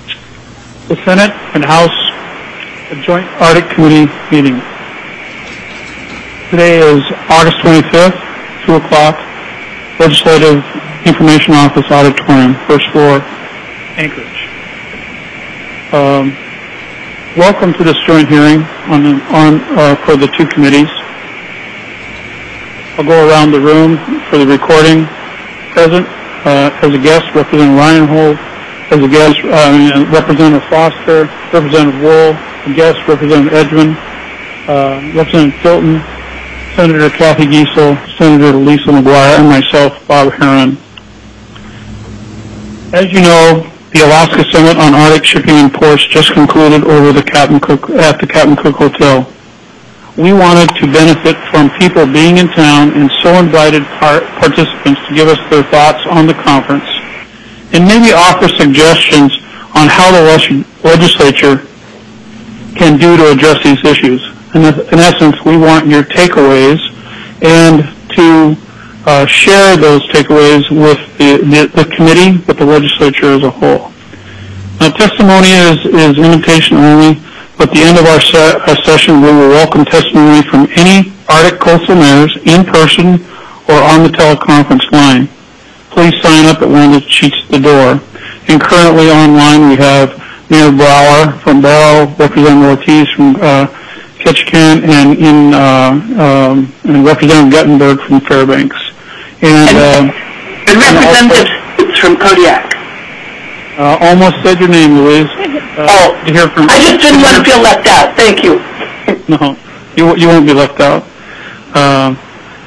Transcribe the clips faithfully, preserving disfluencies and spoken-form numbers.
The Senate and House Joint Arctic Committee meeting. Today is August twenty-fifth, two o'clock, Legislative Information Office Auditorium, first floor, Anchorage. Um, welcome to this joint hearing on, on uh, for the two committees. I'll go around the room for the recording. Present uh, as a guest, Representative Reinhold. As a guest, uh, Representative Foster, Representative Wool. A guest, Representative Edgman, uh, Representative Filton, Senator Kathy Giessel, Senator Lisa McGuire, and myself, Bob Herron. As you know, the Alaska Summit on Arctic Shipping and Ports just concluded over the Captain Cook, at the Captain Cook Hotel. We wanted to benefit from people being in town and so invited par participants to give us their thoughts on the conference and maybe offer suggestions on how the legislature can do to address these issues. In, in essence, we want your takeaways and to uh, share those takeaways with the, the, the committee, with the legislature as a whole. Now, testimony is, is invitation only. At the end of our, se our session, we will welcome testimony from any Arctic coastal mayors in person or on the teleconference line. Please sign up at one of the sheets at the door. And currently online we have Mayor Brower from Barrow, Representative Ortiz from uh, Ketchikan, and in uh, um, and Representative Guttenberg from Fairbanks, and, and, uh, and Representative Spitz from Kodiak. Uh, almost said your name, Louise. Uh, oh, to hear from I just didn't want to feel left out. Thank you. No, you you won't be left out. Uh,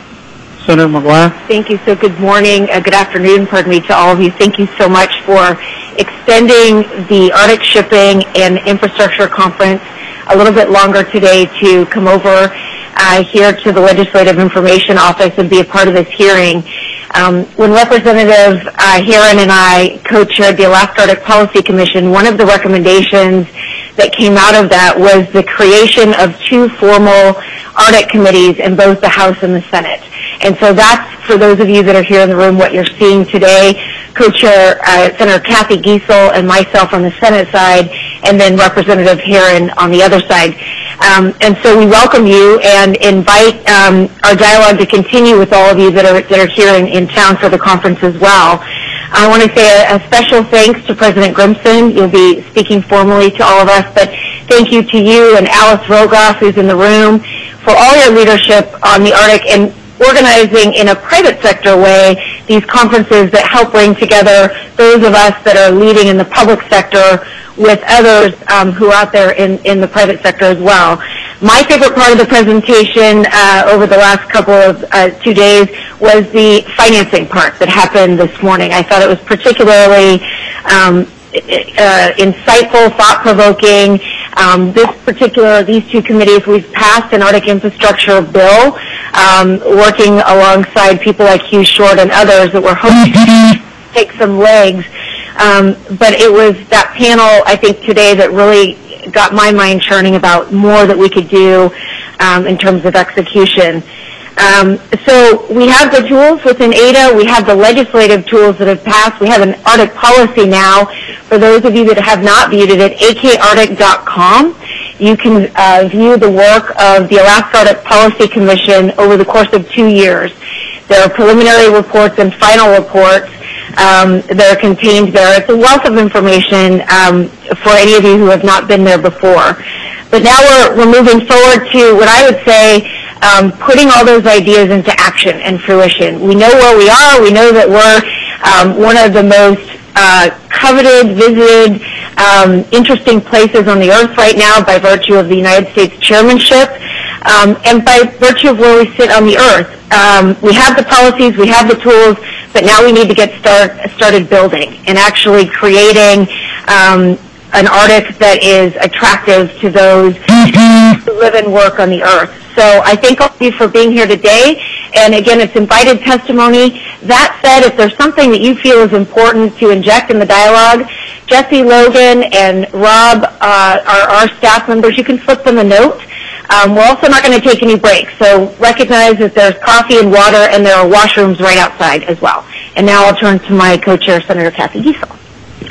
Senator McGuire. Thank you. So good morning, uh, good afternoon, pardon me, to all of you. Thank you so much for extending the Arctic Shipping and Infrastructure Conference a little bit longer today to come over uh, here to the Legislative Information Office and be a part of this hearing. Um, when Representative uh, Herron and I co-chaired the Alaska Arctic Policy Commission, one of the recommendations that came out of that was the creation of two formal Arctic committees in both the House and the Senate. And so that's, for those of you that are here in the room, what you're seeing today. Co-chair uh, Senator Kathy Giessel and myself on the Senate side, and then Representative Herron on the other side. Um, and so we welcome you and invite um, our dialogue to continue with all of you that are, that are here in, in town for the conference as well. I want to say a, a special thanks to President Grimson. You'll be speaking formally to all of us, but thank you to you and Alice Rogoff, who's in the room, for all your leadership on the Arctic and organizing in a private sector way these conferences that help bring together those of us that are leading in the public sector with others um, who are out there in, in the private sector as well. My favorite part of the presentation uh, over the last couple of uh, two days was the financing part that happened this morning. I thought it was particularly um, Uh, insightful, thought-provoking. Um, this particular, these two committees, we've passed an Arctic infrastructure bill, um, working alongside people like Hugh Short and others that were hoping to take some legs. Um, but it was that panel, I think, today that really got my mind churning about more that we could do um, in terms of execution. Um, so we have the tools within A D A. We have the legislative tools that have passed. We have an Arctic policy now. For those of you that have not viewed it, at A K Arctic dot com, you can uh, view the work of the Alaska Arctic Policy Commission over the course of two years. There are preliminary reports and final reports um, that are contained there. It's a wealth of information um, for any of you who have not been there before. But now we're, we're moving forward to what I would say Um, putting all those ideas into action and fruition. We know where we are. We know that we're um, one of the most uh, coveted, visited, um, interesting places on the earth right now by virtue of the United States chairmanship um, and by virtue of where we sit on the earth. Um, we have the policies, we have the tools, but now we need to get start, started building and actually creating um, an Arctic that is attractive to those who live and work on the earth. So I thank all of you for being here today. And again, it's invited testimony. That said, if there's something that you feel is important to inject in the dialogue, Jesse Logan and Rob uh, are our staff members. You can flip them a note. Um, we're also not going to take any breaks. So recognize that there's coffee and water, and there are washrooms right outside as well. And now I'll turn to my co-chair, Senator Kathy Giessel.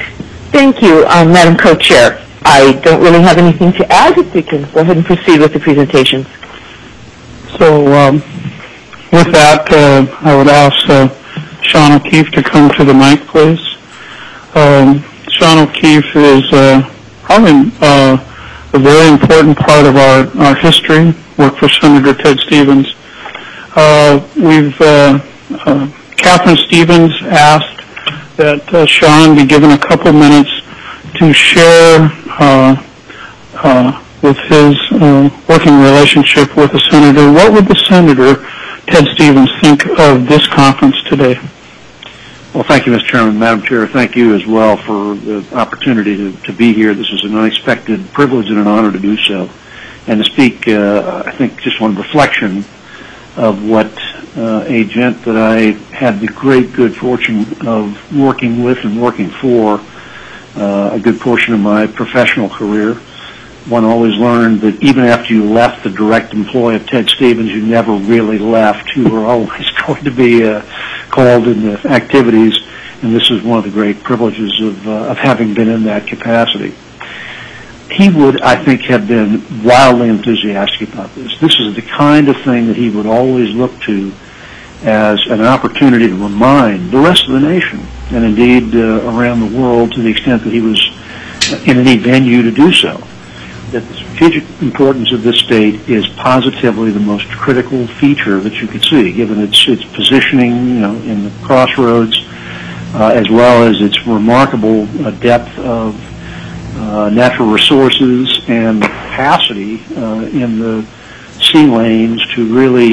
Thank you, um, Madam Co-Chair. I don't really have anything to add. If we can go ahead and proceed with the presentations. So um, with that, uh, I would ask uh, Sean O'Keefe to come to the mic, please. Um, Sean O'Keefe is uh, probably uh, a very important part of our, our history, worked for Senator Ted Stevens. Uh, we've, uh, uh, Catherine Stevens asked that uh, Sean be given a couple minutes to share uh, uh, with his uh, working relationship with the senator. What would the Senator, Ted Stevens, think of this conference today? Well, thank you, Mister Chairman. Madam Chair, thank you as well for the opportunity to, to be here. This is an unexpected privilege and an honor to do so, and to speak, uh, I think, just one reflection of what uh, a gent that I had the great good fortune of working with and working for uh, a good portion of my professional career. One always learned that even after you left the direct employ of Ted Stevens, you never really left. You were always going to be uh, called into activities, and this is one of the great privileges of, uh, of having been in that capacity. He would, I think, have been wildly enthusiastic about this. This is the kind of thing that he would always look to as an opportunity to remind the rest of the nation, and indeed uh, around the world to the extent that he was in any venue to do so, that the strategic importance of this state is positively the most critical feature that you could see, given its its positioning, you know, in the crossroads, uh, as well as its remarkable uh, depth of uh, natural resources and the capacity uh, in the sea lanes to really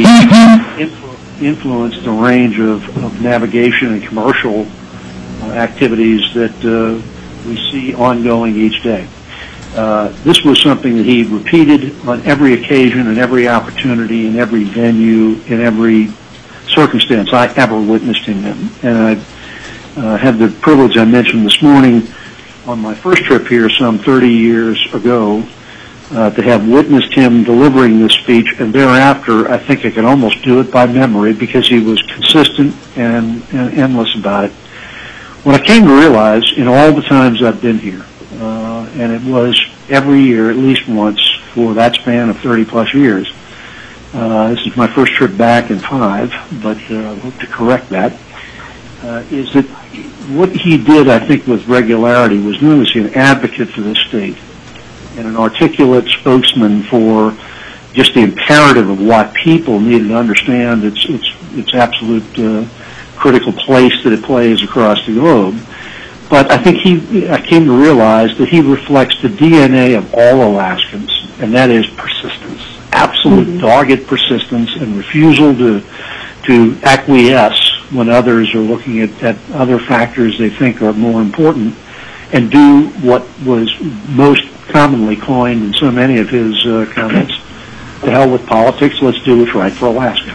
influ- influence the range of, of navigation and commercial uh, activities that uh, we see ongoing each day. Uh, this was something that he repeated on every occasion and every opportunity in every venue, in every circumstance I ever witnessed him in. And I uh, had the privilege I mentioned this morning on my first trip here some thirty years ago uh, to have witnessed him delivering this speech, and thereafter I think I could almost do it by memory because he was consistent and, and endless about it. What I came to realize in all the times I've been here, Uh, and it was every year at least once for that span of thirty plus years. Uh, this is my first trip back in five, but uh, I hope to correct that, uh, is that what he did, I think, with regularity was not only an advocate for this state and an articulate spokesman for just the imperative of what people needed to understand its, its, its absolute uh, critical place that it plays across the globe. But I think he, I came to realize that he reflects the D N A of all Alaskans, and that is persistence, absolute mm-hmm. dogged persistence and refusal to to acquiesce when others are looking at, at other factors they think are more important, and do what was most commonly coined in so many of his uh, comments, to hell with politics, let's do what's right for Alaska.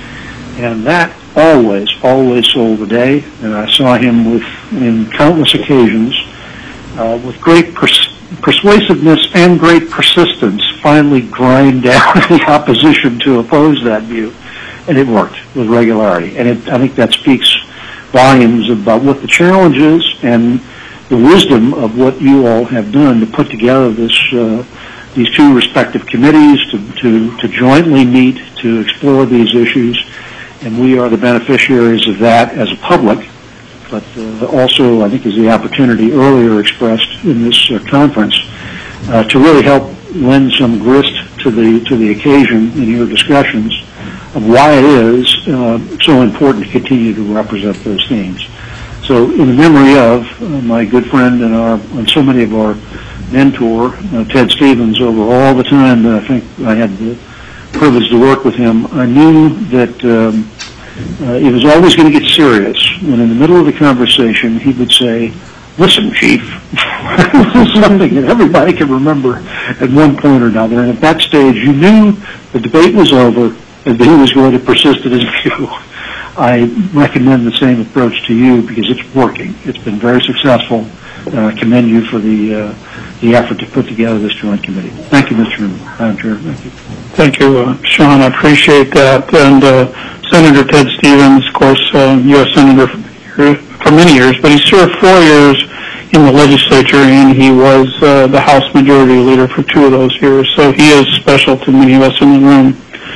And that always, always sold the day, and I saw him with, in countless occasions, uh, with great pers- persuasiveness and great persistence, finally grind down the opposition to oppose that view, and it worked with regularity. And it, I think that speaks volumes about what the challenge is and the wisdom of what you all have done to put together this, uh, these two respective committees to, to, to jointly meet to explore these issues. And we are the beneficiaries of that as a public, but uh, also, I think, is the opportunity earlier expressed in this uh, conference uh, to really help lend some grist to the to the occasion in your discussions of why it is uh, so important to continue to represent those themes. So, in the memory of uh, my good friend and our and so many of our mentor, uh, Ted Stevens, over all the time that I think I had the privilege to work with him, I knew that um, uh, it was always going to get serious when in the middle of the conversation he would say, "Listen, Chief," something that everybody can remember at one point or another. And at that stage, you knew the debate was over and that he was going to persist in his view. I recommend the same approach to you because it's working. It's been very successful. Uh, I commend you for the uh, the effort to put together this joint committee. Thank you, Mister Chair. Thank you. Thank you, uh, Sean. I appreciate that. And uh, Senator Ted Stevens, of course, uh, U S Senator for, for many years, but he served four years in the legislature, and he was uh, the House Majority Leader for two of those years. So he is special to many of us in the room.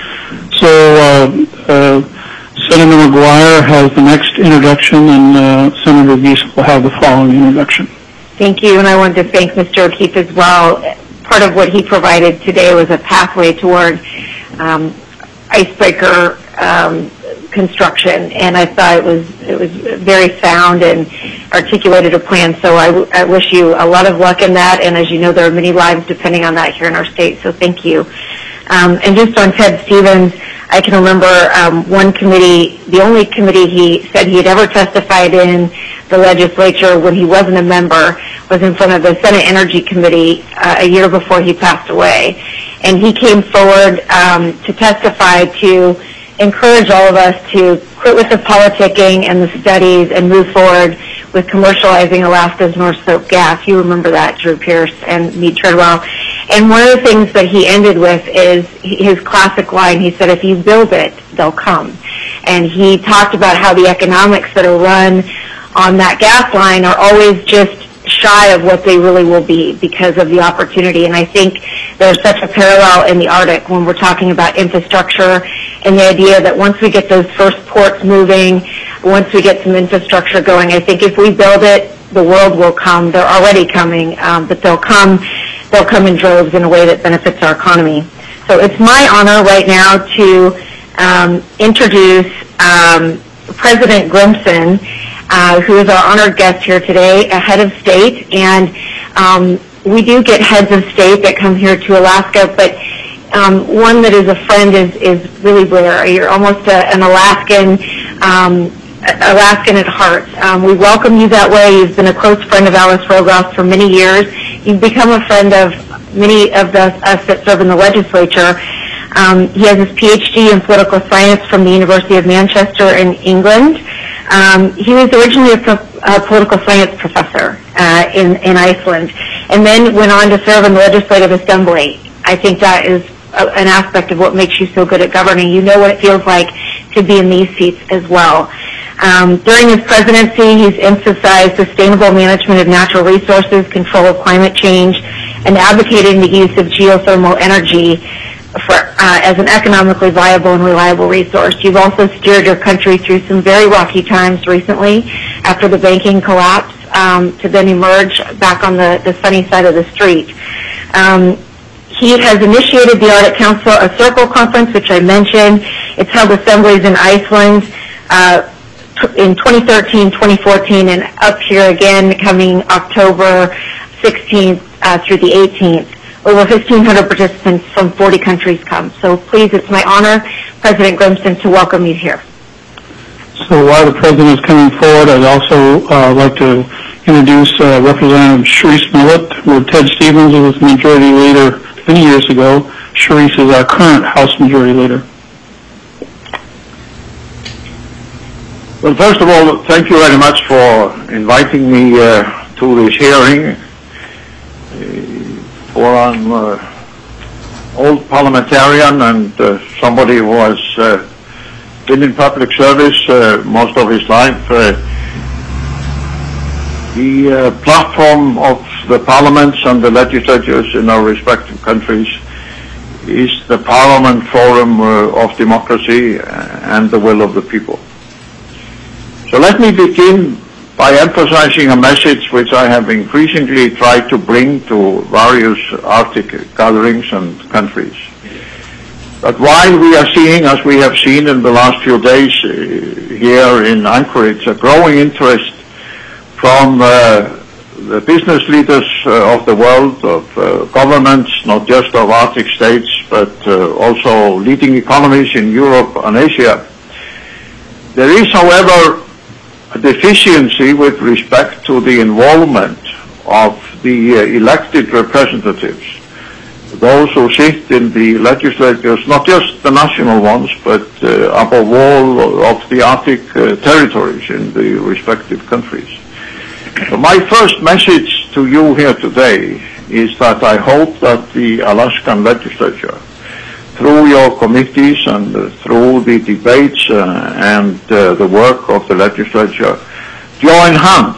So uh, uh, Senator McGuire has the next introduction, and uh, Senator Giese will have the following introduction. Thank you, and I wanted to thank Mister O'Keefe as well. Part of what he provided today was a pathway toward um, icebreaker um, construction, and I thought it was it was very sound and articulated a plan. So I, w- I wish you a lot of luck in that, and as you know, there are many lives depending on that here in our state, so thank you. Um, and just on Ted Stevens, I can remember um, one committee, the only committee he said he had ever testified in the legislature when he wasn't a member was in front of the Senate Energy Committee uh, a year before he passed away. And he came forward um, to testify to encourage all of us to quit with the politicking and the studies and move forward with commercializing Alaska's North Slope gas. You remember that, Drew Pierce and Meade Treadwell. And one of the things that he ended with is his classic line. He said, if you build it, they'll come. And he talked about how the economics that are run on that gas line are always just shy of what they really will be because of the opportunity. And I think there's such a parallel in the Arctic when we're talking about infrastructure and the idea that once we get those first ports moving, once we get some infrastructure going, I think if we build it, the world will come. They're already coming, um, but they'll come, they'll come in droves in a way that benefits our economy. So it's my honor right now to um, introduce um, President Grimson, Uh, who is our honored guest here today, a head of state. And um, we do get heads of state that come here to Alaska, but um, one that is a friend is, is really rare. You're almost a, an Alaskan, um, Alaskan at heart. Um, we welcome you that way. You've been a close friend of Alice Rogoff for many years. You've become a friend of many of the, us that serve in the legislature. Um, he has his P H D in political science from the University of Manchester in England. Um, he was originally a, pro- a political science professor uh, in, in Iceland, and then went on to serve in the Legislative Assembly. I think that is a, an aspect of what makes you so good at governing. You know what it feels like to be in these seats as well. Um, during his presidency, he's emphasized sustainable management of natural resources, control of climate change, and advocating the use of geothermal energy For, uh, as an economically viable and reliable resource. You've also steered your country through some very rocky times recently after the banking collapse um, to then emerge back on the, the sunny side of the street. Um, he has initiated the Arctic Council, a circle conference, which I mentioned. It's held assemblies in Iceland uh, t- in twenty thirteen, twenty fourteen, and up here again coming October sixteenth uh, through the eighteenth. Over fifteen hundred participants from forty countries come. So please, it's my honor, President Grimson, to welcome you here. So while the President is coming forward, I'd also uh, like to introduce uh, Representative Sharice Millett, where Ted Stevens was Majority Leader many years ago. Sharice is our current House Majority Leader. Well, first of all, thank you very much for inviting me uh, to this hearing. For an uh, old parliamentarian and uh, somebody who has uh, been in public service uh, most of his life, uh, the uh, platform of the parliaments and the legislatures in our respective countries is the Parliament Forum uh, of Democracy and the will of the people. So let me begin by emphasizing a message which I have increasingly tried to bring to various Arctic gatherings and countries. But while we are seeing, as we have seen in the last few days uh, here in Anchorage, a growing interest from uh, the business leaders uh, of the world, of uh, governments, not just of Arctic states, but uh, also leading economies in Europe and Asia, there is, however, a deficiency with respect to the involvement of the uh, elected representatives, those who sit in the legislatures, not just the national ones, but uh, above all of the Arctic uh, territories in the respective countries. So my first message to you here today is that I hope that the Alaskan legislature, through your committees and uh, through the debates uh, and uh, the work of the legislature, join hands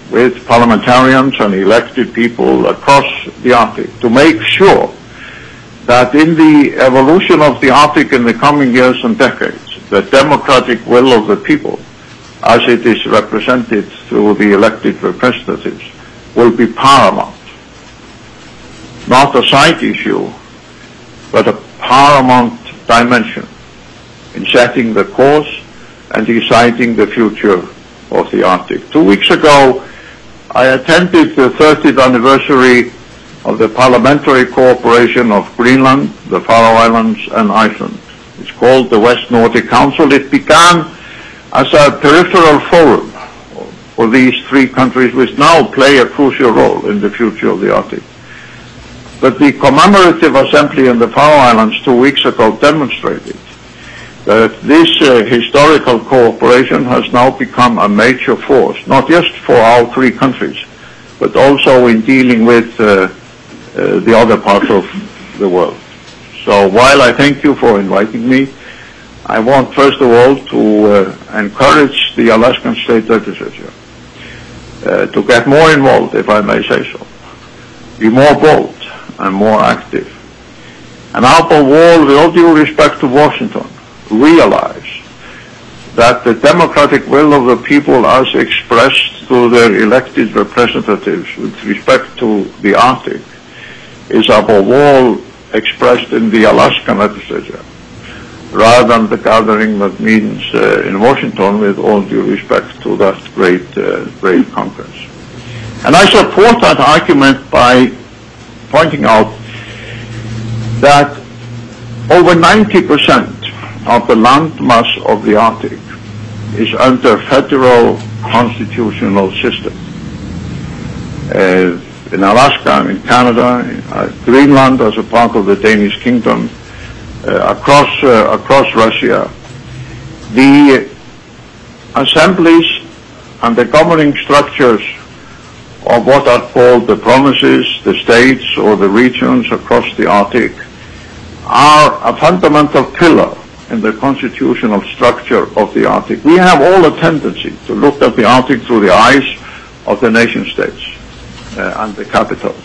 with parliamentarians and elected people across the Arctic to make sure that in the evolution of the Arctic in the coming years and decades, the democratic will of the people, as it is represented through the elected representatives, will be paramount. Not a side issue, but a paramount dimension in setting the course and deciding the future of the Arctic. Two weeks ago, I attended the thirtieth anniversary of the Parliamentary Cooperation of Greenland, the Faroe Islands, and Iceland. It's called the West Nordic Council. It began as a peripheral forum for these three countries, which now play a crucial role in the future of the Arctic. But the commemorative assembly in the Faroe Islands two weeks ago demonstrated that this uh, historical cooperation has now become a major force, not just for our three countries, but also in dealing with uh, uh, the other parts of the world. So while I thank you for inviting me, I want first of all to uh, encourage the Alaskan State Legislature uh, to get more involved, if I may say so, be more bold and more active. And above all, with all due respect to Washington, realize that the democratic will of the people as expressed through their elected representatives with respect to the Arctic is above all expressed in the Alaskan legislature, rather than the gathering that means uh, in Washington, with all due respect to that great, uh, great Congress. And I support that argument by pointing out that over ninety percent of the landmass of the Arctic is under federal constitutional system. Uh, in Alaska, in Canada, in, uh, Greenland as a part of the Danish kingdom, uh, across, uh, across Russia, the assemblies and the governing structures of what are called the provinces, the states, or the regions across the Arctic are a fundamental pillar in the constitutional structure of the Arctic. We have all a tendency to look at the Arctic through the eyes of the nation states uh, and the capitals.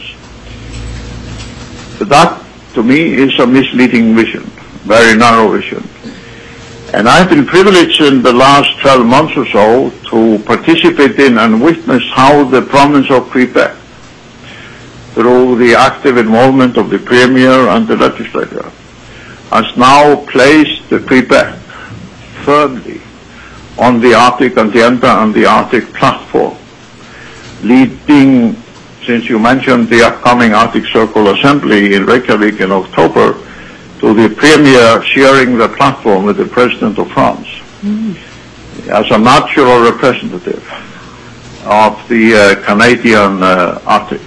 But that, to me, is a misleading vision, very narrow vision. And I've been privileged in the last twelve months or so to participate in and witness how the province of Quebec, through the active involvement of the Premier and the legislature, has now placed the Quebec firmly on the Arctic agenda and the Arctic platform, leading, since you mentioned the upcoming Arctic Circle Assembly in Reykjavik in October, to the Premier sharing the platform with the President of France mm. as a natural representative of the uh, Canadian uh, Arctic.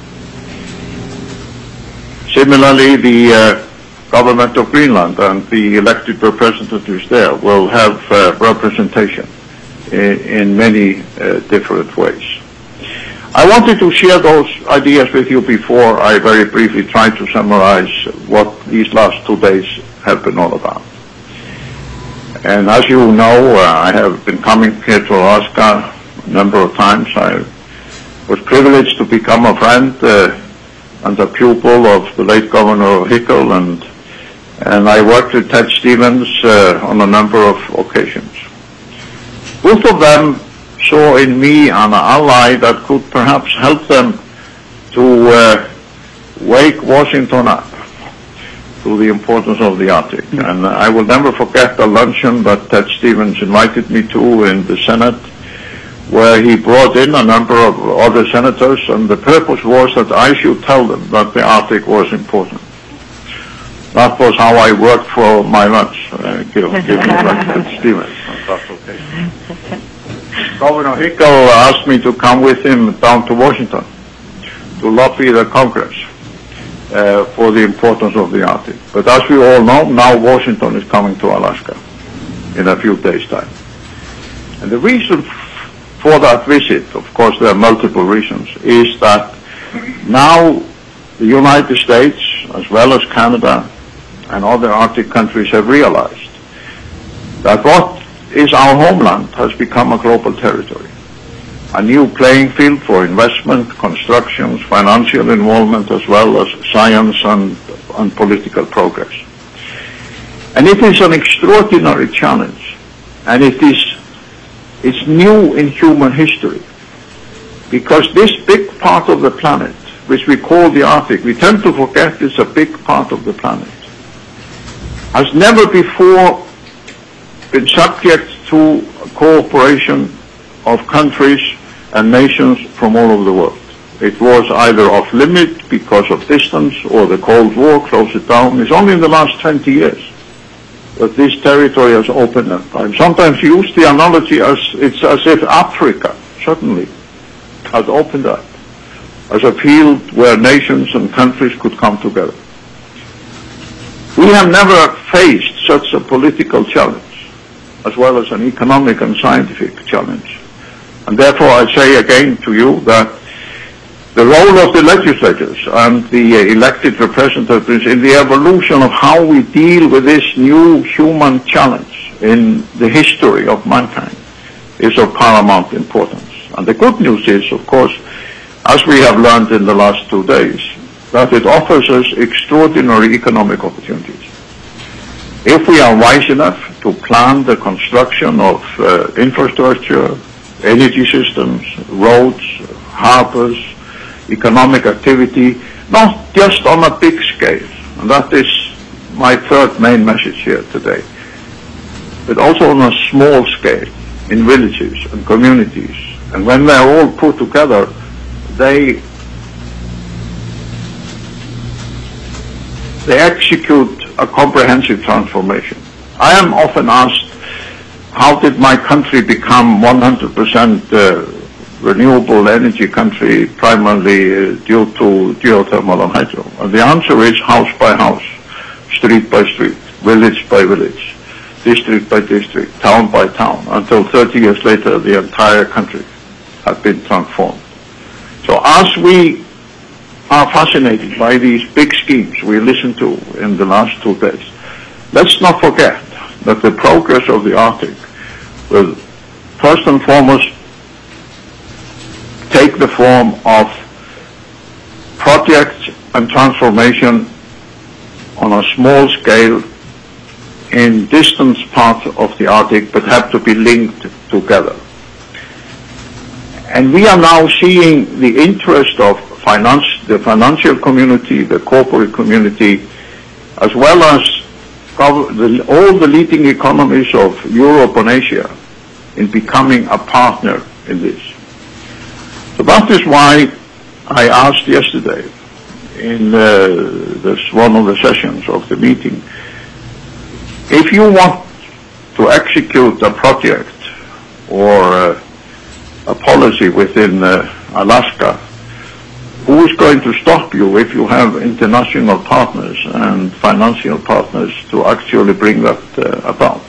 Similarly, the uh, government of Greenland and the elected representatives there will have uh, representation in, in many uh, different ways. I wanted to share those ideas with you before I very briefly try to summarize what these last two days have been all about. And as you know, uh, I have been coming here to Alaska a number of times. I was privileged to become a friend uh, and a pupil of the late Governor Hickel, and and I worked with Ted Stevens uh, on a number of occasions. Both of them saw in me an ally that could perhaps help them to uh, wake Washington up to the importance of the Arctic. Mm-hmm. And I will never forget the luncheon that Ted Stevens invited me to in the Senate, where he brought in a number of other senators, and the purpose was that I should tell them that the Arctic was important. That was how I worked for my lunch, uh, given Ted Stevens on that occasion. Governor Hickel asked me to come with him down to Washington to lobby the Congress uh, for the importance of the Arctic. But as we all know, now Washington is coming to Alaska in a few days' time. And the reason for that visit, of course there are multiple reasons, is that now the United States, as well as Canada and other Arctic countries, have realized that what is our homeland has become a global territory. a new playing field for investment, constructions, financial involvement, as well as science and, and political progress. And it is an extraordinary challenge, and it is it's new in human history, because this big part of the planet, which we call the Arctic, we tend to forget it's a big part of the planet, has never before been subject to cooperation of countries and nations from all over the world. It was either off limit because of distance or the Cold War closed it down. It's only in the last twenty years that this territory has opened up. I sometimes use the analogy as it's as if Africa suddenly has opened up as a field where nations and countries could come together. We have never faced such a political challenge, as well as an economic and scientific challenge. And therefore I say again to you that the role of the legislators and the uh, elected representatives in the evolution of how we deal with this new human challenge in the history of mankind is of paramount importance. And the good news is, of course, as we have learned in the last two days, that it offers us extraordinary economic opportunities. If we are wise enough to plan the construction of uh, infrastructure, energy systems, roads, harbors, economic activity, not just on a big scale, and that is my third main message here today, but also on a small scale, in villages and communities. And when they are all put together, they they execute a comprehensive transformation. I am often asked, how did my country become one hundred percent uh, renewable energy country, primarily uh, due to geothermal and hydro? And the answer is house by house, street by street, village by village, district by district, town by town, until thirty years later the entire country had been transformed. So as we are fascinated by these big schemes we listened to in the last two days, let's not forget that the progress of the Arctic will first and foremost take the form of projects and transformation on a small scale in distant parts of the Arctic, but have to be linked together. And we are now seeing the interest of finance, the financial community, the corporate community, as well as the, all the leading economies of Europe and Asia in becoming a partner in this. So that is why I asked yesterday in uh, this one of the sessions of the meeting, if you want to execute a project or uh, a policy within uh, Alaska, who is going to stop you if you have international partners and financial partners to actually bring that uh, about?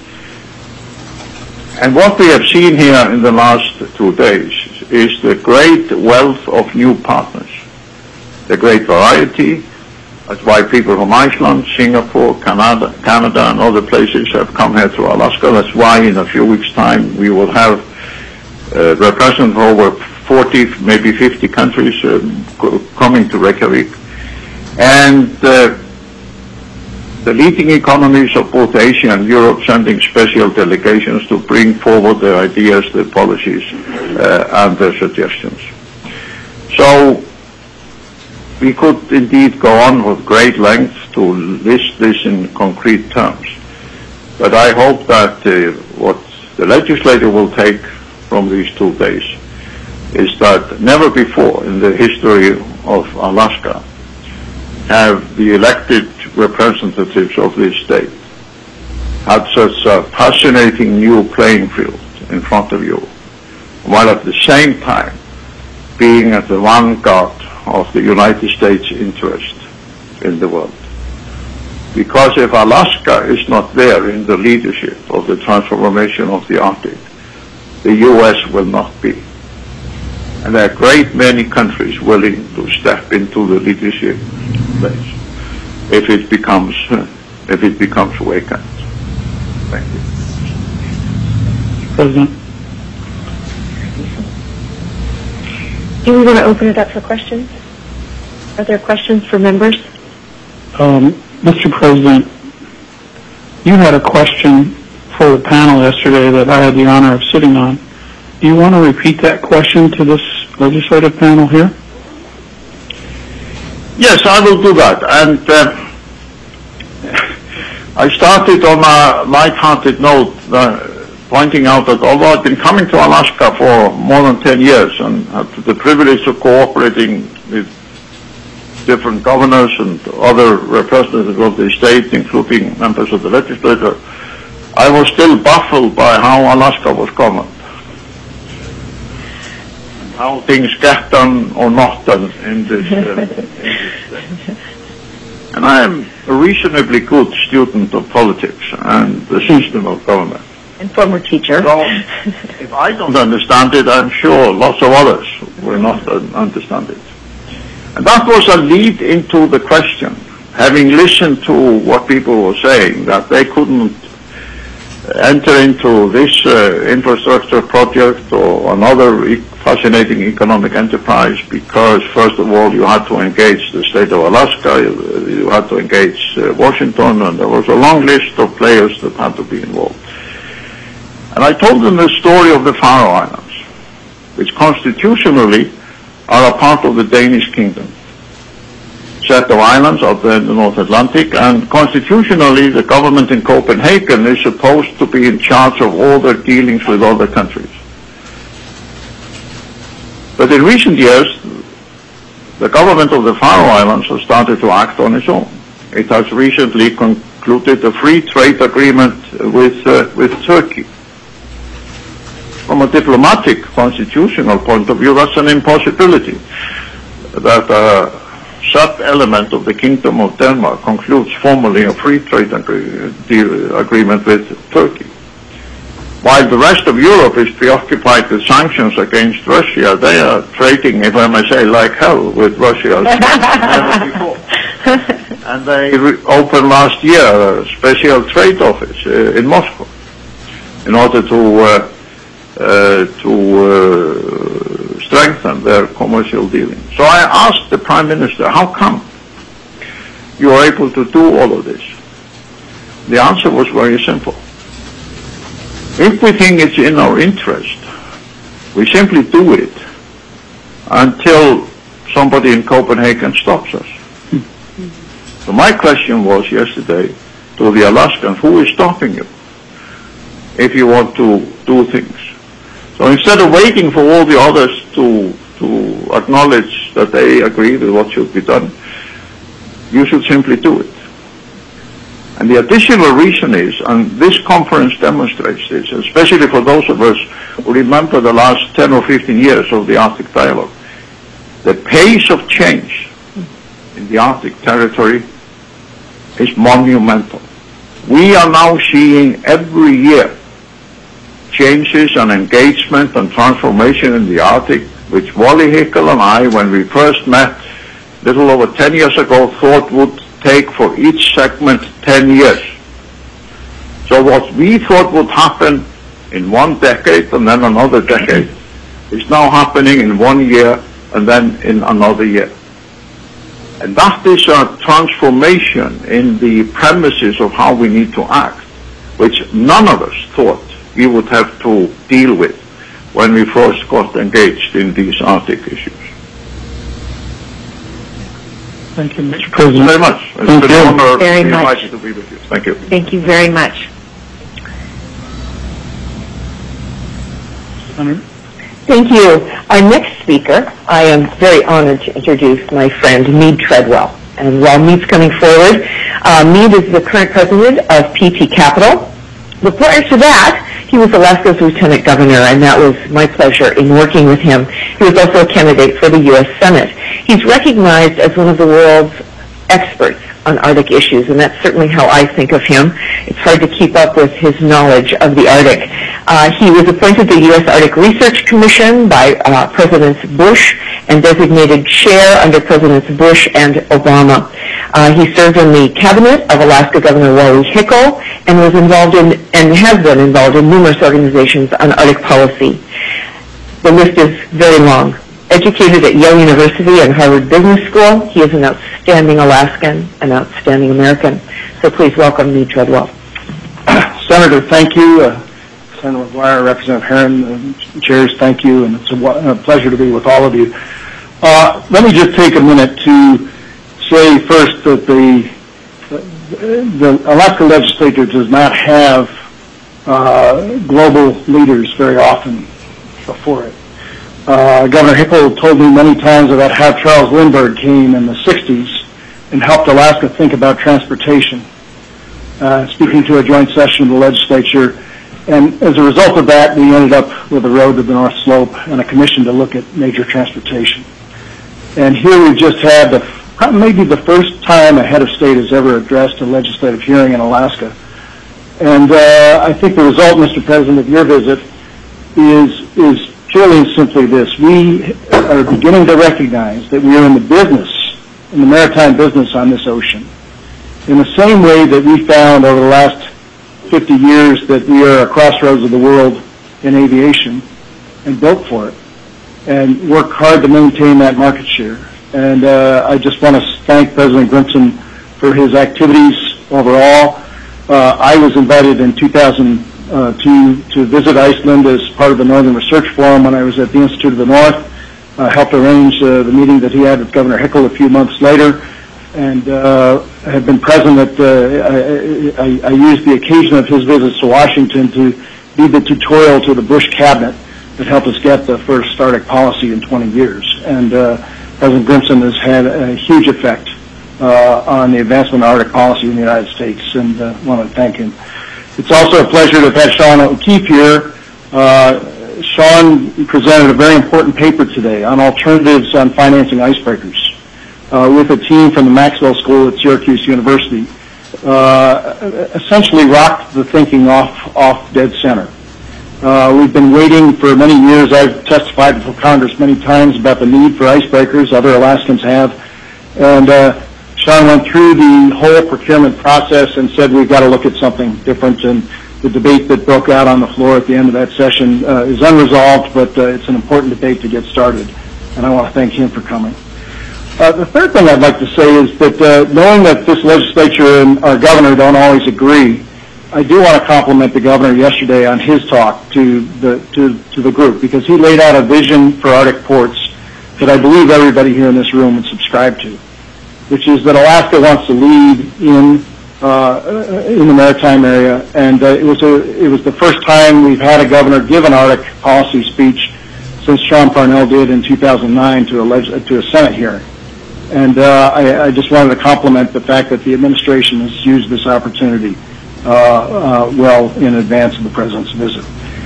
And what we have seen here in the last two days is the great wealth of new partners, the great variety. That's why people from Iceland, Singapore, Canada, Canada, and other places have come here to Alaska. That's why in a few weeks' time we will have uh, representatives over forty, maybe fifty countries uh, coming to Reykjavik. And uh, the leading economies of both Asia and Europe sending special delegations to bring forward their ideas, their policies, uh, and their suggestions. So we could indeed go on with great length to list this in concrete terms. But I hope that uh, what the legislature will take from these two days is that never before in the history of Alaska have the elected representatives of this state had such a fascinating new playing field in front of you, while at the same time being at the vanguard of the United States interest in the world. Because if Alaska is not there in the leadership of the transformation of the Arctic, the U S will not be. And there are a great many countries willing to step into the leadership place if it becomes if it becomes vacant. Thank you. President. Do we want to open it up for questions? Are there questions for members? Um, Mister President, you had a question for the panel yesterday that I had the honor of sitting on. Do you want to repeat that question to this legislative panel here? Yes, I will do that. And uh, I started on a light-hearted note, uh, pointing out that although I've been coming to Alaska for more than ten years and had the privilege of cooperating with different governors and other representatives of the state, including members of the legislature, I was still baffled by how Alaska was governed, and how things get done or not done in this, uh, in this state. And I am a reasonably good student of politics and the system of government. And former teacher. So, if I don't understand it, I'm sure lots of others will not understand it. And that was a lead into the question, having listened to what people were saying, that they couldn't enter into this uh, infrastructure project or another e- fascinating economic enterprise because, first of all, you had to engage the state of Alaska, you, you had to engage uh, Washington, and there was a long list of players that had to be involved. And I told them the story of the Faroe Islands, which constitutionally are a part of the Danish kingdom. Set of islands out there in the North Atlantic, and constitutionally the government in Copenhagen is supposed to be in charge of all their dealings with other countries. But in recent years, the government of the Faroe Islands has started to act on its own. It has recently concluded a free trade agreement with, uh, with Turkey. From a diplomatic, constitutional point of view, that's an impossibility. That a sub-element of the Kingdom of Denmark concludes formally a free trade agree- deal, agreement with Turkey. While the rest of Europe is preoccupied with sanctions against Russia, they are trading, if I may say, like hell with Russia as never before. And they re- opened last year a special trade office uh, in Moscow in order to uh, Uh, to uh, strengthen their commercial dealings. So I asked the Prime Minister, how come you are able to do all of this? The answer was very simple. If we think it's in our interest, we simply do it until somebody in Copenhagen stops us. So my question was yesterday to the Alaskans, who is stopping you if you want to do things? So instead of waiting for all the others to to acknowledge that they agree with what should be done, you should simply do it. And the additional reason is, and this conference demonstrates this, especially for those of us who remember the last ten or fifteen years of the Arctic Dialogue, the pace of change in the Arctic territory is monumental. We are now seeing every year changes and engagement and transformation in the Arctic, which Wally Hickel and I, when we first met a little over ten years ago, thought would take for each segment ten years. So what we thought would happen in one decade and then another decade is now happening in one year and then in another year. And that is a transformation in the premises of how we need to act, which none of us thought we would have to deal with when we first got engaged in these Arctic issues. Thank you, Mister Thank President. you very much. It's Thank been you. an honor Very to be much. invited to be with you. Thank you. Thank you very much. Senator? Thank you. Our next speaker, I am very honored to introduce my friend Mead Treadwell. And while Mead's coming forward, uh, Mead is the current president of P T Capital. But prior to that, he was Alaska's lieutenant governor, and that was my pleasure in working with him. He was also a candidate for the U S Senate. He's recognized as one of the world's experts on Arctic issues, and that's certainly how I think of him. It's hard to keep up with his knowledge of the Arctic. Uh, he was appointed to the U S Arctic Research Commission by uh, Presidents Bush and designated chair under Presidents Bush and Obama. Uh, he served in the cabinet of Alaska Governor Wally Hickel and was involved in, and has been involved in numerous organizations on Arctic policy. The list is very long. Educated at Yale University and Harvard Business School, he is an outstanding Alaskan, an outstanding American. So please welcome Mead Treadwell. Senator, thank you. Uh, Senator McGuire, Representative Herron, uh, chairs, thank you, and it's a, a pleasure to be with all of you. Uh, let me just take a minute to say first that the the Alaska legislature does not have uh, global leaders very often before it. Uh, Governor Hickel told me many times about how Charles Lindbergh came in the sixties and helped Alaska think about transportation, uh, speaking to a joint session of the legislature. And as a result of that, we ended up with a road to the North Slope and a commission to look at major transportation. And here we've just had the, maybe the first time a head of state has ever addressed a legislative hearing in Alaska. And uh, I think the result, Mister President, of your visit is is purely and simply this. We are beginning to recognize that we are in the business, in the maritime business on this ocean, in the same way that we found over the last fifty years that we are a crossroads of the world in aviation and built for it and work hard to maintain that market share. And uh, I just want to thank President Grimson for his activities overall. Uh, I was invited in two thousand two to visit Iceland as part of the Northern Research Forum when I was at the Institute of the North. Uh, helped arrange uh, the meeting that he had with Governor Hickel a few months later, and uh, have been present at, uh, I, I, I used the occasion of his visits to Washington to be the tutorial to the Bush cabinet that helped us get the first Arctic policy in twenty years. And uh, President Grimson has had a huge effect uh, on the advancement of Arctic policy in the United States, and I uh, want to thank him. It's also a pleasure to have had Sean O'Keefe here. Uh, Sean presented a very important paper today on alternatives on financing icebreakers uh, with a team from the Maxwell School at Syracuse University. Uh, essentially rocked the thinking off, off dead center. Uh, we've been waiting for many years. I've testified before Congress many times about the need for icebreakers. Other Alaskans have. And uh, Sean went through the whole procurement process and said we've got to look at something different. And the debate that broke out on the floor at the end of that session uh, is unresolved, but uh, it's an important debate to get started. And I want to thank him for coming. Uh, the third thing I'd like to say is that uh, knowing that this legislature and our governor don't always agree, I do want to compliment the governor yesterday on his talk to the to, to the group, because he laid out a vision for Arctic ports that I believe everybody here in this room would subscribe to, which is that Alaska wants to lead in uh, in the maritime area, and uh, it was a it was the first time we've had a governor give an Arctic policy speech since Sean Parnell did in two thousand nine to a leg- to a Senate hearing. And uh, I, I just wanted to compliment the fact that the administration has used this opportunity uh, uh, well in advance of the president's visit.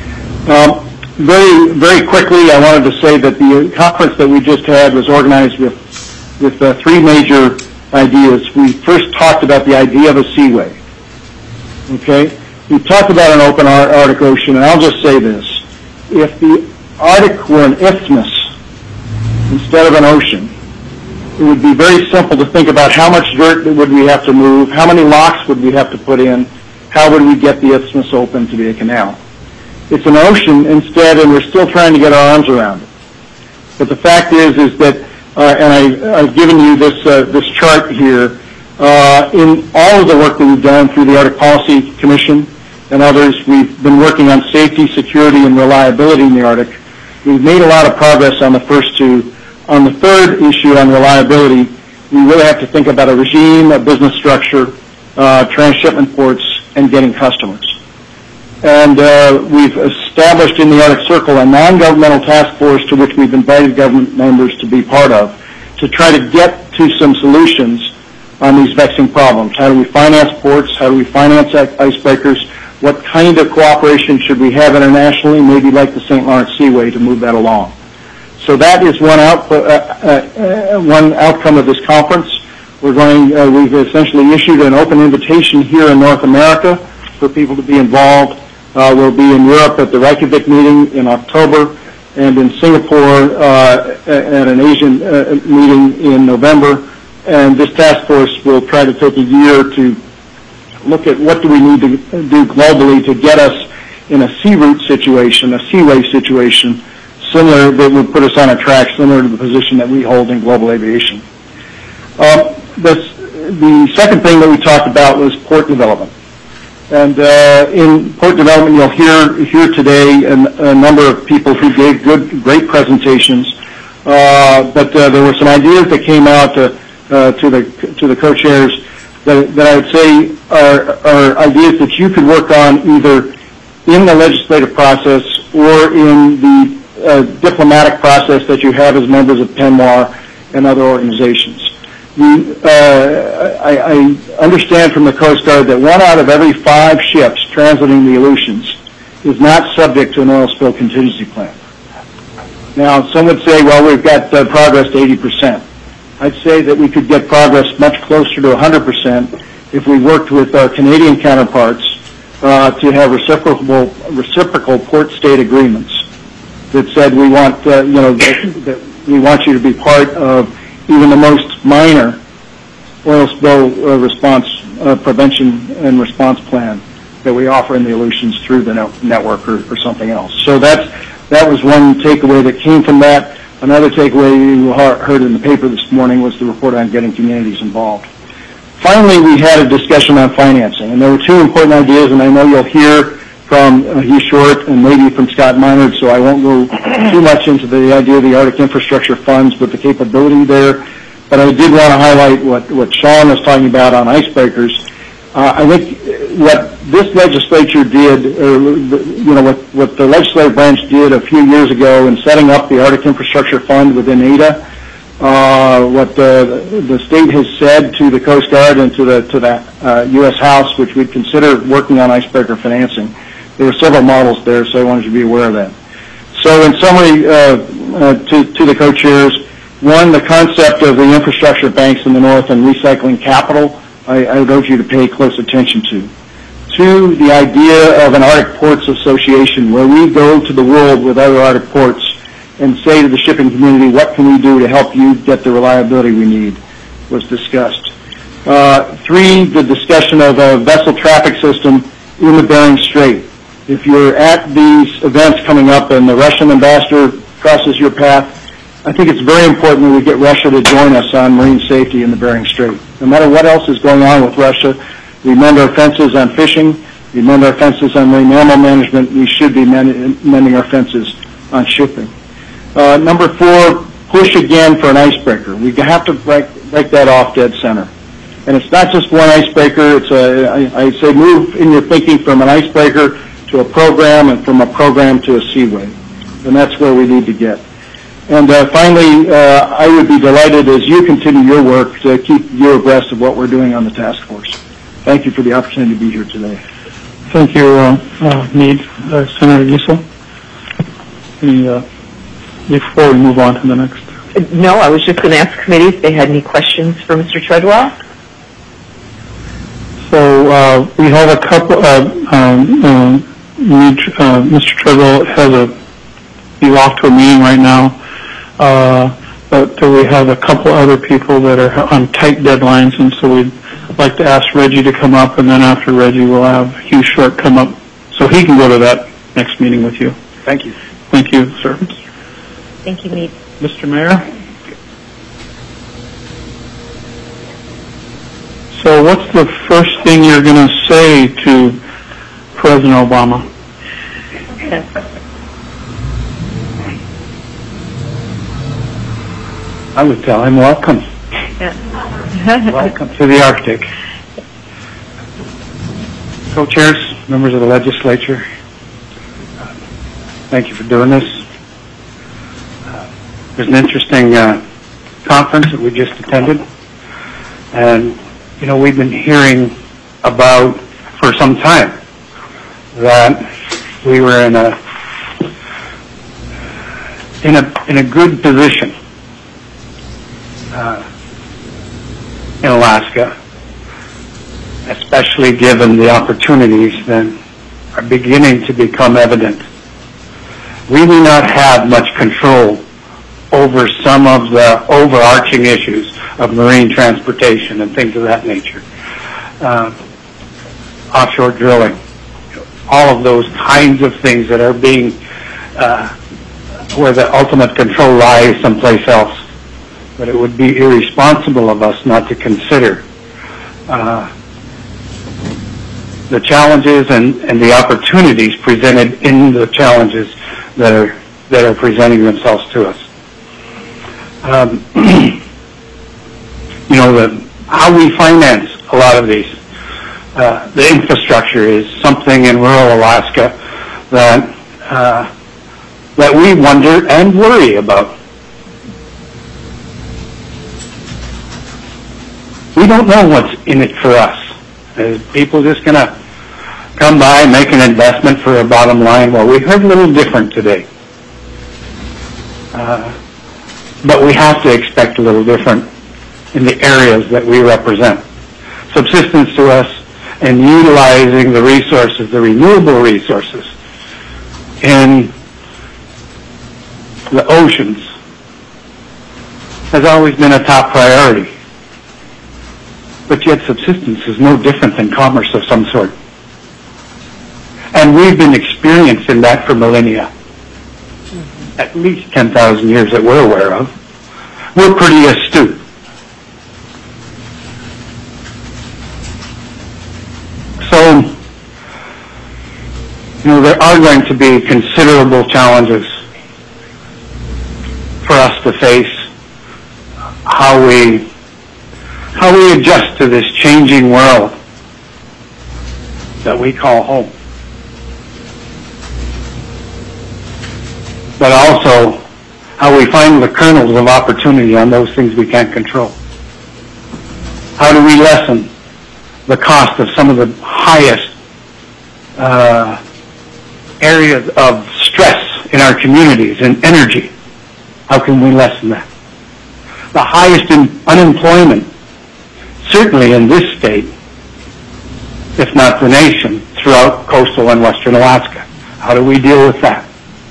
Um, very, very quickly, I wanted to say that the conference that we just had was organized with with uh, three major ideas. We first talked about the idea of a seaway. Okay, we talked about an open Arctic Ocean, and I'll just say this: if the Arctic were an isthmus instead of an ocean, it would be very simple to think about how much dirt would we have to move, how many locks would we have to put in, how would we get the isthmus open to be a canal. It's an ocean instead, and we're still trying to get our arms around it. But the fact is, is that, uh, and I, I've given you this uh, this chart here, uh, in all of the work that we've done through the Arctic Policy Commission and others, we've been working on safety, security, and reliability in the Arctic. We've made a lot of progress on the first two. On the third issue on reliability, we really have to think about a regime, a business structure, uh, transshipment ports, and getting customers. And uh, we've established in the Arctic Circle a non-governmental task force to which we've invited government members to be part of to try to get to some solutions on these vexing problems. How do we finance ports? How do we finance icebreakers? What kind of cooperation should we have internationally, maybe like the Saint Lawrence Seaway, to move that along? So that is one output, uh, uh, uh, one outcome of this conference. We're going. Uh, we've essentially issued an open invitation here in North America for people to be involved. Uh, we'll be in Europe at the Reykjavik meeting in October, and in Singapore uh, at an Asian uh, meeting in November. And this task force will try to take a year to look at what do we need to do globally to get us in a sea route situation, a seaway situation, similar, that would put us on a track similar to the position that we hold in global aviation. Uh, this, the second thing that we talked about was port development. And uh, in port development, you'll hear here today an, a number of people who gave good, great presentations. Uh, but uh, there were some ideas that came out uh, uh, to the to the co-chairs that, that I would say are, are ideas that you could work on either in the legislative process or in the uh, diplomatic process that you have as members of PENWAR and other organizations. We, uh, I, I understand from the Coast Guard that one out of every five ships transiting the Aleutians is not subject to an oil spill contingency plan. Now, some would say, well, we've got uh, progress to eighty percent. I'd say that we could get progress much closer to one hundred percent if we worked with our Canadian counterparts uh, to have reciprocal, reciprocal port state agreements that said we want, uh, you know, that, that we want you to be part of even the most minor oil spill uh, response uh, prevention and response plan that we offer in the Aleutians through the no- network or, or something else. So that's, that was one takeaway that came from that. Another takeaway you heard in the paper this morning was the report on getting communities involved. Finally, we had a discussion on financing, and there were two important ideas, and I know you'll hear from uh, Hugh Short and maybe from Scott Minard, so I won't go too much into the idea of the Arctic Infrastructure Funds with the capability there. But I did want to highlight what, what Sean was talking about on icebreakers. Uh, I think what this legislature did, or you know, what, what the legislative branch did a few years ago in setting up the Arctic Infrastructure Fund within A D A, uh, what the, the state has said to the Coast Guard and to the to the uh, U S House, which we'd consider working on icebreaker financing. There were several models there, so I wanted you to be aware of that. So in summary, uh, uh, to, to the co-chairs, one, the concept of the infrastructure banks in the north and recycling capital, I, I would urge you to pay close attention to. Two, the idea of an Arctic Ports Association where we go to the world with other Arctic ports and say to the shipping community, what can we do to help you get the reliability we need, was discussed. Uh, three, the discussion of a vessel traffic system in the Bering Strait. If you're at these events coming up and the Russian ambassador crosses your path, I think it's very important that we get Russia to join us on marine safety in the Bering Strait. No matter what else is going on with Russia, we mend our fences on fishing, we mend our fences on marine mammal management, we should be mend- mending our fences on shipping. Uh, number four, push again for an icebreaker. We have to break, break that off dead center. And it's not just one icebreaker, it's a, I, I say move in your thinking from an icebreaker to a program and from a program to a seaway. And that's where we need to get. And uh, finally, uh, I would be delighted as you continue your work to keep you abreast of what we're doing on the task force. Thank you for the opportunity to be here today. Thank you, uh, uh, Meade. Uh, Senator Giesel? Any, uh, before we move on to the next. No, I was just going to ask the committee if they had any questions for Mister Treadwell. So uh, we have a couple, uh, um, uh, Meade, uh, Mister Treadwell has a, he's off to a meeting right now. Uh, but uh, we have a couple other people that are on tight deadlines, and so we'd like to ask Reggie to come up, and then after Reggie we'll have Hugh Short come up so he can go to that next meeting with you. Thank you. Thank you, sir. Thank you, Meade. Mister Mayor? So what's the first thing you're going to say to President Obama? I would tell him, welcome. Welcome to the Arctic. Co-chairs, members of the legislature, uh, thank you for doing this. Uh, there's an interesting uh, conference that we just attended, and, you know, we've been hearing about for some time that we were in a in a in a good position Uh, in Alaska, especially given the opportunities that are beginning to become evident. We do not have much control over some of the overarching issues of marine transportation and things of that nature. Uh, offshore drilling, all of those kinds of things that are being uh, where the ultimate control lies someplace else. But it would be irresponsible of us not to consider uh, the challenges and, and the opportunities presented in the challenges that are that are presenting themselves to us. Um, you know, the, how we finance a lot of these. Uh, the infrastructure is something in rural Alaska that uh, that we wonder and worry about. We don't know what's in it for us. Is people just going to come by, make an investment for a bottom line? Well, we heard a little different today. Uh, but we have to expect a little different in the areas that we represent. Subsistence to us and utilizing the resources, the renewable resources in the oceans has always been a top priority. But yet subsistence is no different than commerce of some sort. And we've been experiencing that for millennia. At least ten thousand years that we're aware of. We're pretty astute. So, you know, there are going to be considerable challenges for us to face. How we, how we adjust to this changing world that we call home. But also how we find the kernels of opportunity on those things we can't control. How do we lessen the cost of some of the highest uh, areas of stress in our communities and energy? How can we lessen that? The highest in unemployment, certainly in this state, if not the nation, throughout coastal and western Alaska. How do we deal with that?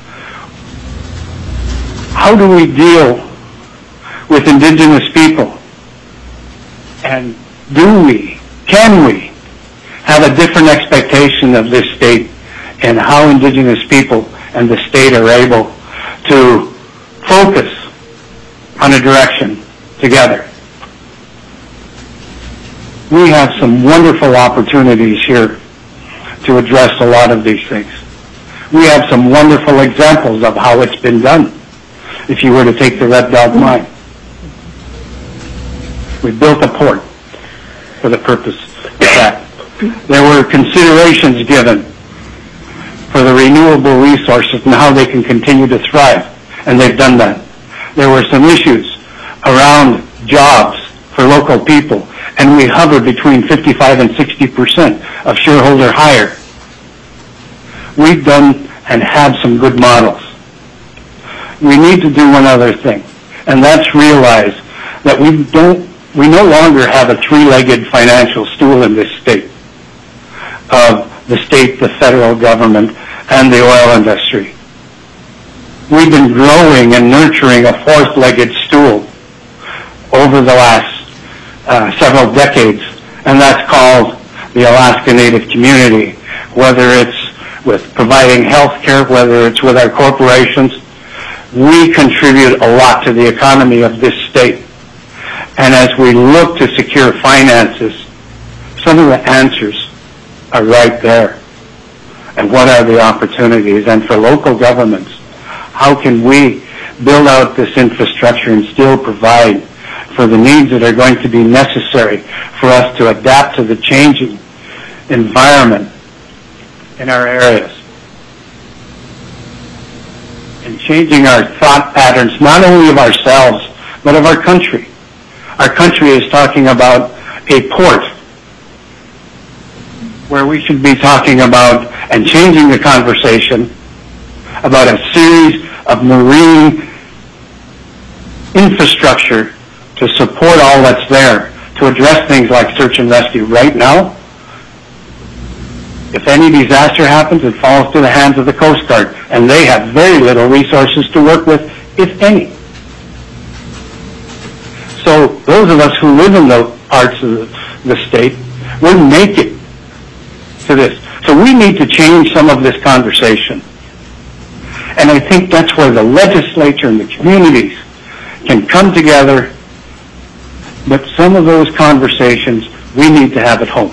How do we deal with indigenous people? And do we, can we, have a different expectation of this state and how indigenous people and the state are able to focus on a direction together? We have some wonderful opportunities here to address a lot of these things. We have some wonderful examples of how it's been done. If you were to take the Red Dog mine, we built a port for the purpose of that. There were considerations given for the renewable resources and how they can continue to thrive, and they've done that. There were some issues around jobs for local people, and we hover between fifty-five and sixty percent of shareholder hire. We've done and have some good models. We need to do one other thing, and that's realize that we don't, we no longer have a three-legged financial stool in this state of the state, the federal government, and the oil industry. We've been growing and nurturing a fourth-legged stool over the last uh, several decades, and that's called the Alaska Native community, whether it's with providing health care, whether it's with our corporations. We contribute a lot to the economy of this state. And as we look to secure finances, some of the answers are right there. And what are the opportunities? And for local governments, how can we build out this infrastructure and still provide for the needs that are going to be necessary for us to adapt to the changing environment in our areas? And changing our thought patterns, not only of ourselves, but of our country. Our country is talking about a port where we should be talking about and changing the conversation about a series of marine infrastructure to support all that's there, to address things like search and rescue. Right now, if any disaster happens, it falls to the hands of the Coast Guard, and they have very little resources to work with, if any. So those of us who live in the parts of the, the state will make it to this. So we need to change some of this conversation. And I think that's where the legislature and the communities can come together. But some of those conversations we need to have at home.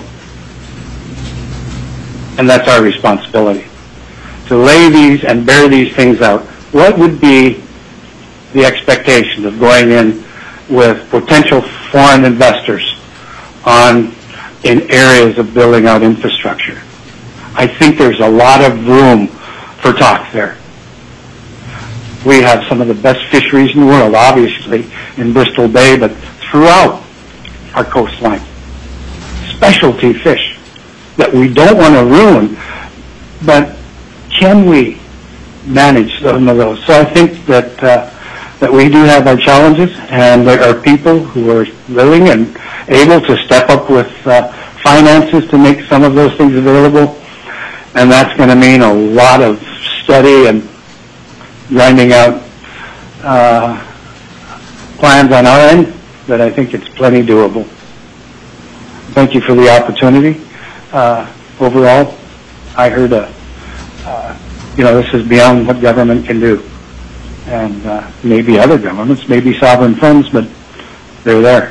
And that's our responsibility, to lay these and bear these things out. What would be the expectation of going in with potential foreign investors on in areas of building out infrastructure? I think there's a lot of room for talk there. We have some of the best fisheries in the world, obviously, in Bristol Bay, but throughout our coastline. Specialty fish that we don't want to ruin, but can we manage some of those? So I think that uh, that we do have our challenges, and there are people who are willing and able to step up with uh, finances to make some of those things available, and that's going to mean a lot of study and grinding out uh, plans on our end, but I think it's plenty doable. Thank you for the opportunity. Uh, overall, I heard a, uh, you know, this is beyond what government can do. And uh, maybe other governments, maybe sovereign funds, but they're there.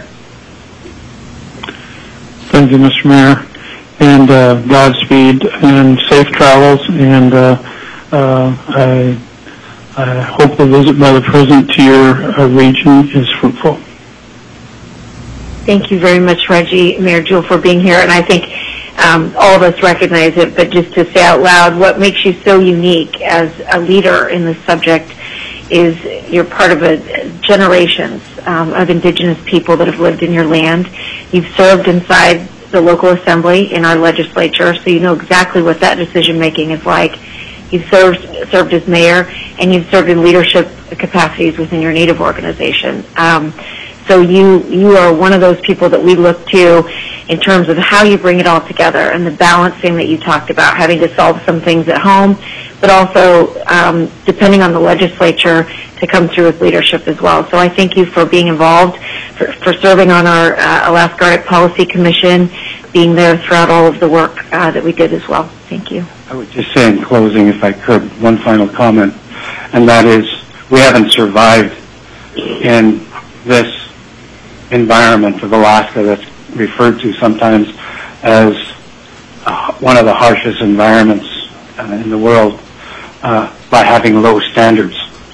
Thank you, Mister Mayor. And uh, Godspeed and safe travels. And uh, uh, I, I hope the visit by the President to your uh, region is fruitful. Thank you very much, Reggie, Mayor Jewell, for being here. And I think um, all of us recognize it, but just to say out loud, what makes you so unique as a leader in this subject is you're part of a generations um, of indigenous people that have lived in your land. You've served inside the local assembly in our legislature, so you know exactly what that decision making is like. You've served served as mayor, and you've served in leadership capacities within your Native organization. Um, so you you are one of those people that we look to in terms of how you bring it all together and the balancing that you talked about, having to solve some things at home, but also um, depending on the legislature to come through with leadership as well. So I thank you for being involved, for, for serving on our uh, Alaska Arctic Policy Commission, being there throughout all of the work uh, that we did as well. Thank you. I would just say in closing, if I could, one final comment, and that is we haven't survived in this environment of Alaska that's referred to sometimes as uh, one of the harshest environments uh, in the world uh, by having low standards.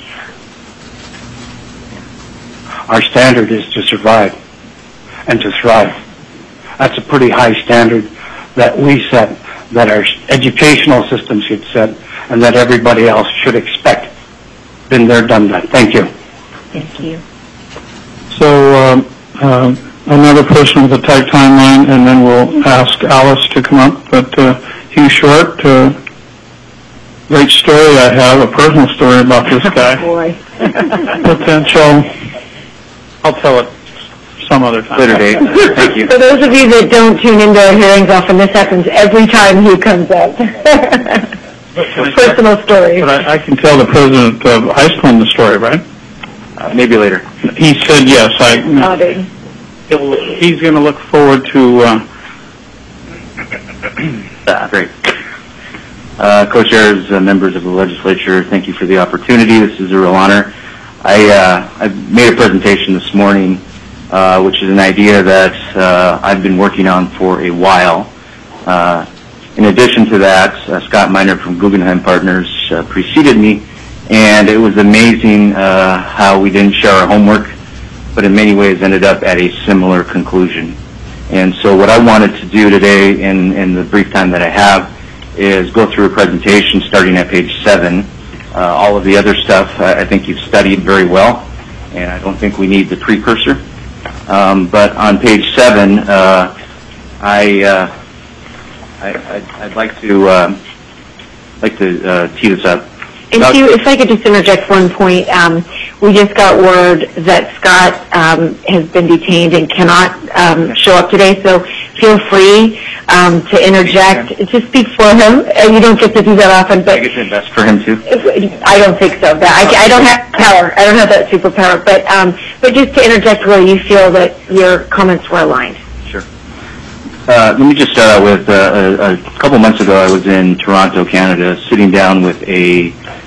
Our standard is to survive and to thrive. That's a pretty high standard that we set, that our educational system should set, and that everybody else should expect. Been there, done that. Thank you. Thank you. So um, uh, another person with a tight timeline, and then we'll ask Alice to come up. But uh, Hugh Short, uh, great story I have, a personal story about this guy. Boy. Potential. I'll tell it some other time. Later date. Thank you. For those of you that don't tune into our hearings often, this happens every time Hugh comes up. Personal story. But I, I can tell the president of Iceland the story, right? Uh, maybe later. He said yes. I. Nodding. He'll, he's going to look forward to. Uh, uh, great. Uh, co-chairs, uh, members of the legislature, thank you for the opportunity. This is a real honor. I uh, I made a presentation this morning, uh, which is an idea that uh, I've been working on for a while. Uh, in addition to that, uh, Scott Miner from Guggenheim Partners uh, preceded me, and it was amazing uh, how we didn't share our homework, but in many ways ended up at a similar conclusion. And so what I wanted to do today in, in the brief time that I have is go through a presentation starting at page seven. Uh, all of the other stuff uh, I think you've studied very well, and I don't think we need the precursor. Um, but on page seven, uh, I, uh, I, I'd, I'd like to uh, like to uh, tee this up. And Hugh, if I could just interject one point, um, we just got word that Scott um, has been detained and cannot um, show up today, so feel free um, to interject, to speak for him. Uh, you don't get to do that often, but I get to invest for him too. I don't think so. That I, I don't have power. I don't have that superpower. But um, but just to interject where you feel that your comments were aligned. Sure. Uh, let me just start out with uh, a, a couple months ago I was in Toronto, Canada, sitting down with a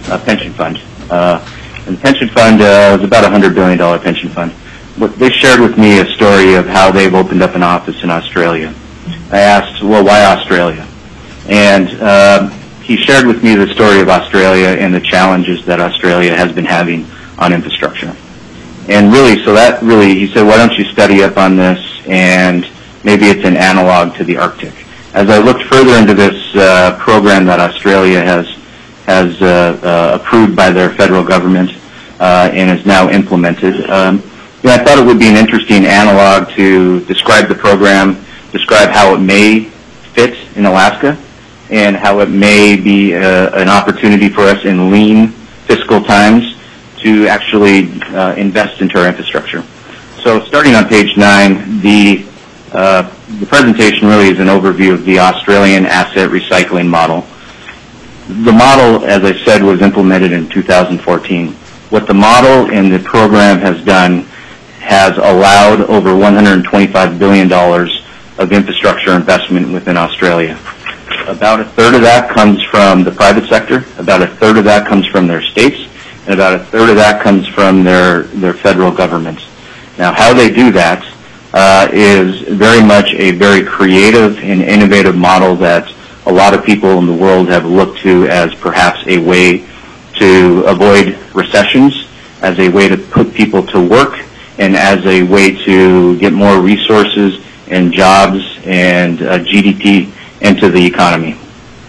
uh, pension fund. Uh, and the pension fund uh, is about a one hundred billion dollars pension fund. But they shared with me a story of how they've opened up an office in Australia. I asked, well, why Australia? And uh, he shared with me the story of Australia and the challenges that Australia has been having on infrastructure. And really, so that really, he said, why don't you study up on this, and maybe it's an analog to the Arctic. As I looked further into this uh, program that Australia has has uh, uh, approved by their federal government uh, and is now implemented, um, you know, I thought it would be an interesting analog to describe the program, describe how it may fit in Alaska, and how it may be uh, an opportunity for us in lean fiscal times to actually uh, invest into our infrastructure. So starting on page nine, the, uh, the presentation really is an overview of the Australian asset recycling model. The model, as I said, was implemented in two thousand fourteen. What the model and the program has done has allowed over one hundred twenty-five billion dollars of infrastructure investment within Australia. About a third of that comes from the private sector, about a third of that comes from their states, and about a third of that comes from their, their federal government. Now, how they do that uh, is very much a very creative and innovative model that a lot of people in the world have looked to as perhaps a way to avoid recessions, as a way to put people to work, and as a way to get more resources and jobs and uh, G D P into the economy.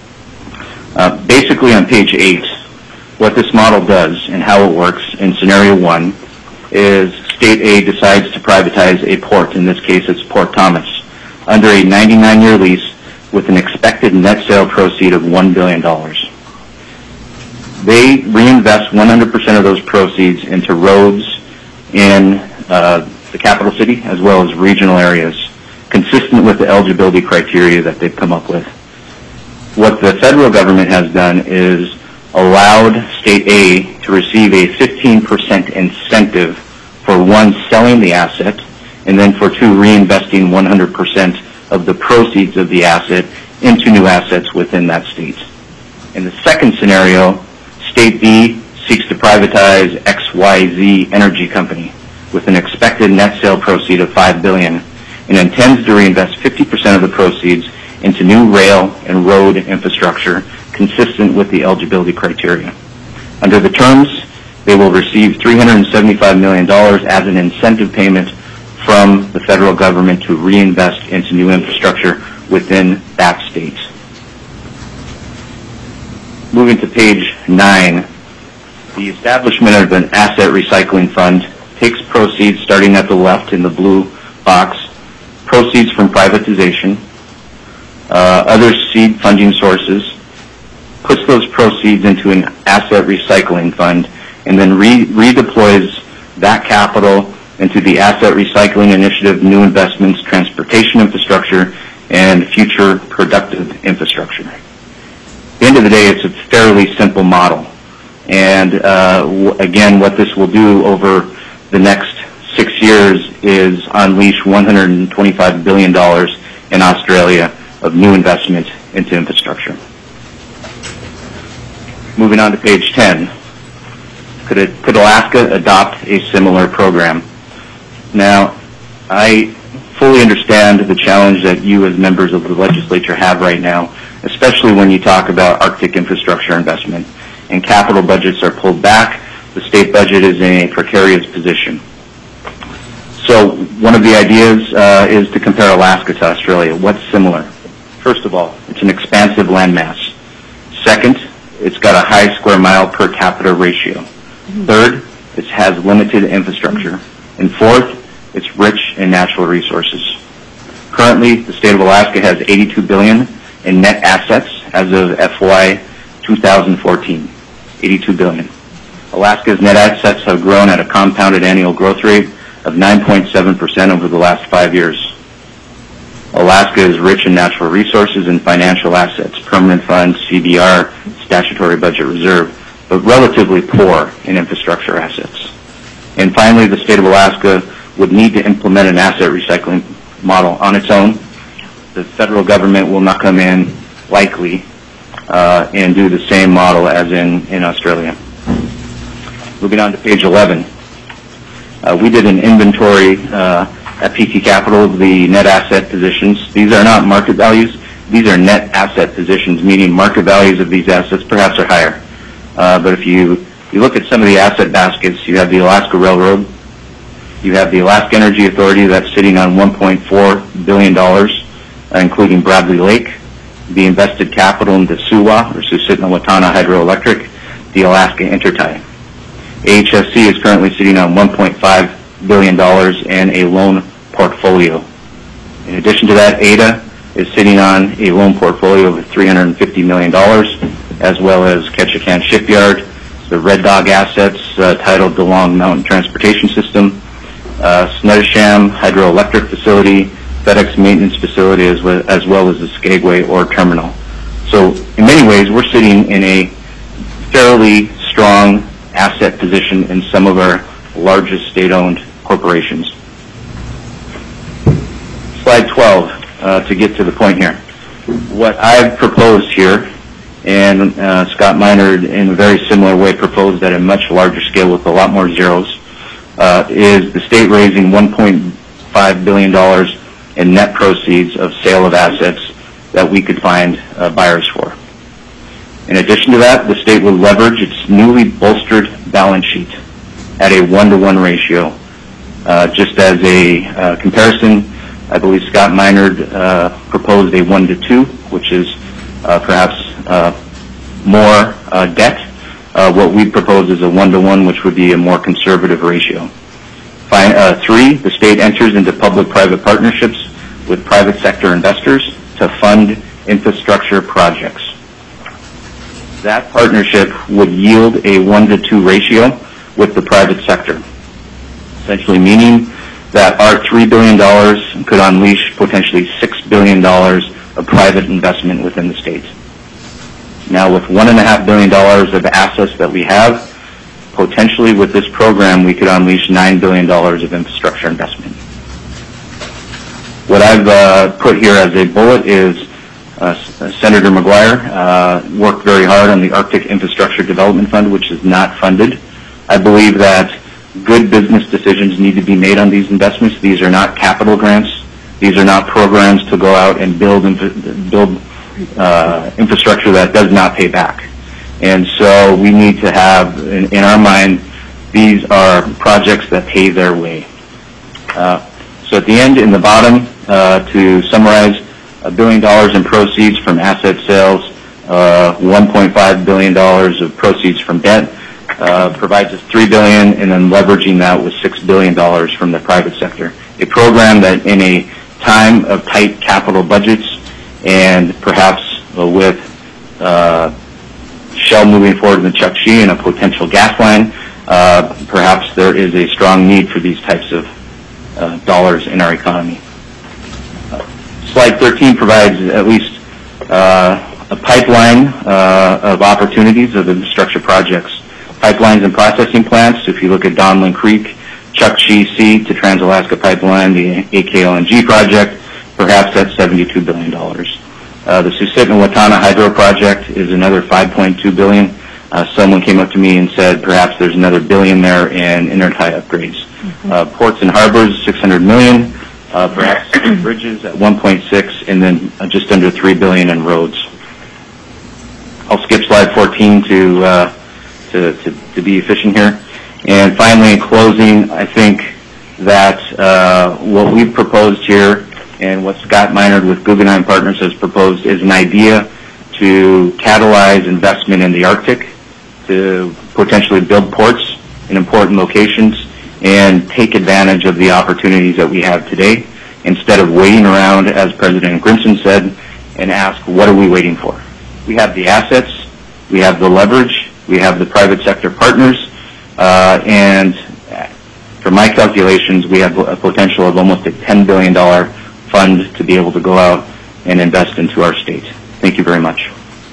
Uh, basically on page eight, what this model does and how it works in scenario one is State A decides to privatize a port, in this case it's Port Thomas, under a ninety-nine year lease with an expected net sale proceed of one billion dollars. They reinvest one hundred percent of those proceeds into roads in uh, the capital city as well as regional areas, consistent with the eligibility criteria that they've come up with. What the federal government has done is allowed State A to receive a fifteen percent incentive for one, selling the asset, and then for two, reinvesting one hundred percent of the proceeds of the asset into new assets within that state. In the second scenario, State B seeks to privatize X Y Z Energy Company with an expected net sale proceed of five billion dollars and intends to reinvest fifty percent of the proceeds into new rail and road infrastructure consistent with the eligibility criteria. Under the terms, they will receive three hundred seventy-five million dollars as an incentive payment from the federal government to reinvest into new infrastructure within that state. Moving to page nine, the establishment of an asset recycling fund takes proceeds starting at the left in the blue box, proceeds from privatization, uh, other seed funding sources, puts those proceeds into an asset recycling fund, and then re- redeploys that capital into the asset recycling initiative, new investments, transportation infrastructure, and future productive infrastructure. At the end of the day, it's a fairly simple model. And uh, w- again, what this will do over the next six years is unleash one hundred twenty-five billion dollars in Australia of new investment into infrastructure. Moving on to page ten. Could, it, could Alaska adopt a similar program? Now, I fully understand the challenge that you as members of the legislature have right now, especially when you talk about Arctic infrastructure investment, and capital budgets are pulled back, the state budget is in a precarious position. So one of the ideas uh, is to compare Alaska to Australia. What's similar? First of all, it's an expansive landmass. Second, it's got a high square mile per capita ratio. Third, it has limited infrastructure. And fourth, it's rich in natural resources. Currently, the state of Alaska has eighty-two billion dollars in net assets as of F Y twenty fourteen. eighty-two billion dollars. Alaska's net assets have grown at a compounded annual growth rate of nine point seven percent over the last five years. Alaska is rich in natural resources and financial assets, permanent funds, C B R, statutory budget reserve, but relatively poor in infrastructure assets. And finally, the state of Alaska would need to implement an asset recycling model on its own. The federal government will not come in, likely, uh, and do the same model as in, in Australia. Moving on to page eleven. Uh, we did an inventory uh, at P T Capital of the net asset positions. These are not market values. These are net asset positions, meaning market values of these assets perhaps are higher. Uh, but if you, you look at some of the asset baskets, you have the Alaska Railroad, you have the Alaska Energy Authority that's sitting on one point four billion dollars, uh, including Bradley Lake, the invested capital into Suwa, or Susitna-Watana Hydroelectric, the Alaska Intertie. A H S C is currently sitting on one point five billion dollars and a loan portfolio. In addition to that, A D A is sitting on a loan portfolio of three hundred fifty million dollars, as well as Ketchikan Shipyard, the Red Dog assets uh, titled the Long Mountain Transportation System, uh, Snettisham Hydroelectric Facility, FedEx Maintenance Facility, as well, as well as the Skagway Ore Terminal. So in many ways, we're sitting in a fairly strong asset position in some of our largest state-owned corporations. Slide twelve, uh, to get to the point here. What I've proposed here, and uh, Scott Minerd in a very similar way proposed at a much larger scale with a lot more zeros, uh, is the state raising one point five billion dollars in net proceeds of sale of assets that we could find uh, buyers for. In addition to that, the state will leverage its newly bolstered balance sheet at a one-to-one ratio. Uh, just as a uh, comparison, I believe Scott Minerd uh, proposed a one to two, which is uh, perhaps uh, more uh, debt. Uh, what we propose is a one to one, which would be a more conservative ratio. Fine, uh, three, the state enters into public-private partnerships with private sector investors to fund infrastructure projects. That partnership would yield a one to two ratio with the private sector, essentially meaning that our three billion dollars could unleash potentially six billion dollars of private investment within the state. Now, with one point five billion dollars of assets that we have, potentially with this program, we could unleash nine billion dollars of infrastructure investment. What I've uh, put here as a bullet is uh, Senator McGuire uh, worked very hard on the Arctic Infrastructure Development Fund, which is not funded. I believe that good business decisions need to be made on these investments. These are not capital grants. These are not programs to go out and build build uh, infrastructure that does not pay back. And so we need to have, in, in our mind, these are projects that pay their way. Uh, so at the end, in the bottom, uh, to summarize, a billion dollars in proceeds from asset sales, uh, one point five billion dollars of proceeds from debt, uh, provides us three billion dollars, and then leveraging that with six billion dollars from the private sector. A program that in a time of tight capital budgets and perhaps uh, with uh, Shell moving forward in the Chukchi and a potential gas line, uh, perhaps there is a strong need for these types of uh, dollars in our economy. Uh, slide thirteen provides at least uh, a pipeline uh, of opportunities of infrastructure projects. Pipelines and processing plants, if you look at Donlin Creek, Chukchi C to Trans-Alaska Pipeline, the A K L N G project, perhaps that's seventy-two billion dollars. Uh, the Susitna-Watana Hydro project is another five point two billion dollars. Uh, someone came up to me and said perhaps there's another billion there in intertie upgrades. Mm-hmm. Uh, ports and harbors, six hundred million dollars. Uh, perhaps bridges at one point six, and then uh, just under three billion dollars in roads. I'll skip slide fourteen to, uh, to, to, to be efficient here. And finally, in closing, I think that uh, what we've proposed here and what Scott Minerd with Guggenheim Partners has proposed is an idea to catalyze investment in the Arctic, to potentially build ports in important locations, and take advantage of the opportunities that we have today, instead of waiting around, as President Grinson said, and ask, what are we waiting for? We have the assets, we have the leverage, we have the private sector partners, uh, and from my calculations, we have a potential of almost a ten billion dollars fund to be able to go out and invest into our state. Thank you very much.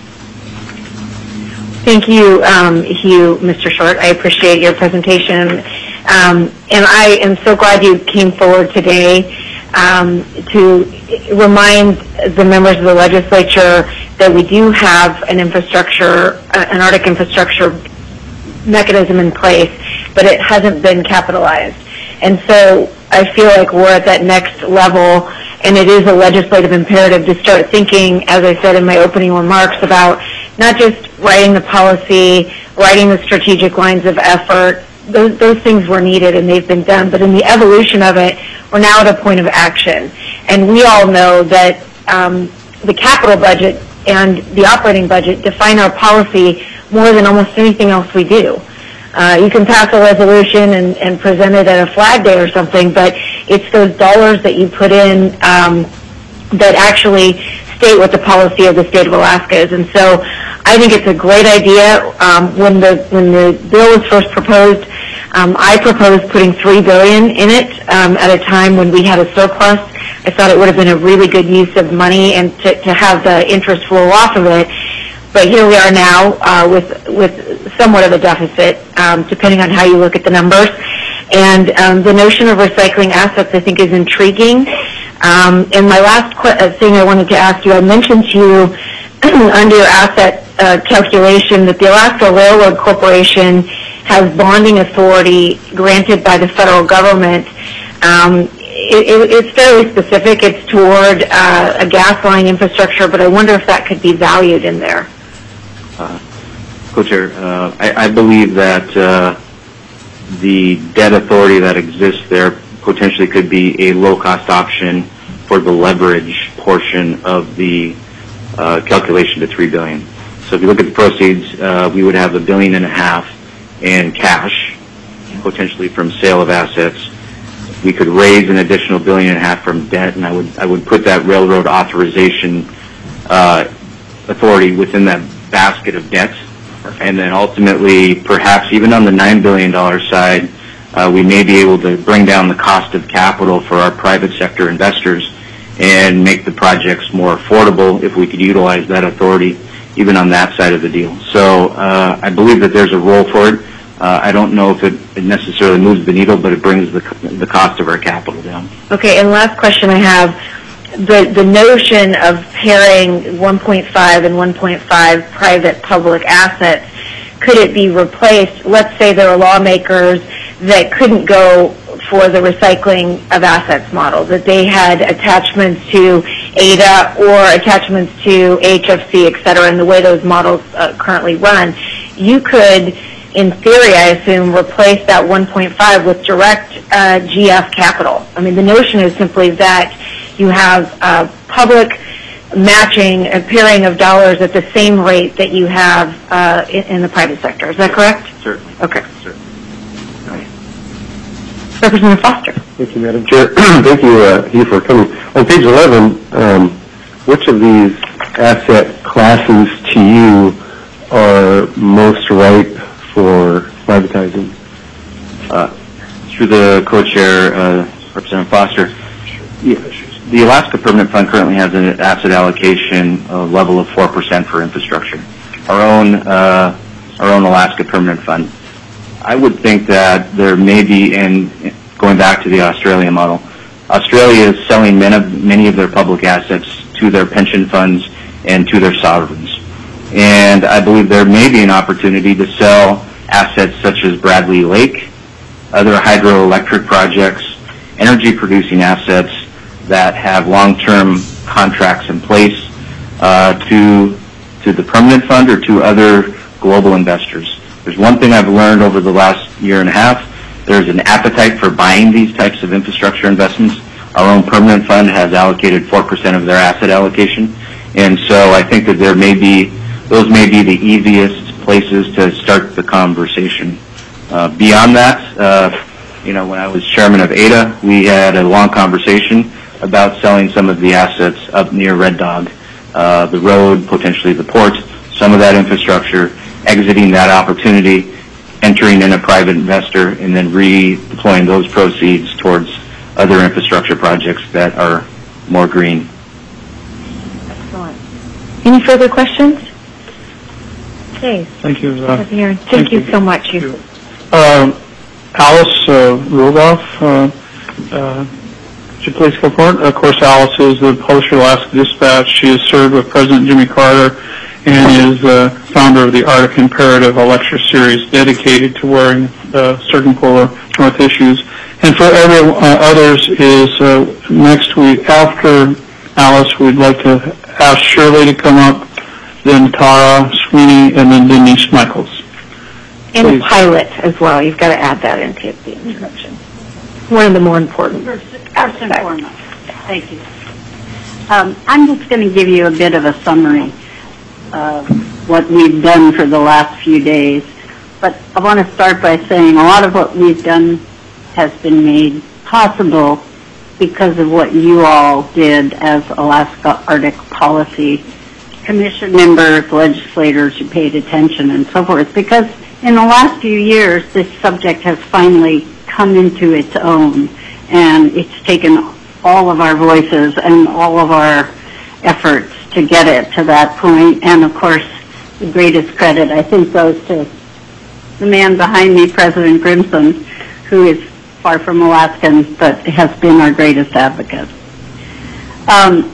Thank you, um, Hugh, Mister Short. I appreciate your presentation. Um, and I am so glad you came forward today um, to remind the members of the legislature that we do have an infrastructure, uh, an Arctic infrastructure mechanism in place, but it hasn't been capitalized. And so I feel like we're at that next level, and it is a legislative imperative to start thinking, as I said in my opening remarks, about not just writing the policy, writing the strategic lines of effort. Those, those things were needed and they've been done, but in the evolution of it, we're now at a point of action. And we all know that um, the capital budget and the operating budget define our policy more than almost anything else we do. Uh, you can pass a resolution and, and present it at a flag day or something, but it's those dollars that you put in um, that actually state what the policy of the state of Alaska is. And so I think it's a great idea. Um, when the when the bill was first proposed, um, I proposed putting three billion dollars in it um, at a time when we had a surplus. I thought it would have been a really good use of money and to, to have the interest flow off of it. But here we are now uh, with with somewhat of a deficit, um, depending on how you look at the numbers. And um, the notion of recycling assets, I think, is intriguing. Um, and my last qu- thing I wanted to ask you, I mentioned to you under your asset uh, calculation that the Alaska Railroad Corporation has bonding authority granted by the federal government. Um, it, it, it's fairly specific. It's toward uh, a gas line infrastructure, but I wonder if that could be valued in there. Uh, Co-Chair, uh, I, I believe that uh, the debt authority that exists there potentially could be a low-cost option for the leverage portion of the uh, calculation to three billion dollars. So if you look at the proceeds, uh, we would have a billion and a half in cash, potentially from sale of assets. We could raise an additional billion and a half from debt, and I would I would put that railroad authorization uh, authority within that basket of debt. And then ultimately, perhaps even on the nine billion dollars side, uh, we may be able to bring down the cost of capital for our private sector investors and make the projects more affordable if we could utilize that authority even on that side of the deal. So uh, I believe that there's a role for it. Uh, I don't know if it, it necessarily moves the needle, but it brings the, the cost of our capital down. Okay, and last question I have. The, the notion of pairing one point five and one point five private-public assets, could it be replaced? Let's say there are lawmakers that couldn't go for the recycling of assets model, that they had attachments to A D A or attachments to H F C, et cetera, and the way those models uh, currently run. You could, in theory, I assume, replace that one point five with direct uh, G F capital. I mean, the notion is simply that you have uh, public matching, a pairing of dollars at the same rate that you have uh, in, in the private sector. Is that correct? Certainly. Okay. Certainly. Representative Foster. Thank you, Madam Chair. Thank you, uh, you for coming. On page eleven, um, which of these asset classes to you are most ripe for privatizing? Uh, through the co-chair, uh, Representative Foster, yeah, the Alaska Permanent Fund currently has an asset allocation uh, level of four percent for infrastructure. Our own, uh, our own Alaska Permanent Fund. I would think that there may be, and going back to the Australian model, Australia is selling many of, many of their public assets to their pension funds and to their sovereigns. And I believe there may be an opportunity to sell assets such as Bradley Lake, other hydroelectric projects, energy-producing assets that have long-term contracts in place uh, to to the permanent fund or to other global investors. There's one thing I've learned over the last year and a half. There's an appetite for buying these types of infrastructure investments. Our own permanent fund has allocated four percent of their asset allocation. And so I think that there may be, those may be the easiest places to start the conversation. Uh, beyond that, uh, you know, when I was chairman of A D A, we had a long conversation about selling some of the assets up near Red Dog, uh, the road, potentially the port, some of that infrastructure, exiting that opportunity, entering in a private investor, and then redeploying those proceeds towards other infrastructure projects that are more green. Excellent. Any further questions? Okay. Thank you. Uh, Thank, Thank you, you so much. Thank you. Uh, Alice uh, Rudolph, uh, uh, Would you please go forward? Of course, Alice is the publisher of Alaska Dispatch. She has served with President Jimmy Carter and is the founder of the Arctic Imperative, a lecture series dedicated to wearing uh, circumpolar north issues. And for every uh, others is uh, next week after Alice, we'd like to ask Shirley to come up, then Tara Sweeney, and then Denise Michaels. And Please. a pilot as well. You've got to add that into the introduction. One of the more important. First, first and foremost. Thank you. Um, I'm just going to give you a bit of a summary of what we've done for the last few days. But I want to start by saying a lot of what we've done has been made possible because of what you all did as Alaska Arctic Policy Commission members, legislators who paid attention and so forth. Because in the last few years, this subject has finally come into its own, and it's taken all of our voices and all of our efforts to get it to that point. And of course, the greatest credit, I think, goes to the man behind me, President Grimson, who is far from Alaskan, but has been our greatest advocate. Um,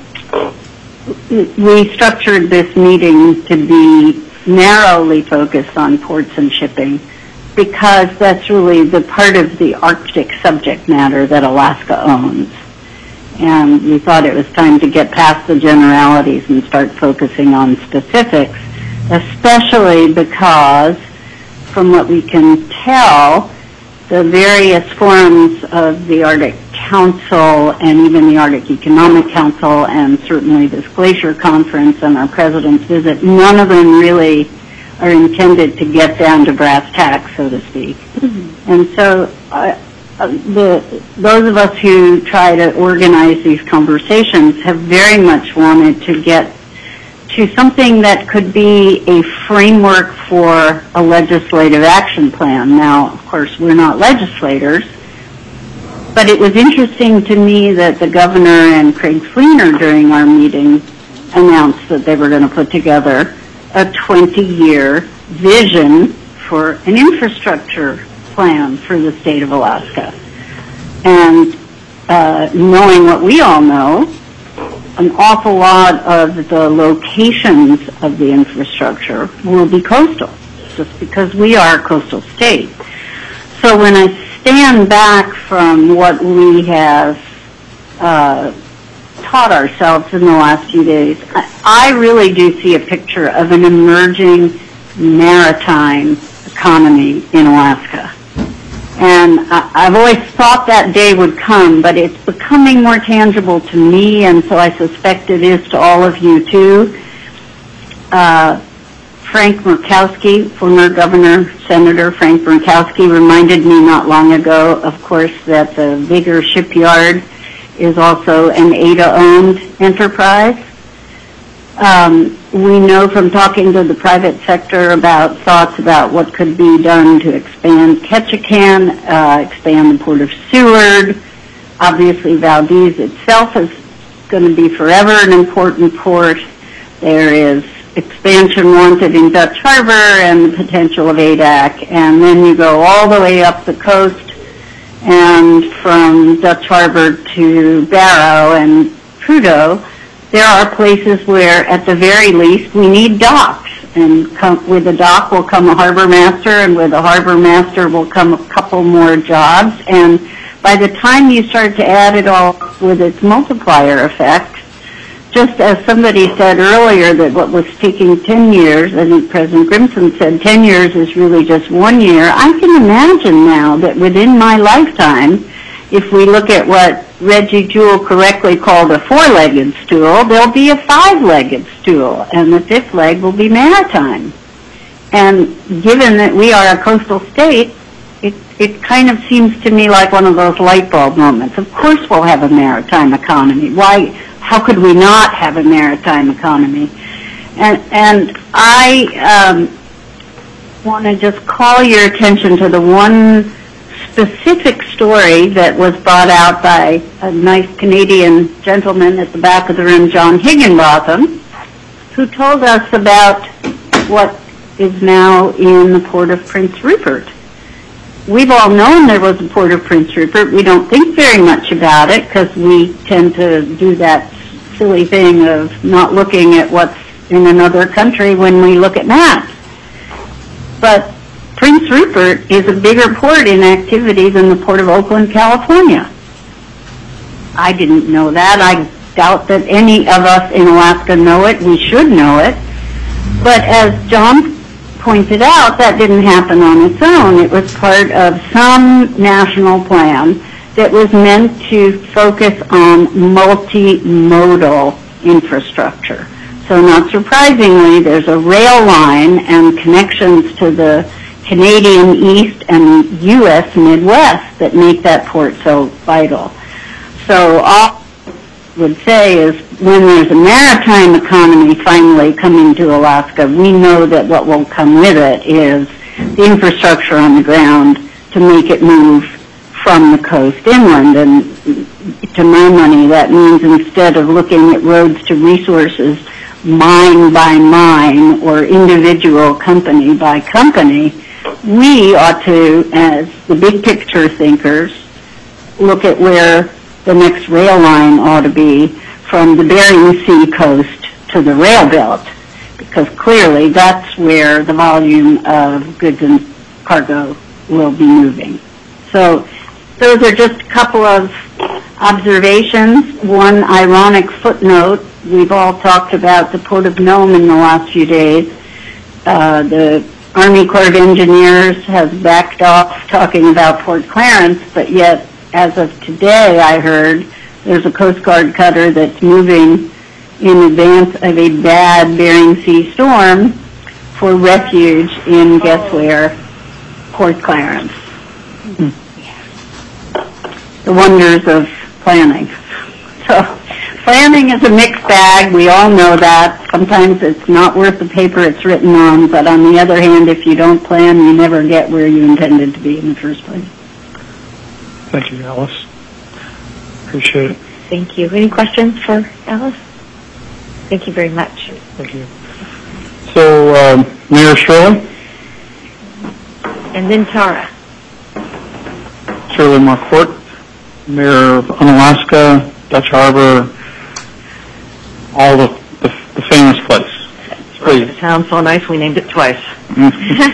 we structured this meeting to be narrowly focused on ports and shipping because that's really the part of the Arctic subject matter that Alaska owns. And we thought it was time to get past the generalities and start focusing on specifics, especially because, from what we can tell, the various forums of the Arctic Council and even the Arctic Economic Council and certainly this Glacier Conference and our President's visit, none of them really are intended to get down to brass tacks, so to speak. Mm-hmm. And so uh, the, those of us who try to organize these conversations have very much wanted to get to something that could be a framework for a legislative action plan. Now, of course, we're not legislators, but it was interesting to me that the governor and Craig Fleener during our meeting announced that they were going to put together a twenty-year vision for an infrastructure plan for the state of Alaska. And uh, knowing what we all know, an awful lot of the locations of the infrastructure will be coastal, just because we are a coastal state. So when I stand back from what we have uh, taught ourselves in the last few days, I, I really do see a picture of an emerging maritime economy in Alaska. And I, I've always thought that day would come, but it's becoming more tangible to me, and so I suspect it is to all of you too. Uh, Frank Murkowski, former governor, Senator Frank Murkowski, reminded me not long ago, of course, that the Vigor shipyard is also an A D A-owned enterprise. Um, we know from talking to the private sector about thoughts about what could be done to expand Ketchikan, uh, expand the Port of Seward. Obviously, Valdez itself is going to be forever an important port. There is expansion wanted in Dutch Harbor and the potential of A D A C. And then you go all the way up the coast and from Dutch Harbor to Barrow and Prudhoe, there are places where, at the very least, we need docks. And come, with a dock will come a harbor master, and with a harbor master will come a couple more jobs. And by the time you start to add it all with its multiplier effect, just as somebody said earlier that what was taking ten years, I think President Grimson said ten years is really just one year, I can imagine now that within my lifetime, if we look at what Reggie Jewell correctly called a four-legged stool, there'll be a five-legged stool, and the fifth leg will be maritime. And given that we are a coastal state, it, it kind of seems to me like one of those light bulb moments. Of course we'll have a maritime economy. Why? How could we not have a maritime economy? And, and I um, want to just call your attention to the one specific story that was brought out by a nice Canadian gentleman at the back of the room, John Higginbotham, who told us about what is now in the port of Prince Rupert. we've all known there was a port of Prince Rupert. We don't think very much about it because we tend to do that silly thing of not looking at what's in another country when we look at maps. But Prince Rupert is a bigger port in activity than the Port of Oakland, California. I didn't know that. I doubt that any of us in Alaska know it. We should know it. But as John pointed out, that didn't happen on its own. It was part of some national plan that was meant to focus on multimodal infrastructure. So not surprisingly, there's a rail line and connections to the Canadian East and U S Midwest that make that port so vital. So all I would say is when there's a maritime economy finally coming to Alaska, we know that what will come with it is the infrastructure on the ground to make it move from the coast inland. And to my money, that means instead of looking at roads to resources mine by mine or individual company by company, we ought to, as the big picture thinkers, look at where the next rail line ought to be from the Bering Sea coast to the rail belt, because clearly that's where the volume of goods and cargo will be moving. So those are just a couple of observations. One ironic footnote, we've all talked about the Port of Nome in the last few days. Uh, the Army Corps of Engineers has backed off talking about Port Clarence, but yet as of today I heard there's a Coast Guard cutter that's moving in advance of a bad Bering Sea storm for refuge in, guess where, Port Clarence. Mm. The wonders of planning. So planning is a mixed bag. We all know that. Sometimes it's not worth the paper it's written on, but on the other hand, if you don't plan, you never get where you intended to be in the first place. Thank you, Alice. Appreciate it. Thank you. Any questions for Alice? Thank you very much. Thank you. So, um, Mayor Shirley? And then Tara. Shirley Marquardt, Mayor of Unalaska, Dutch Harbor, all the, the, the famous place. Please. The town's so nice we named it twice. um,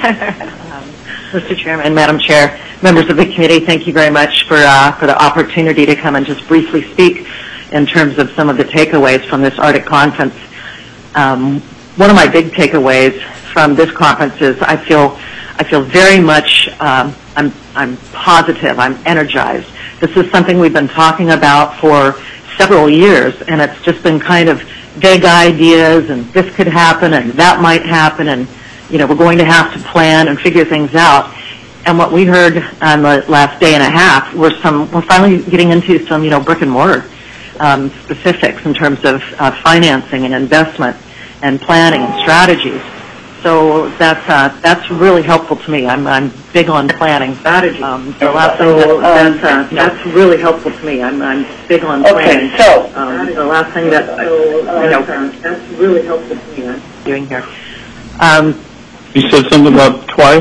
Mister Chairman, Madam Chair, members of the committee, thank you very much for uh, for the opportunity to come and just briefly speak in terms of some of the takeaways from this Arctic conference. Um, one of my big takeaways from this conference is I feel I feel very much um, I'm I'm positive, I'm energized. This is something we've been talking about for several years, and it's just been kind of vague ideas, and this could happen, and that might happen, and you know we're going to have to plan and figure things out. And what we heard on the last day and a half were some. We're finally getting into some, you know, brick and mortar um, specifics in terms of uh, financing and investment and planning and strategies. So that's uh, that's really helpful to me. I'm I'm big on planning. Strategy. Um, the last thing that, that's uh, that's really helpful to me. I'm I'm big on planning. Okay, so um, the last thing that I, you know that's really helpful to me. I'm doing here. Um, you said something about twice.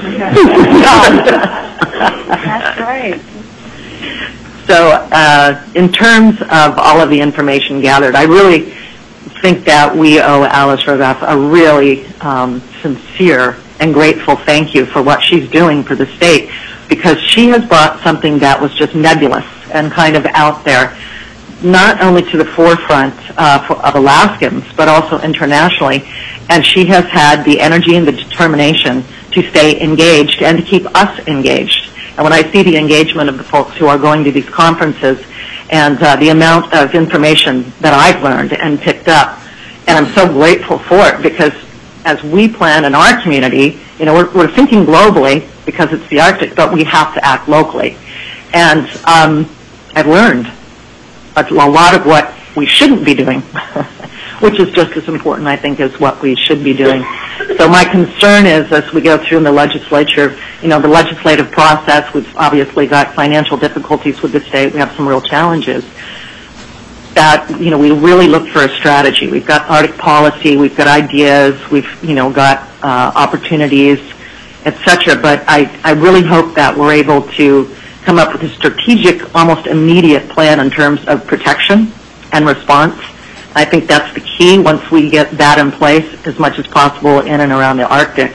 That's right. So, uh, in terms of all of the information gathered, I really think that we owe Alice Rogoff a really um, sincere and grateful thank you for what she's doing for the state, because she has brought something that was just nebulous and kind of out there, not only to the forefront uh, for, of Alaskans, but also internationally. And she has had the energy and the determination to stay engaged and to keep us engaged. And when I see the engagement of the folks who are going to these conferences and uh, the amount of information that I've learned and picked up, and I'm so grateful for it, because as we plan in our community, you know, we're, we're thinking globally because it's the Arctic, but we have to act locally. And um, I've learned a lot of what we shouldn't be doing, which is just as important, I think, as what we should be doing. So my concern is, as we go through in the legislature, you know, the legislative process, we've obviously got financial difficulties with the state. We have some real challenges. That, you know, we really look for a strategy. We've got Arctic policy, we've got ideas, we've, you know, got uh, opportunities, et cetera. But I, I really hope that we're able to come up with a strategic, almost immediate plan in terms of protection and response. I think that's the key. Once we get that in place as much as possible in and around the Arctic,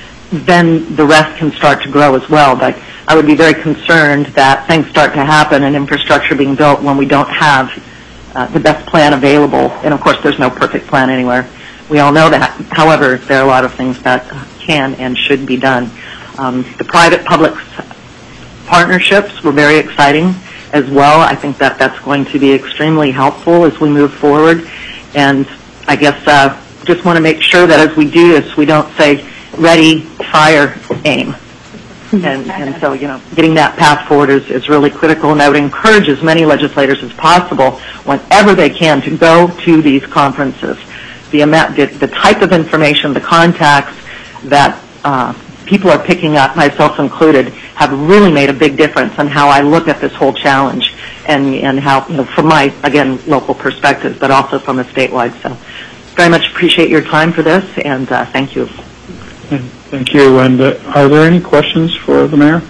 then the rest can start to grow as well. But I would be very concerned that things start to happen and infrastructure being built when we don't have uh, the best plan available. And of course, there's no perfect plan anywhere. We all know that. However, there are a lot of things that can and should be done. Um, the private-public partnerships were very exciting as well. I think that that's going to be extremely helpful as we move forward. And I guess uh, just want to make sure that as we do this, we don't say, ready, fire, aim. And, and so, you know, getting that path forward is, is really critical, and I would encourage as many legislators as possible, whenever they can, to go to these conferences. The amount, the, the type of information, the contacts that uh, people are picking up, myself included, have really made a big difference in how I look at this whole challenge, and, and how, you know, from my, again, local perspective, but also from a statewide. So very much appreciate your time for this, and uh, thank you. Thank you. And uh, are there any questions for the mayor?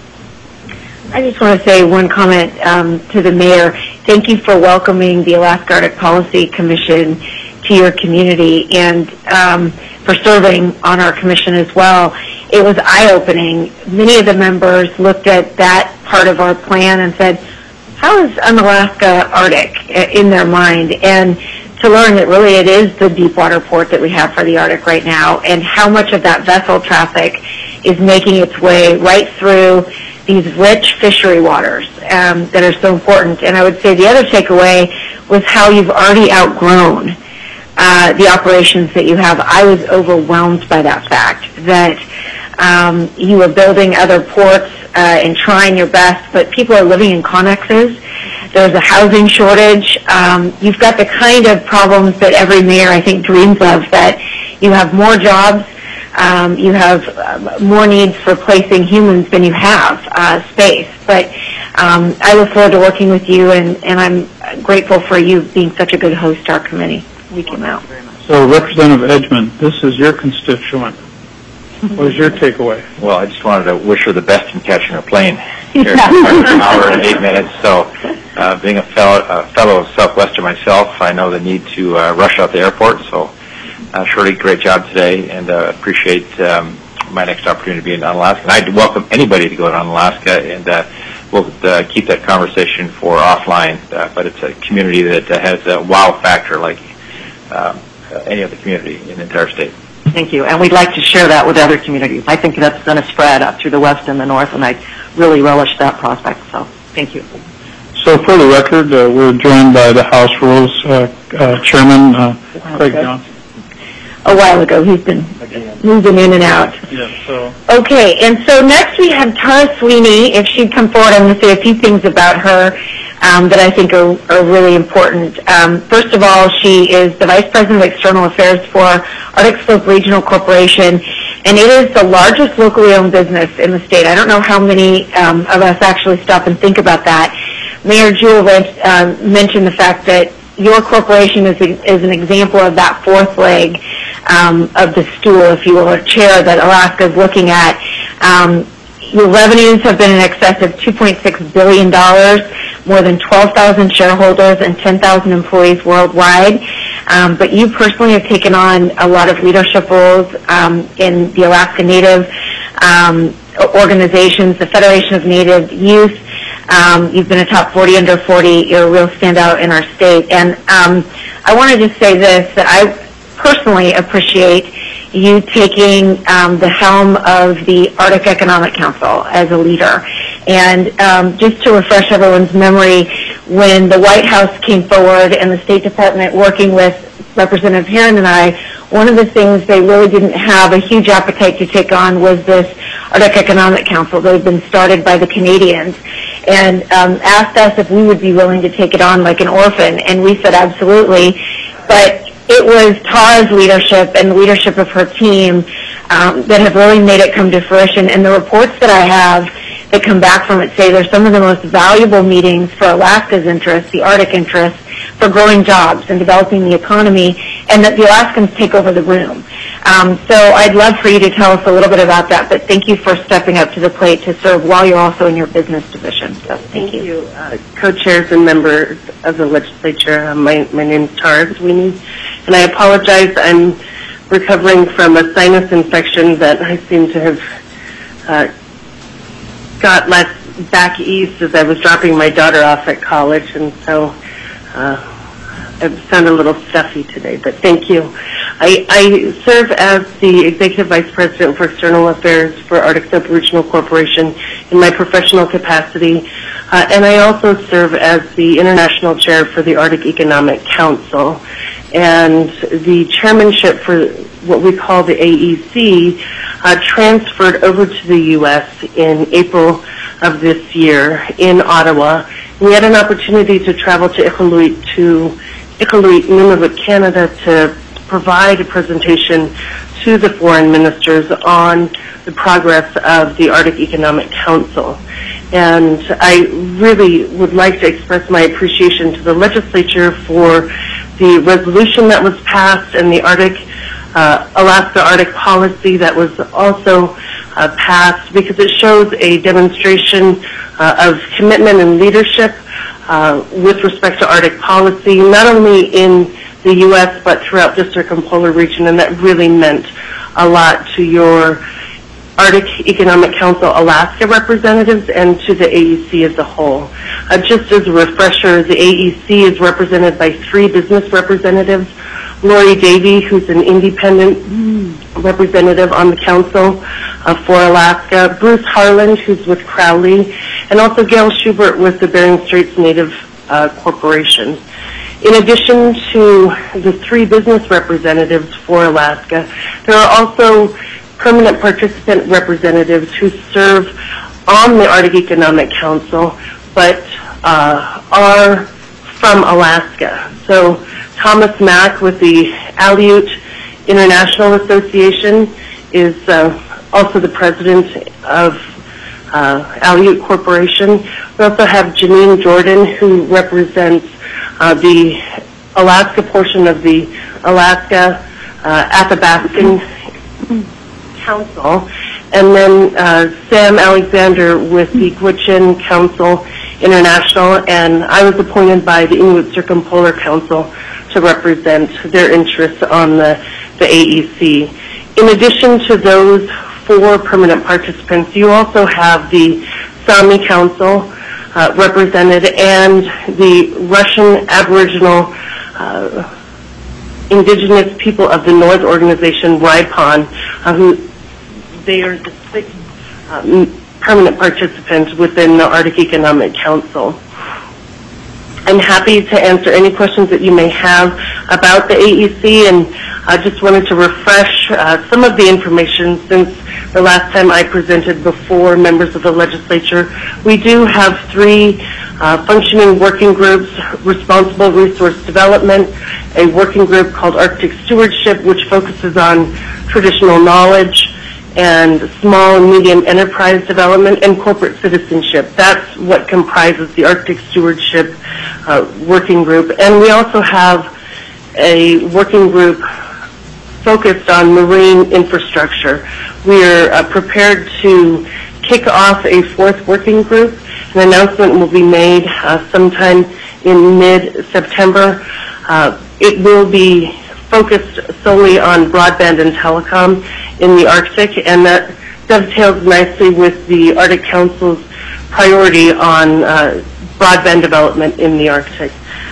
I just want to say one comment um, to the mayor. Thank you for welcoming the Alaska Arctic Policy Commission to your community, and um, for serving on our commission as well. It was eye-opening. Many of the members looked at that part of our plan and said, how is Unalaska Arctic in their mind? And to learn that really it is the deep water port that we have for the Arctic right now, and how much of that vessel traffic is making its way right through these rich fishery waters um, that are so important. And I would say the other takeaway was how you've already outgrown uh, the operations that you have. I was overwhelmed by that fact, that um, you were building other ports uh, and trying your best, but people are living in connexes. There's a housing shortage. Um, you've got the kind of problems that every mayor, I think, dreams of, that you have more jobs, um, you have uh, more needs for placing humans than you have uh, space. But um, I look forward to working with you, and, and I'm grateful for you being such a good host to our committee. We came out. So, Representative Edgman, this is your constituent. What is your takeaway? Well, I just wanted to wish her the best in catching her plane here in an hour and eight minutes. So, uh, being a fellow, a fellow of Southwestern myself, I know the need to uh, rush out the airport. So, uh, Shirley, great job today, and uh, appreciate um, my next opportunity to be in Unalaska. And I'd welcome anybody to go to Unalaska, and uh, we'll uh, keep that conversation for offline. Uh, but it's a community that uh, has a wow factor like uh, any other community in the entire state. Thank you. And we'd like to share that with other communities. I think that's going to spread up through the West and the North, and I really relish that prospect. So thank you. So for the record, uh, we're joined by the House Rules uh, uh, Chairman, uh, Craig Johnson. A while ago. He's been moving in and out. Yeah, so. Okay, and so next we have Tara Sweeney. If she'd come forward, I'm going to say a few things about her um, that I think are, are really important. Um, first of all, she is the Vice President of External Affairs for Arctic Slope Regional Corporation, and it is the largest locally owned business in the state. I don't know how many um, of us actually stop and think about that. Mayor Jewell uh, mentioned the fact that your corporation is, a, is an example of that fourth leg um, of the stool, if you will, or chair that Alaska is looking at. Um, your revenues have been in excess of two point six billion dollars, more than twelve thousand shareholders and ten thousand employees worldwide. Um, but you personally have taken on a lot of leadership roles um, in the Alaska Native um, organizations, the Federation of Native Youth. Um, you've been a top forty under forty. You're a real standout in our state. And um, I want to just say this, that I personally appreciate you taking um, the helm of the Arctic Economic Council as a leader. And um, just to refresh everyone's memory, when the White House came forward and the State Department working with Representative Herron and I, one of the things they really didn't have a huge appetite to take on was this Arctic Economic Council that had been started by the Canadians, and um, asked us if we would be willing to take it on like an orphan, and we said absolutely. But it was Tara's leadership and the leadership of her team um, that have really made it come to fruition, and the reports that I have that come back from it say they're some of the most valuable meetings for Alaska's interests, the Arctic interests, for growing jobs and developing the economy, and that the Alaskans take over the room. Um, so I'd love for you to tell us a little bit about that, but thank you for stepping up to the plate to serve while you're also in your business division. So thank, thank you. you. Uh, co-chairs and members of the legislature, uh, my, my name is Tara Sweeney, and I apologize. I'm recovering from a sinus infection that I seem to have uh, got last back east as I was dropping my daughter off at college, and so uh, I sound a little stuffy today, but thank you. I, I serve as the Executive Vice President for External Affairs for Arctic Slope Regional Corporation in my professional capacity, uh, and I also serve as the International Chair for the Arctic Economic Council. And the chairmanship for what we call the A E C uh, transferred over to the U S in April of this year in Ottawa. We had an opportunity to travel to Iqaluit, to Iqaluit, Nunavut, Canada, to provide a presentation to the foreign ministers on the progress of the Arctic Economic Council. And I really would like to express my appreciation to the legislature for the resolution that was passed and the Arctic, uh, Alaska Arctic policy that was also uh, passed, because it shows a demonstration uh, of commitment and leadership uh, with respect to Arctic policy, not only in the U S but throughout the circumpolar region, and that really meant a lot to your Arctic Economic Council Alaska representatives and to the A E C as a whole. Uh, just as a refresher, the A E C is represented by three business representatives. Lori Davey, who's an independent representative on the council uh, for Alaska, Bruce Harland, who's with Crowley, and also Gail Schubert with the Bering Straits Native uh, Corporation. In addition to the three business representatives for Alaska, there are also permanent participant representatives who serve on the Arctic Economic Council, but uh, are from Alaska. So Thomas Mack with the Aleut International Association is uh, also the president of uh, Aleut Corporation. We also have Janine Jordan, who represents uh, the Alaska portion of the Alaska uh, Athabascan Council, and then uh, Sam Alexander with the Gwich'in Council International, and I was appointed by the Inuit Circumpolar Council to represent their interests on the, the A E C. In addition to those four permanent participants, you also have the Sami Council uh, represented and the Russian Aboriginal uh, Indigenous People of the North Organization, RIPON, uh, who they are the six um, permanent participants within the Arctic Economic Council. I'm happy to answer any questions that you may have about the A E C, and I just wanted to refresh uh, some of the information since the last time I presented before members of the legislature. We do have three uh, functioning working groups: Responsible Resource Development, a working group called Arctic Stewardship, which focuses on traditional knowledge, and small and medium enterprise development, and corporate citizenship. That's what comprises the Arctic Stewardship uh, Working Group. And we also have a working group focused on marine infrastructure. We are uh, prepared to kick off a fourth working group. An announcement will be made uh, sometime in mid-September. Uh, it will be focused solely on broadband and telecom in the Arctic, and that dovetails nicely with the Arctic Council's priority on uh, broadband development in the Arctic.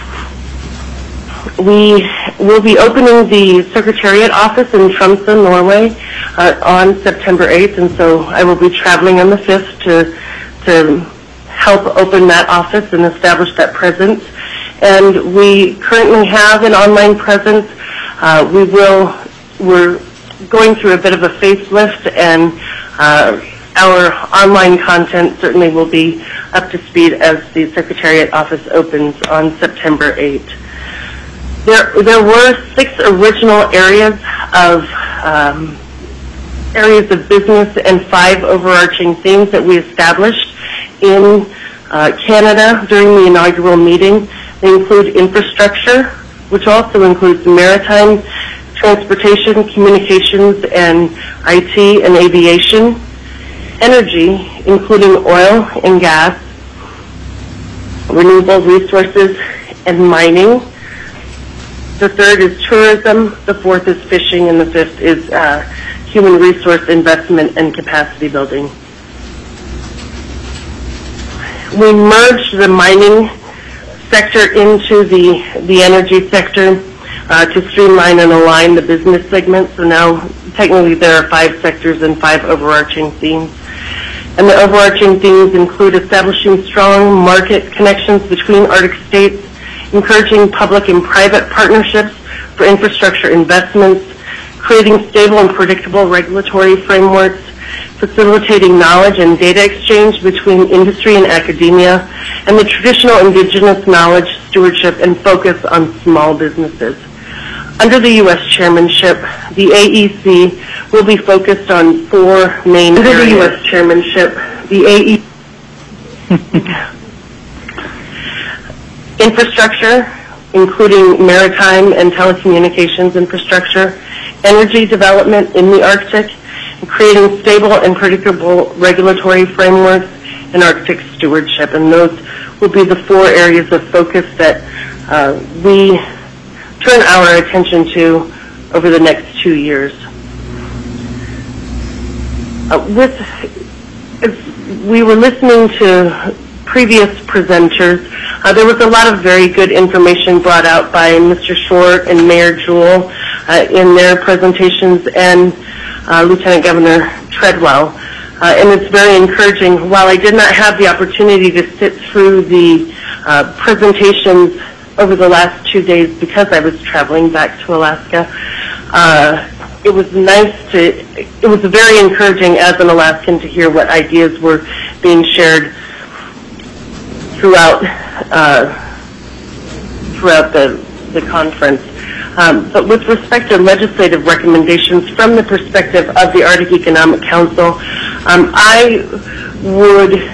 We will be opening the Secretariat office in Tromsø, Norway uh, on September eighth, and so I will be traveling on the fifth to, to help open that office and establish that presence. And we currently have an online presence. Uh, we will, we're going through a bit of a facelift, and uh, our online content certainly will be up to speed as the Secretariat office opens on September eighth. There, there were six original areas of um, areas of business and five overarching themes that we established in uh, Canada during the inaugural meeting. They include infrastructure, which also includes maritime, transportation, communications, and I T and aviation, energy, including oil and gas, renewable resources, and mining. The third is tourism, the fourth is fishing, and the fifth is uh, human resource investment and capacity building. We merged the mining sector into the, the energy sector uh, to streamline and align the business segments. So now, technically, there are five sectors and five overarching themes. And the overarching themes include establishing strong market connections between Arctic states, encouraging public and private partnerships for infrastructure investments, creating stable and predictable regulatory frameworks, facilitating knowledge and data exchange between industry and academia, and the traditional indigenous knowledge, stewardship, and focus on small businesses. Under the U S chairmanship, the A E C will be focused on four main Under areas. Under the U S chairmanship, the A E C infrastructure, including maritime and telecommunications infrastructure, energy development in the Arctic, and creating stable and predictable regulatory frameworks, and Arctic stewardship. And those will be the four areas of focus that uh, we turn our attention to over the next two years. Uh, with, as we were listening to previous presenters, uh, there was a lot of very good information brought out by Mister Short and Mayor Jewell uh, in their presentations, and uh, Lieutenant Governor Treadwell. Uh, and it's very encouraging. While I did not have the opportunity to sit through the uh, presentations over the last two days because I was traveling back to Alaska, uh, it was nice to, it was very encouraging as an Alaskan to hear what ideas were being shared throughout uh, throughout the, the conference. Um, but with respect to legislative recommendations from the perspective of the Arctic Economic Council, um, I would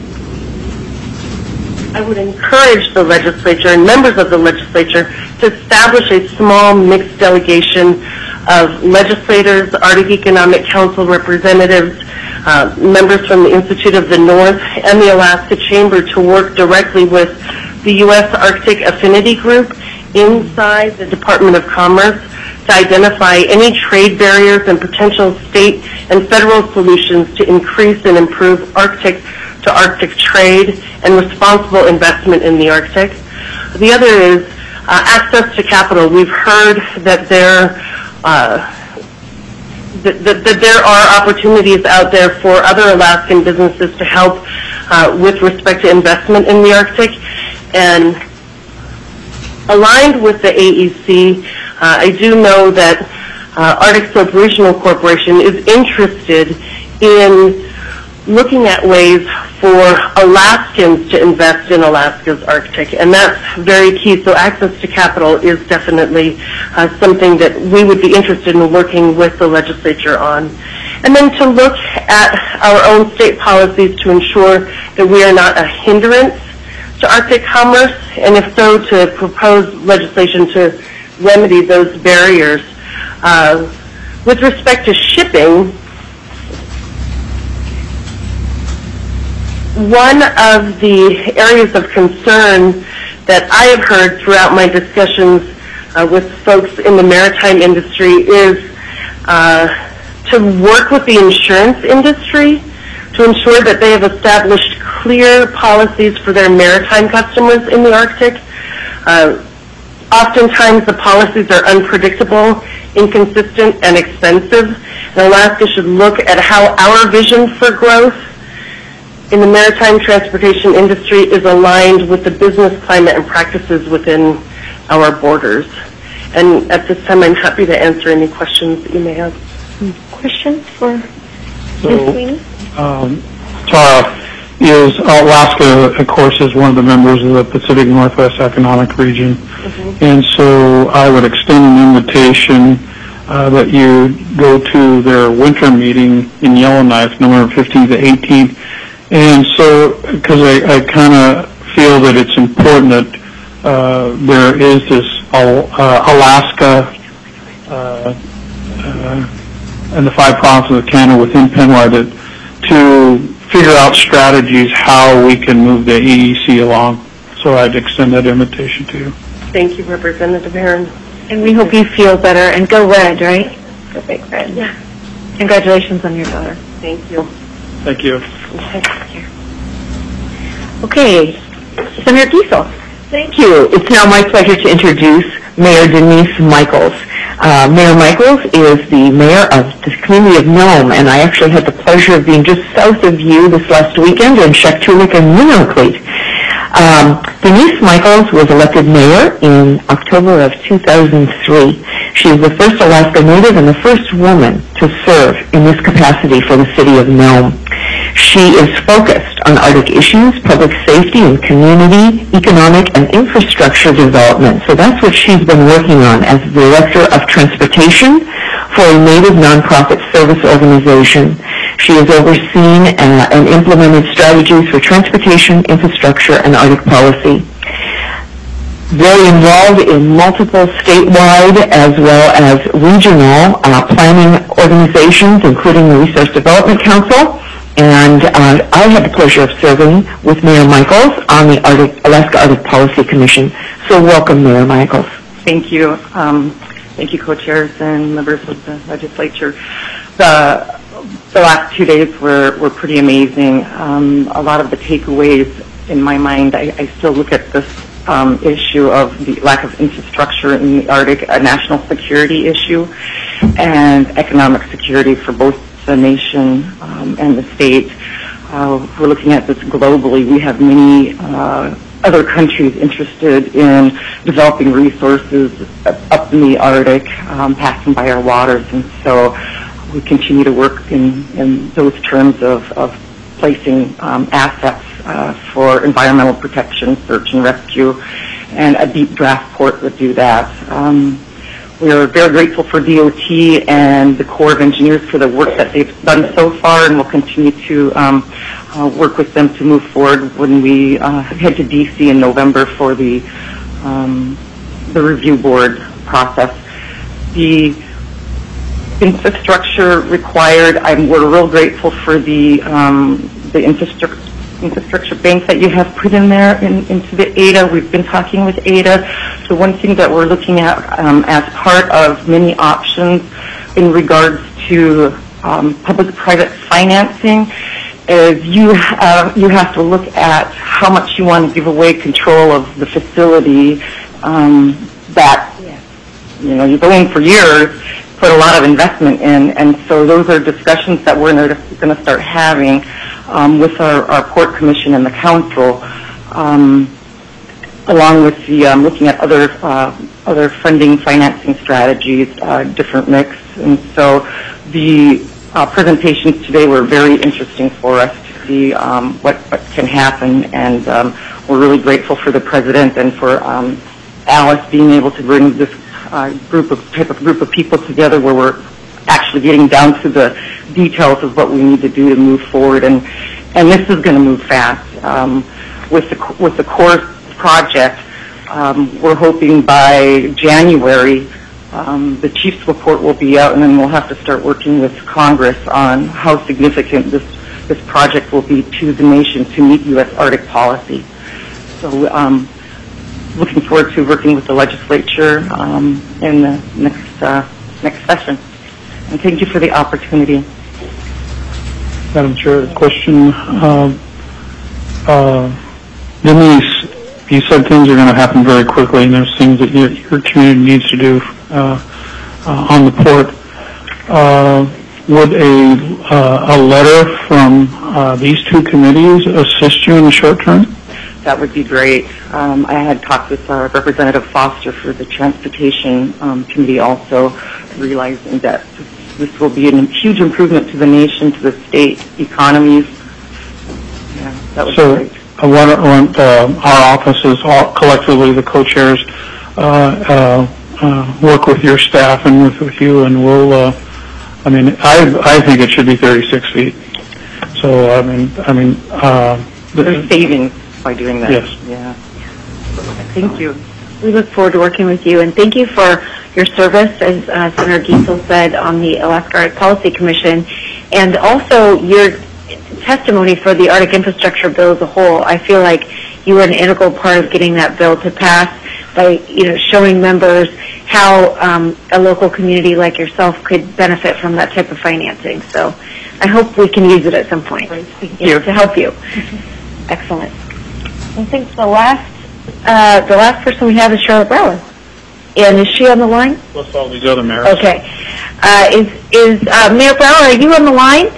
I would encourage the legislature and members of the legislature to establish a small mixed delegation of legislators, Arctic Economic Council representatives, uh, members from the Institute of the North and the Alaska Chamber to work directly with the U S Arctic Affinity Group inside the Department of Commerce to identify any trade barriers and potential state and federal solutions to increase and improve Arctic to Arctic trade and responsible investment in the Arctic. The other is uh, access to capital. We've heard that there uh, that, that, that there are opportunities out there for other Alaskan businesses to help uh, with respect to investment in the Arctic. And aligned with the A E C, uh, I do know that uh, Arctic Slope Regional Corporation is interested in looking at ways for Alaskans to invest in Alaska's Arctic, and that's very key. So access to capital is definitely uh, something that we would be interested in working with the legislature on. And then to look at our own state policies to ensure that we are not a hindrance to Arctic commerce, and if so, to propose legislation to remedy those barriers. Uh, with respect to shipping, one of the areas of concern that I have heard throughout my discussions uh, with folks in the maritime industry is uh, to work with the insurance industry to ensure that they have established clear policies for their maritime customers in the Arctic. Uh, oftentimes the policies are unpredictable, inconsistent, and expensive, and Alaska should look at how our vision for growth in the maritime transportation industry is aligned with the business climate and practices within our borders. And at this time, I'm happy to answer any questions that you may have. Questions for So, Miz Sweeney? um, Tara, is Alaska, of course, is one of the members of the Pacific Northwest Economic Region. Mm-hmm. And so I would extend an invitation uh, that you go to their winter meeting in Yellowknife, November fifteenth to eighteenth. And so, because I, I kind of feel that it's important that uh, there is this uh, Alaska uh, uh, and the five provinces of Canada within Penwide to, to figure out strategies how we can move the E E C along. So I'd extend that invitation to you. Thank you, Representative Herron. And we hope you feel better. And go Red, right? Go Big Red. Yeah. Congratulations on your daughter. Thank you. Thank you. Okay. Senator Giesel. Thank you. It's now my pleasure to introduce Mayor Denise Michaels. Uh, Mayor Michaels is the mayor of the community of Nome, and I actually had the pleasure of being just south of you this last weekend in Shaktoolik and Unalakleet. Um, Denise Michaels was elected mayor in October of two thousand three. She is the first Alaska Native and the first woman to serve in this capacity for the city of Nome. She is focused on Arctic issues, public safety, and community, economic, and infrastructure development. So that's what she's been working on as the Director of Transportation for a Native nonprofit service organization. She has overseen uh, and implemented strategies for transportation, infrastructure, and Arctic policy. Very involved in multiple statewide as well as regional uh, planning organizations, including the Resource Development Council. And uh, I had the pleasure of serving with Mayor Michaels on the Arctic, Alaska Arctic Policy Commission. So welcome, Mayor Michaels. Thank you. Um, thank you, co-chairs and members of the legislature. The, the last two days were, were pretty amazing. Um, a lot of the takeaways in my mind, I, I still look at this um, issue of the lack of infrastructure in the Arctic, a national security issue, and economic security for both the nation um, and the state. Uh, we're looking at this globally. We have many uh, other countries interested in developing resources up in the Arctic, um, passing by our waters, and so we continue to work in, in those terms of, of placing um, assets uh, for environmental protection, search and rescue, and a deep draft port would do that. Um, We are very grateful for D O T and the Corps of Engineers for the work that they've done so far, and we'll continue to um, uh, work with them to move forward when we uh, head to D C in November for the um, the review board process. The infrastructure required, I'm, we're real grateful for the um, the infrastructure infrastructure bank that you have put in there in, into the A D A. We've been talking with A D A. So one thing that we're looking at um, as part of many options in regards to um, public-private financing is you, uh, you have to look at how much you want to give away control of the facility um, that, you know, you're going for years, put a lot of investment in, and so those are discussions that we're going to start having um, with our, our Port Commission and the Council, um, along with the um, looking at other uh, other funding financing strategies, uh, different mix. And so the uh, presentations today were very interesting for us to see um, what, what can happen, and um, we're really grateful for the President and for um, Alice being able to bring this Uh, group of type of group of people together where we're actually getting down to the details of what we need to do to move forward, and and this is going to move fast. Um, with the with the core project, um, we're hoping by January um, the chief's report will be out, and then we'll have to start working with Congress on how significant this this project will be to the nation to meet U S Arctic policy. So. Um, Looking forward to working with the legislature um, in the next uh, next session. And thank you for the opportunity. Madam Chair, a question. Uh, uh, Denise, you said things are going to happen very quickly, and there's things that your, your community needs to do uh, uh, on the port. Uh, would a uh, a letter from uh, these two committees assist you in the short term? That would be great. Um, I had talked with uh, Representative Foster for the Transportation um, Committee also, realizing that this, this will be a huge improvement to the nation, to the state economies. Yeah, that would so be great. I want, I want uh, our offices, all, collectively the co-chairs, uh, uh, uh, work with your staff and with, with you, and we'll, uh, I mean, I, I think it should be thirty-six feet. So, I mean, I mean, uh, There's savings by doing that. Yes. Yeah. Thank you. We look forward to working with you, and thank you for your service, as uh, Senator Giesel said, on the Alaska Arctic Policy Commission, and also your testimony for the Arctic Infrastructure Bill as a whole. I feel like you were an integral part of getting that bill to pass by, you know, showing members how um, a local community like yourself could benefit from that type of financing. So I hope we can use it at some point. Thank you. To help you. Excellent. I think the last uh, the last person we have is Charlotte Brower. And is she on the line? Plus all these other mayors. Okay. Uh, is is uh, Mayor Brower, are you on the line?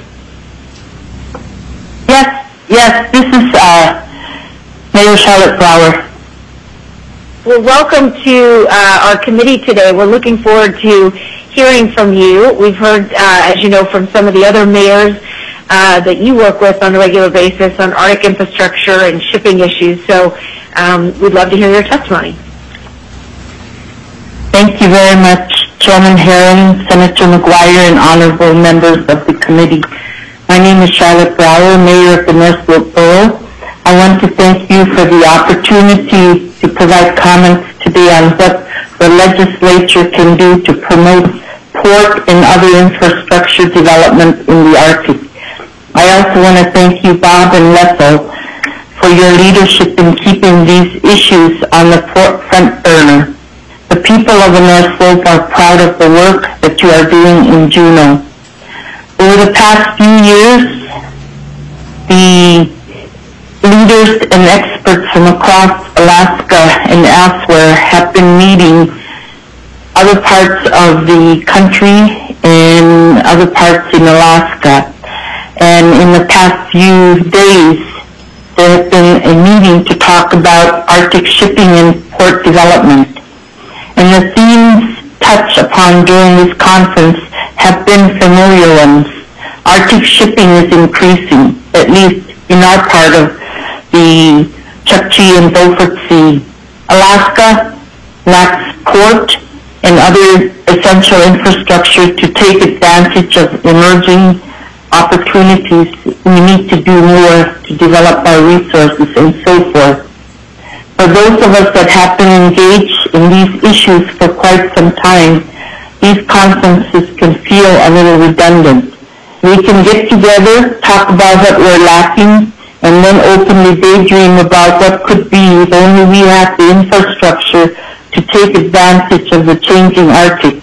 Yes, yes, this is uh, Mayor Charlotte Brower. Well, welcome to uh, our committee today. We're looking forward to hearing from you. We've heard, uh, as you know, from some of the other mayors uh, that you work with on a regular basis on Arctic infrastructure and shipping issues. So um, we'd love to hear your testimony. Thank you very much, Chairman Herron, Senator McGuire, and honorable members of the committee. My name is Charlotte Brower, Mayor of the North Slope Borough. I want to thank you for the opportunity to provide comments today on what the legislature can do to promote port and other infrastructure development in the Arctic. I also want to thank you, Bob and Lethal, for your leadership in keeping these issues on the front burner. The people of the North Slope are proud of the work that you are doing in Juneau. Over the past few years, the leaders and experts from across Alaska and elsewhere have been meeting other parts of the country and other parts in Alaska. And in the past few days, there has been a meeting to talk about Arctic shipping and port development. And the themes touched upon during this conference have been familiar ones. Arctic shipping is increasing, at least in our part of the Chukchi and Beaufort Sea. Alaska lacks port and other essential infrastructure to take advantage of emerging opportunities. We need to do more to develop our resources and so forth. For those of us that have been engaged in these issues for quite some time, these conferences can feel a little redundant. We can get together, talk about what we're lacking, and then openly daydream about what could be if only we had the infrastructure to take advantage of the changing Arctic.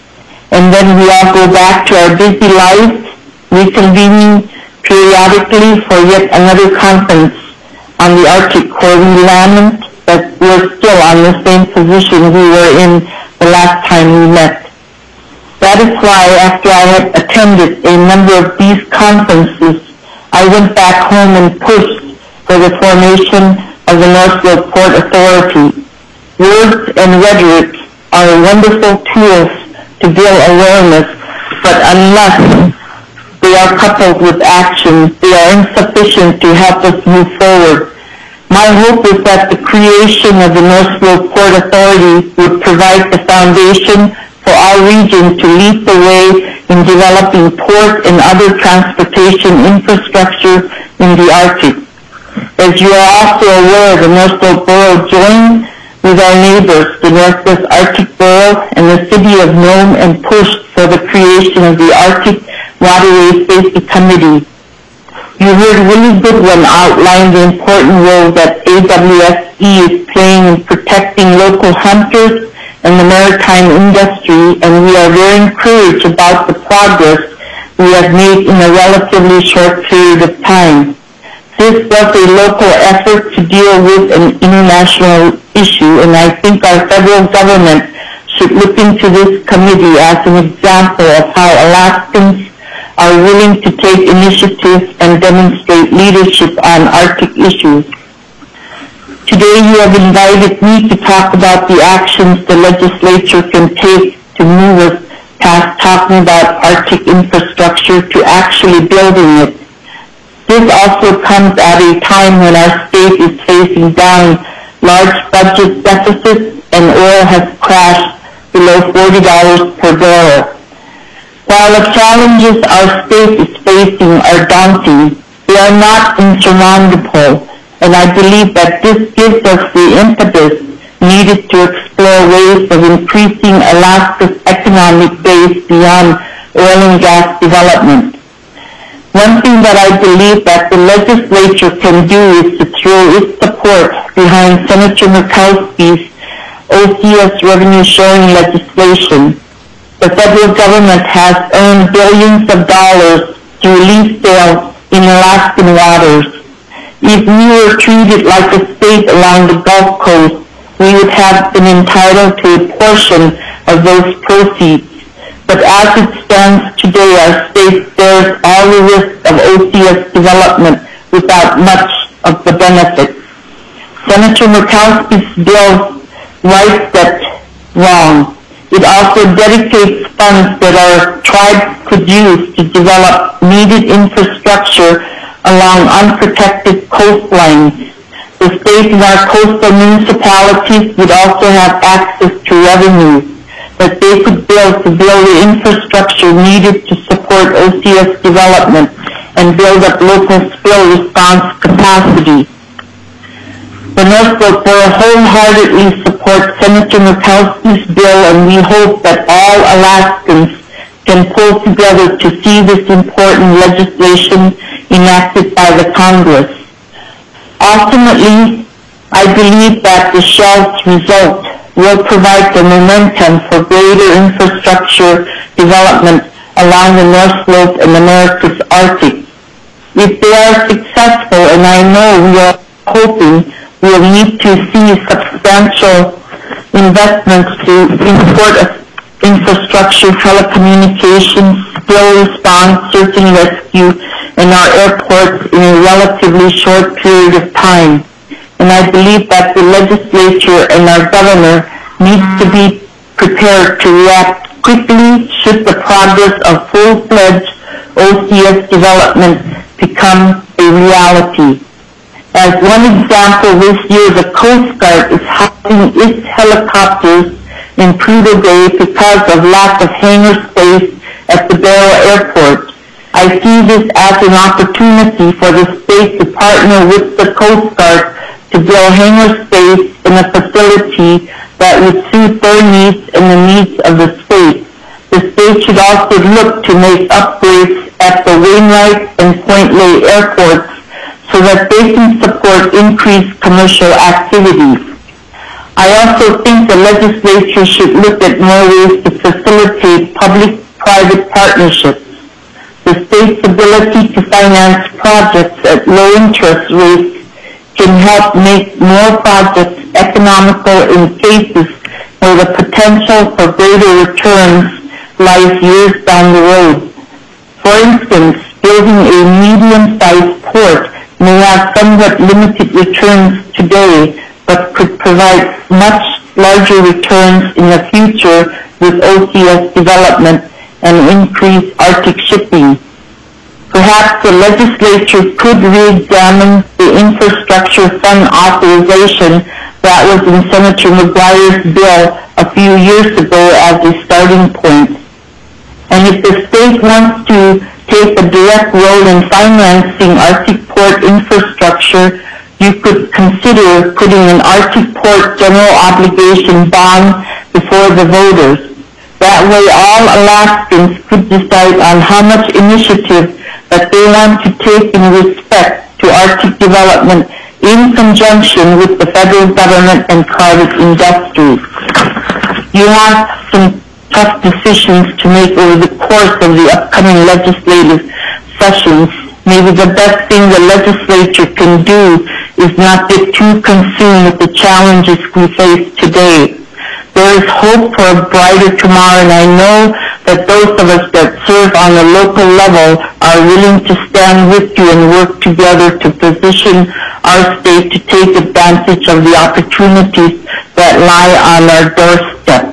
And then we all go back to our busy lives, reconvening periodically for yet another conference on the Arctic, where we lament that we're still on the same position we were in the last time we met. That is why, after I had attended a number of these conferences, I went back home and pushed for the formation of the North Slope Port Authority. Words and rhetoric are wonderful tools to build awareness, but unless they are coupled with action, they are insufficient to help us move forward. My hope is that the creation of the North Slope Port Authority would provide the foundation for our region to lead the way in developing port and other transportation infrastructure in the Arctic. As you are also aware, the North Slope Borough joined with our neighbors, the Northwest Arctic Borough and the City of Nome, and pushed for the creation of the Arctic Waterway Safety Committee. You heard Willie Goodwin outline the important role that A W S E is playing in protecting local hunters and the maritime industry, and we are very encouraged about the progress we have made in a relatively short period of time. This was a local effort to deal with an international issue, and I think our federal government should look into this committee as an example of how Alaskans are willing to take initiative and demonstrate leadership on Arctic issues. Today you have invited me to talk about the actions the legislature can take to move us past talking about Arctic infrastructure to actually building it. This also comes at a time when our state is facing down large budget deficits and oil has crashed below forty dollars per barrel. While the challenges our state is facing are daunting, they are not insurmountable, and I believe that this gives us the impetus needed to explore ways of increasing Alaska's economic base beyond oil and gas development. One thing that I believe that the legislature can do is to throw its support behind Senator Murkowski's O C S revenue sharing legislation. The federal government has earned billions of dollars through lease sales in Alaskan waters. If we were treated like a state along the Gulf Coast, we would have been entitled to a portion of those proceeds. But as it stands today, our state bears all the risk of O C S development without much of the benefit. Senator Murkowski's bill rights that wrong. It also dedicates funds that our tribes could use to develop needed infrastructure along unprotected coastlines. The state and our coastal municipalities would also have access to revenue that they could build to build the infrastructure needed to support O C S development and build up local spill response capacity. The North Slope will wholeheartedly support Senator Murkowski's bill, and we hope that all Alaskans can pull together to see this important legislation enacted by the Congress. Ultimately, I believe that the Shell's result will provide the momentum for greater infrastructure development along the North Slope and America's Arctic. If they are successful, and I know we are hoping, we'll need to see substantial investments to import infrastructure, telecommunications, spill response, search and rescue, and our airports in a relatively short period of time. And I believe that the legislature and our governor needs to be prepared to react quickly should the progress of full-fledged O C S development become a reality. As one example, this year the Coast Guard is housing its helicopters in Prudhoe Bay because of lack of hangar space at the Barrow Airport. I see this as an opportunity for the state to partner with the Coast Guard to build hangar space in a facility that would suit their needs and the needs of the state. The state should also look to make upgrades at the Wainwright and Point Lay airports so that they can support increased commercial activity. I also think the legislature should look at more ways to facilitate public-private partnerships. The state's ability to finance projects at low interest rates can help make more projects economical in cases where the potential for greater returns lies years down the road. For instance, building a medium-sized port may have somewhat limited returns today, but could provide much larger returns in the future with O C S development and increased Arctic shipping. Perhaps the legislature could re-examine the infrastructure fund authorization that was in Senator McGuire's bill a few years ago as a starting point. And if the state wants to take a direct role in financing Arctic port infrastructure, you could consider putting an Arctic port general obligation bond before the voters. That way all Alaskans could decide on how much initiative that they want to take in respect to Arctic development in conjunction with the federal government and private industry. You have some tough decisions to make over the course of the upcoming legislative sessions. Maybe the best thing the legislature can do is not get too consumed with the challenges we face today. There is hope for a brighter tomorrow, and I know that those of us that serve on the local level are willing to stand with you and work together to position our state to take advantage of the opportunities that lie on our doorstep.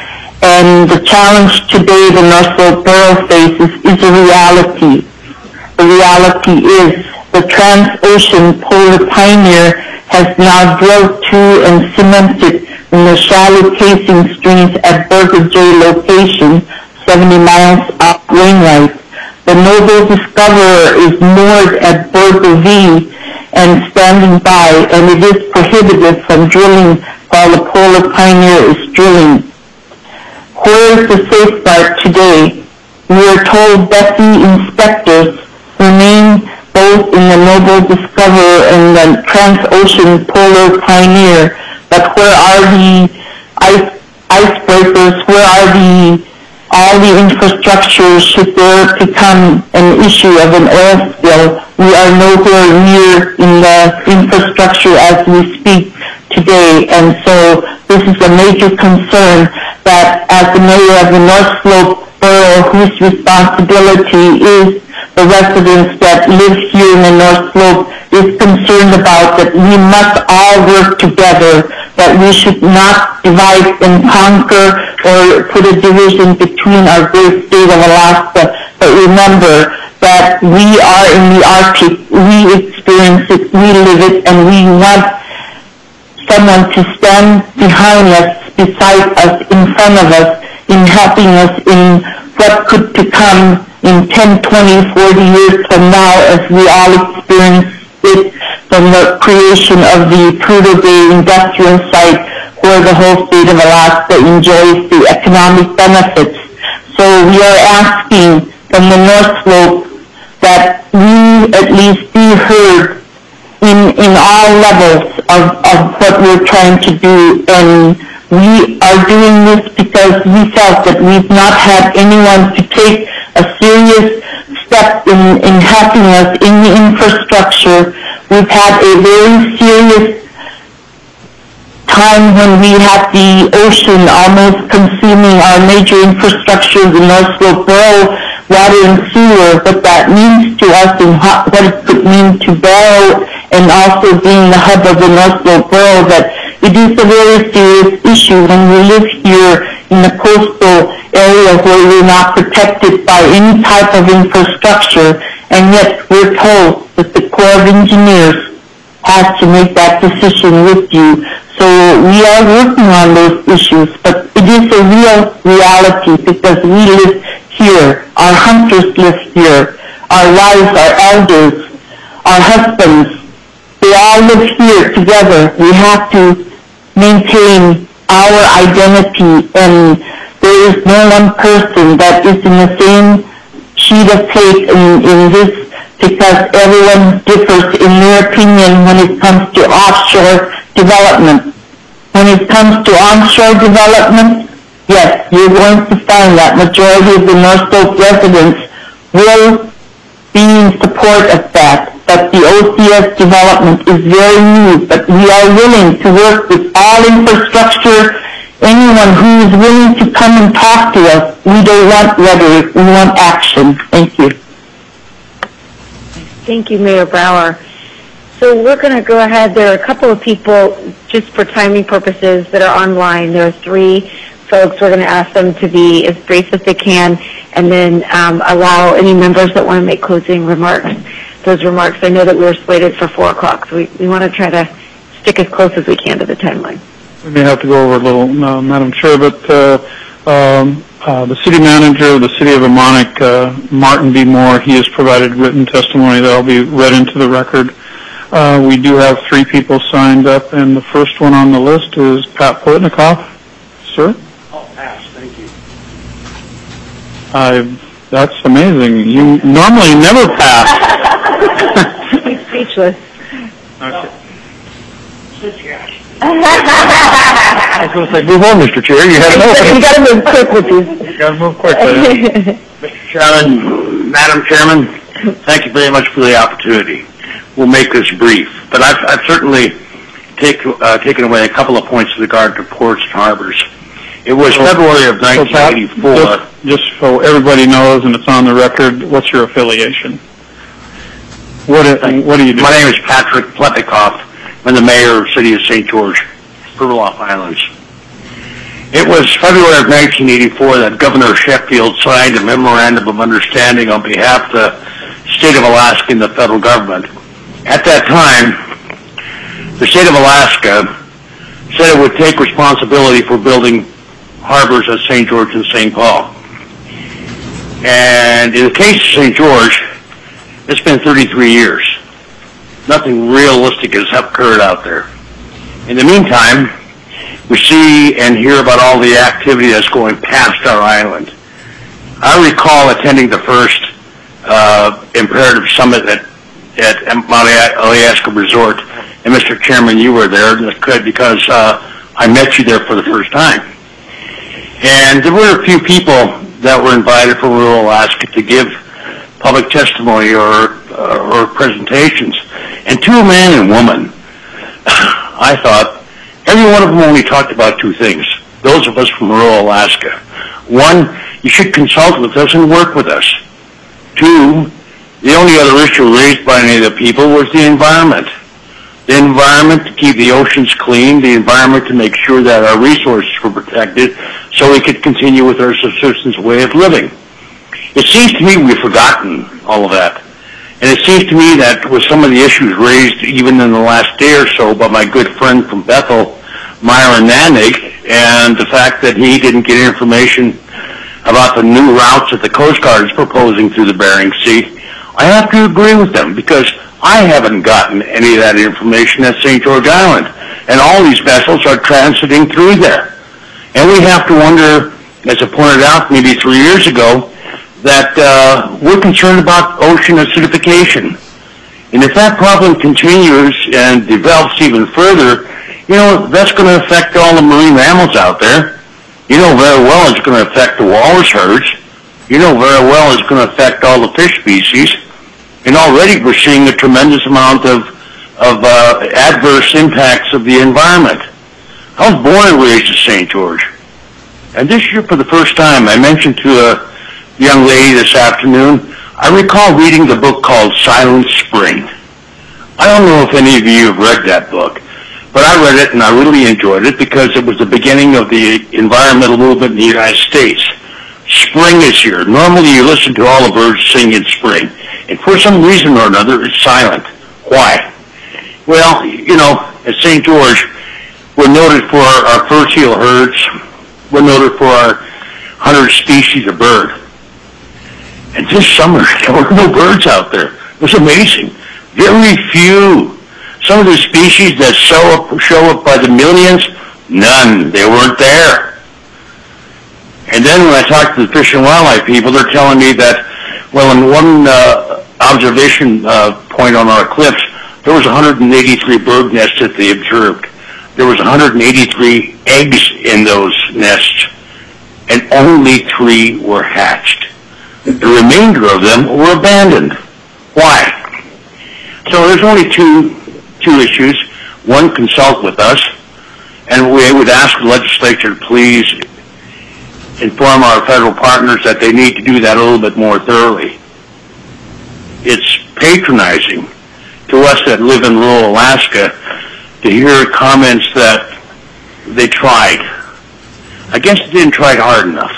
And the challenge today the North Slope Barrow faces is a reality. The reality is the Transocean Polar Pioneer has now drilled to and cemented in the shallow casing streams at Burger J location, seventy miles off Wainwright. The Noble Discoverer is moored at Burger V, and standing by, and it is prohibited from drilling while the Polar Pioneer is drilling. Where is the safeguard today? We are told Bessie inspectors remain both in the Noble Discoverer and the Transocean Polar Pioneer, but where are the ice, icebreakers? Where are the all the infrastructure should there become an issue of an oil spill? We are nowhere near in the infrastructure as we speak today, and so this is a major concern that as the mayor of the North Slope Borough, whose responsibility is the residents that live here in the North Slope, is concerned about, that we must all work together, that we should not divide and conquer or put a division between our great state of Alaska. But remember that we are in the Arctic, we experience it, we live it, and we want someone to stand behind us, beside us, in front of us, in helping us in what could become in ten, twenty, forty years from now, as we all experience it from the creation of the Prudhoe Bay industrial site, where the whole state of Alaska enjoys the economic benefits. So we are asking from the North Slope that we at least be heard in, in all levels of, of what we're trying to do. And we are doing this because we felt that we've not had anyone to take a serious step in, in helping us in the infrastructure. We've had a very serious time when we had the ocean almost consuming our major infrastructure, the North Slope Borough, water and sewer, what that means to us and how, what it could mean to Barrow, and also being the hub of the North Slope Borough, that it is a very serious issue when we live here in the coastal area where we're not protected by any type of infrastructure, and yet we're told that the Corps of Engineers has to make that decision with you. So we are working on those issues, but it is a real reality because we live here, our hunters live here, our wives, our elders, our husbands, they all live here together. We have to maintain our identity, and there is no one person that is in the same sheet of plate in, in this, because everyone differs in their opinion when it comes to offshore development. When it comes to onshore development, yes, you're going to find that majority of the North Slope residents will be in support of that. But the O C S development is very new, but we are willing to work with all infrastructure. Anyone who is willing to come and talk to us, we don't want rhetoric, we want action. Thank you. Thank you, Mayor Brower. So we're going to go ahead. There are a couple of people, just for timing purposes, that are online. There are three folks. We're going to ask them to be as brief as they can, and then um, allow any members that want to make closing remarks. Those remarks, I know that we were slated for four o'clock, so we, we want to try to stick as close as we can to the timeline. We may have to go over a little, uh, Madam Chair, but uh, um, uh, the city manager of the city of Amonic, uh, Martin B. Moore, he has provided written testimony that will be read into the record. Uh, we do have three people signed up, and the first one on the list is Pat Plotnikoff. Sir? Oh, pass. Thank you. I, that's amazing. You normally never pass. He's speechless. Okay. Sit here. I was going to say, move on, Mister Chair. You had an You got to move quick with these. You got to move quick. Mister Chairman, Madam Chairman, thank you very much for the opportunity. We'll make this brief, but I've, I've certainly take, uh, taken away a couple of points with regard to ports and harbors. It was so, February of nineteen eighty-four. So Pat, just, just so everybody knows and it's on the record, what's your affiliation? What, what do you do? My name is Patrick Plotnikoff. I'm the mayor of the city of Saint George, Pribilof Islands. It was February of nineteen eighty-four that Governor Sheffield signed a memorandum of understanding on behalf of the state of Alaska and the federal government. At that time, the state of Alaska said it would take responsibility for building harbors at Saint George and Saint Paul. And in the case of Saint George, it's been thirty-three years. nothing realistic has occurred out there. In the meantime, we see and hear about all the activity that's going past our island. I recall attending the first uh, Imperative Summit at, at Mount Alaska Resort, and Mister Chairman, you were there because uh, I met you there for the first time. And there were a few people that were invited from rural Alaska to give public testimony or uh, or presentations. And to a man and woman, I thought every one of them only talked about two things. Those of us from rural Alaska. One, you should consult with us and work with us. Two, the only other issue raised by any of the people was the environment. The environment to keep the oceans clean, the environment to make sure that our resources were protected so we could continue with our subsistence way of living. It seems to me we've forgotten all of that. And it seems to me that with some of the issues raised even in the last day or so by my good friend from Bethel, Myron Nanig, and the fact that he didn't get information about the new routes that the Coast Guard is proposing through the Bering Sea, I have to agree with them because I haven't gotten any of that information at Saint George Island. And all these vessels are transiting through there. And we have to wonder, as I pointed out maybe three years ago, that uh, we're concerned about ocean acidification. And if that problem continues and develops even further, you know, that's going to affect all the marine mammals out there. You know very well it's going to affect the walrus herds. You know very well it's going to affect all the fish species. And already we're seeing a tremendous amount of, of uh, adverse impacts of the environment. I was born and raised in Saint George. And this year, for the first time, I mentioned to a young lady this afternoon, I recall reading the book called Silent Spring. I don't know if any of you have read that book, but I read it and I really enjoyed it because it was the beginning of the environmental movement in the United States. Spring is here. Normally you listen to all the birds sing in spring, and for some reason or another it's silent. Why? Well, you know, at Saint George, we're noted for our, our fur seal herds. We're noted for our one hundred species of bird. And this summer, there were no birds out there. It was amazing. Very few. Some of the species that show up, show up by the millions, none. They weren't there. And then when I talked to the Fish and Wildlife people, they're telling me that, well, in one uh, observation uh, point on our cliffs, there was one hundred eighty-three bird nests that they observed. There was one hundred eighty-three eggs in those nests, and only three were hatched. The remainder of them were abandoned. Why? So there's only two two issues. One, consult with us, and we would ask the legislature to please inform our federal partners that they need to do that a little bit more thoroughly. It's patronizing to us that live in rural Alaska to hear comments that they tried. I guess they didn't try hard enough.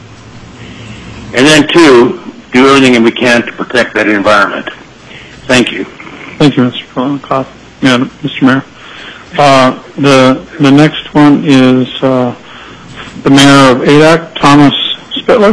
And then, two, do everything we can to protect that environment. Thank you. Thank you, Mister Koff. Yeah, Mister Mayor. Uh, the the next one is uh, the mayor of Adak, Thomas Spittler.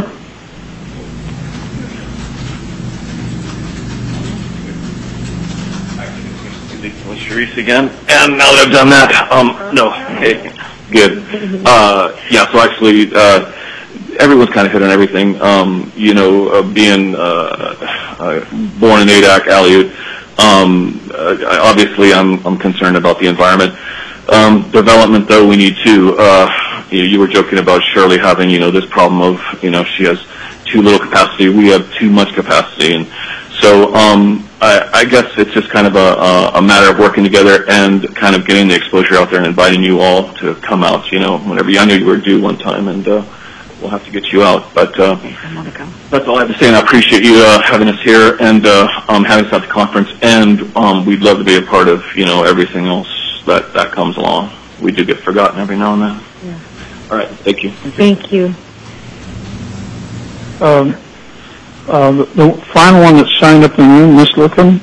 Sharice again, and now that I've done that, um, no, hey, good. Uh, yeah, so actually, uh, everyone's kind of hit on everything. Um, you know, uh, being uh, uh, born in Adak, Aleut, um, uh, obviously I'm, I'm concerned about the environment. Um, development, though, we need to. Uh, you, you were joking about Shirley having, you know, this problem of, you know, she has too little capacity. We have too much capacity, and so um, I, I guess it's just kind of a, a matter of working together and kind of getting the exposure out there and inviting you all to come out. You know, whenever you, I knew you were due one time, and uh, we'll have to get you out. But uh, that's all I have to say, and I appreciate you uh, having us here and uh, um, having us at the conference. And um, we'd love to be a part of, you know, everything else that that comes along. We do get forgotten every now and then. Yeah. All right, thank you. Thank you. Um, uh, the, the final one that signed up in the room, Miss Lookham.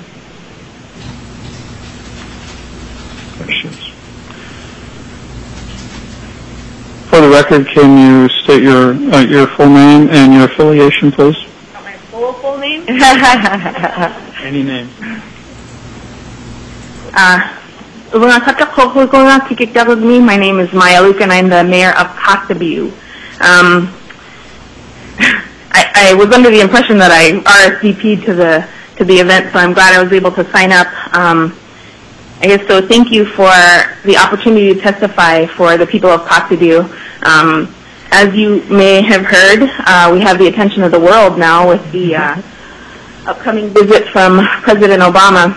There she is. For the record, can you state your uh, your full name and your affiliation, please? My full full name? Any name. Uh, my name is Maya Luke, and I'm the mayor of Kotzebue. Um, I, I was under the impression that I R S V P'd to the to the event, so I'm glad I was able to sign up. Um, I guess so. Thank you for the opportunity to testify for the people of Kotzebue. Um, as you may have heard, uh, we have the attention of the world now with the uh, upcoming visit from President Obama.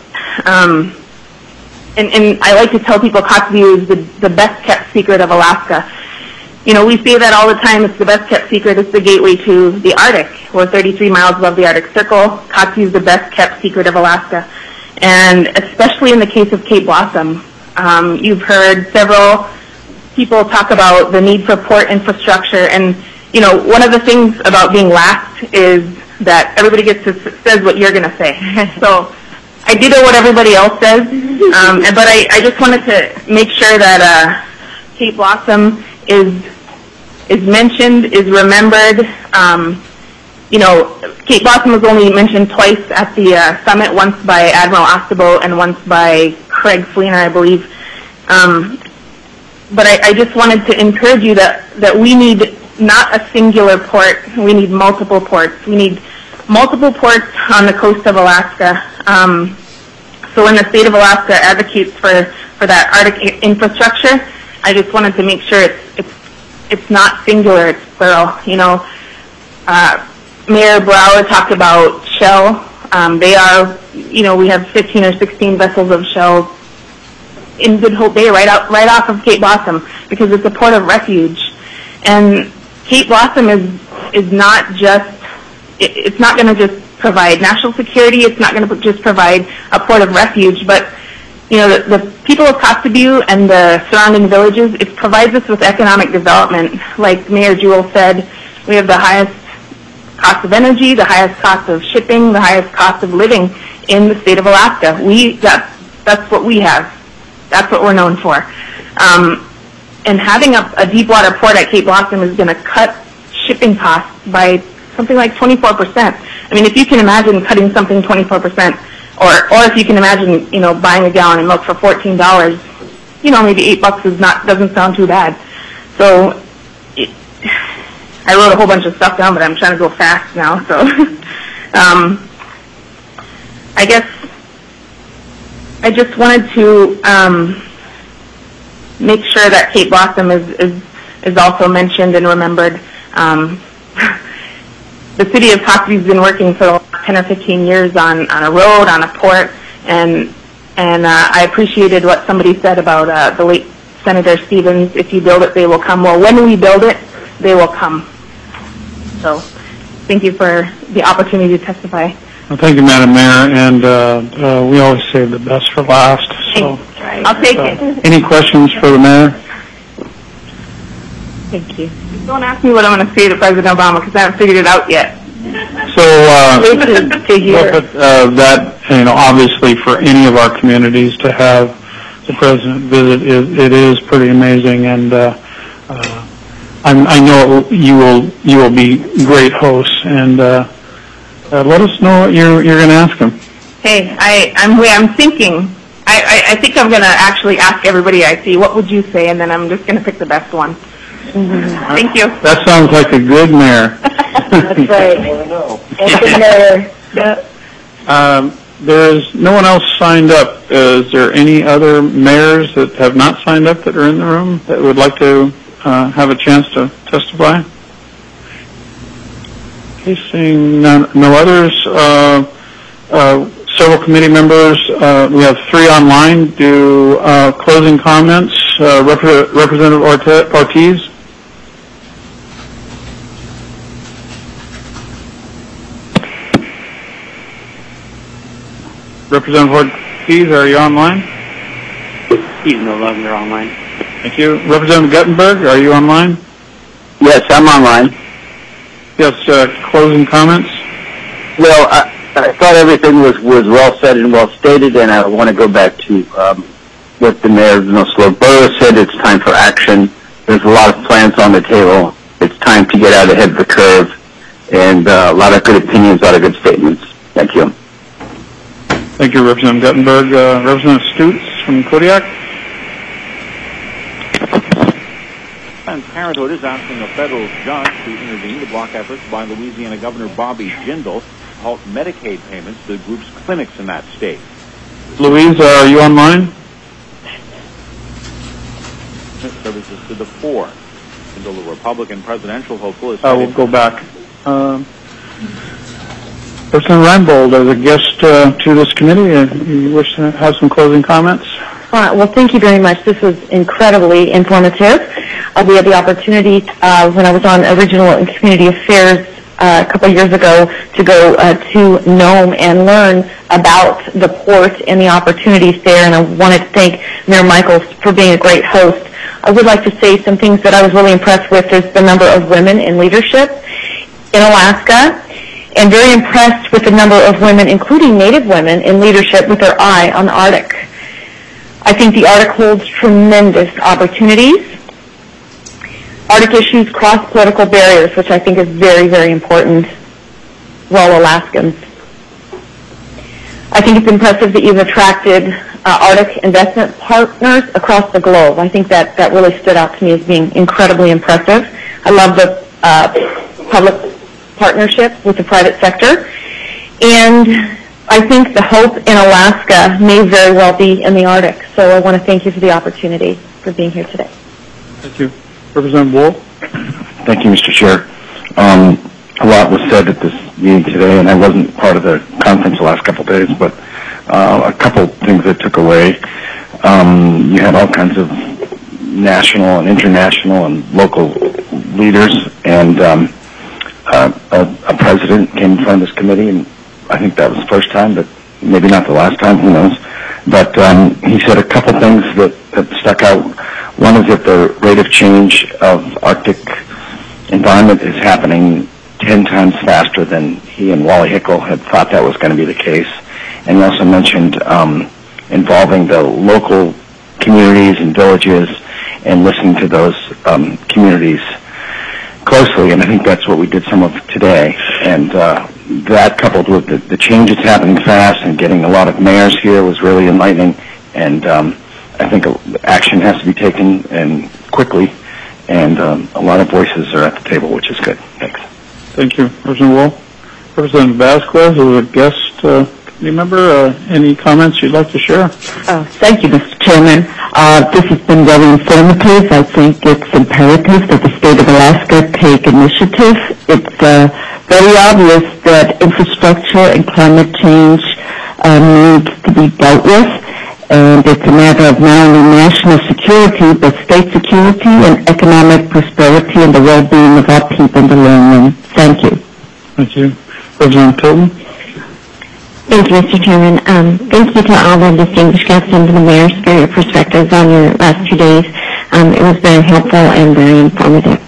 Um, and, and I like to tell people Kotzebue is the, the best kept secret of Alaska. You know, we say that all the time, it's the best kept secret, it's the gateway to the Arctic. We're thirty-three miles above the Arctic Circle. Kotzebue is the best kept secret of Alaska. And especially in the case of Cape Blossom, um, you've heard several people talk about the need for port infrastructure. And, you know, one of the things about being last is that everybody gets to says what you're going to say. So I did what everybody else says, um, but I, I just wanted to make sure that uh, Cape Blossom is is mentioned, is remembered. Um, you know, Cape Blossom was only mentioned twice at the uh, summit, once by Admiral Ostabo and once by Craig Fleener, I believe. Um, but I, I just wanted to encourage you that, that we need not a singular port, we need multiple ports. We need multiple ports on the coast of Alaska. Um, so when the state of Alaska advocates for, for that Arctic infrastructure, I just wanted to make sure it's it's it's not singular, it's plural. You know, uh, Mayor Brower talked about Shell. Um, they are, you know, we have fifteen or sixteen vessels of Shell in Good Hope Bay, right out right off of Cape Blossom, because it's a port of refuge. And Cape Blossom is is not just it, it's not going to just provide national security. It's not going to just provide a port of refuge, but you know, the, the people of Kotzebue and the surrounding villages, it provides us with economic development. Like Mayor Jewell said, we have the highest cost of energy, the highest cost of shipping, the highest cost of living in the state of Alaska. We that's that's what we have. That's what we're known for. Um, and having a, a deep water port at Cape Blossom is going to cut shipping costs by something like twenty-four percent. I mean, if you can imagine cutting something twenty-four percent, or or if you can imagine, you know, buying a gallon of milk for fourteen dollars, you know, maybe eight bucks is not doesn't sound too bad. So it, I wrote a whole bunch of stuff down, but I'm trying to go fast now. So um, I guess I just wanted to um, make sure that Cape Blossom is is, is also mentioned and remembered. Um, The city of Kotzebue has been working for the last ten or fifteen years on, on a road, on a port, and and uh, I appreciated what somebody said about uh, the late Senator Stevens, if you build it, they will come. Well, when we build it, they will come. So thank you for the opportunity to testify. Well, thank you, Madam Mayor, and uh, uh, we always save the best for last. So I'll take uh, it. Any questions for the mayor? Thank you. Don't ask me what I'm going to say to President Obama, because I haven't figured it out yet. So uh, to, to hear. Well, but, uh, that, you know, obviously for any of our communities to have the president visit, is, it is pretty amazing, and uh, uh, I'm, I know you will you will be great hosts, and uh, uh, let us know what you're you're going to ask him. Hey, I, I'm I'm thinking. I, I, I think I'm going to actually ask everybody I see, what would you say, and then I'm just going to pick the best one. Mm-hmm. Thank you. That sounds like a good mayor. That's right. Good mayor. Yeah. Um, there is no one else signed up. Is there any other mayors that have not signed up that are in the room that would like to uh, have a chance to testify? Okay, seeing none, no others. Uh, uh, several committee members. Uh, we have three online. Do uh, closing comments. Uh, Rep- Representative Orte- Ortiz. Representative Ortiz, are you online? He's no longer online. Thank you. Representative Guttenberg, are you online? Yes, I'm online. Yes, uh, closing comments? Well, I, I thought everything was, was well said and well stated, and I want to go back to um, what the mayor of No Slope Borough said. It's time for action. There's a lot of plans on the table. It's time to get out ahead of the curve, and uh, a lot of good opinions, a lot of good statements. Thank you. Thank you, Representative Guttenberg. Uh, Representative Stutes from Kodiak. Planned Parenthood is asking a federal judge to intervene to block efforts by Louisiana Governor Bobby Jindal to halt Medicaid payments to the group's clinics in that state. Louise, uh, are you online? Services to the poor. Jindal, the Republican presidential hopeful, is I will go back. Um, Representative Reinbold, as a guest uh, to this committee, uh, you wish to have some closing comments? Uh, well, thank you very much. This was incredibly informative. Uh, we had the opportunity uh, when I was on Regional and Community Affairs uh, a couple of years ago to go uh, to Nome and learn about the port and the opportunities there, and I wanted to thank Mayor Michaels for being a great host. I would like to say some things that I was really impressed with is the number of women in leadership in Alaska, and very impressed with the number of women, including Native women, in leadership with their eye on the Arctic. I think the Arctic holds tremendous opportunities. Arctic issues cross political barriers, which I think is very, very important for all Alaskans. I think it's impressive that you've attracted uh, Arctic investment partners across the globe. I think that, that really stood out to me as being incredibly impressive. I love the uh, public partnership with the private sector. And I think the hope in Alaska may very well be in the Arctic. So I want to thank you for the opportunity for being here today. Thank you. Representative Wolf. Thank you, Mister Chair. Um, a lot was said at this meeting today, and I wasn't part of the conference the last couple of days, but uh, a couple things I took away. Um, you had all kinds of national and international and local leaders, and um, uh, a, a president came in front of this committee, and I think that was the first time, but maybe not the last time, who knows. But um, he said a couple things that, that stuck out. One is that the rate of change of Arctic environment is happening ten times faster than he and Wally Hickel had thought that was going to be the case. And he also mentioned um, involving the local communities and villages and listening to those um, communities closely, and I think that's what we did some of today. And uh, that, coupled with the, the change that's happening fast and getting a lot of mayors here, was really enlightening. And um, I think action has to be taken and quickly, and um, a lot of voices are at the table, which is good. Thanks. Thank you, Representative Wolf. Representative Vasquez, as a guest uh, committee member, uh, any comments you'd like to share? Uh, thank you, Mister Chairman. Uh, this has been very informative. I think it's imperative that the state of Alaska take initiative. It's uh, very obvious that infrastructure and climate change uh, needs to be dealt with, and it's a matter of not only national security, but state security and economic prosperity and the well-being of our people in the long run. Thank you. Thank you. Representative Tilton. Thank you, Mister Chairman. Um, thank you to all the distinguished guests and to the mayors for your perspectives on your last two days. Um, it was very helpful and very informative.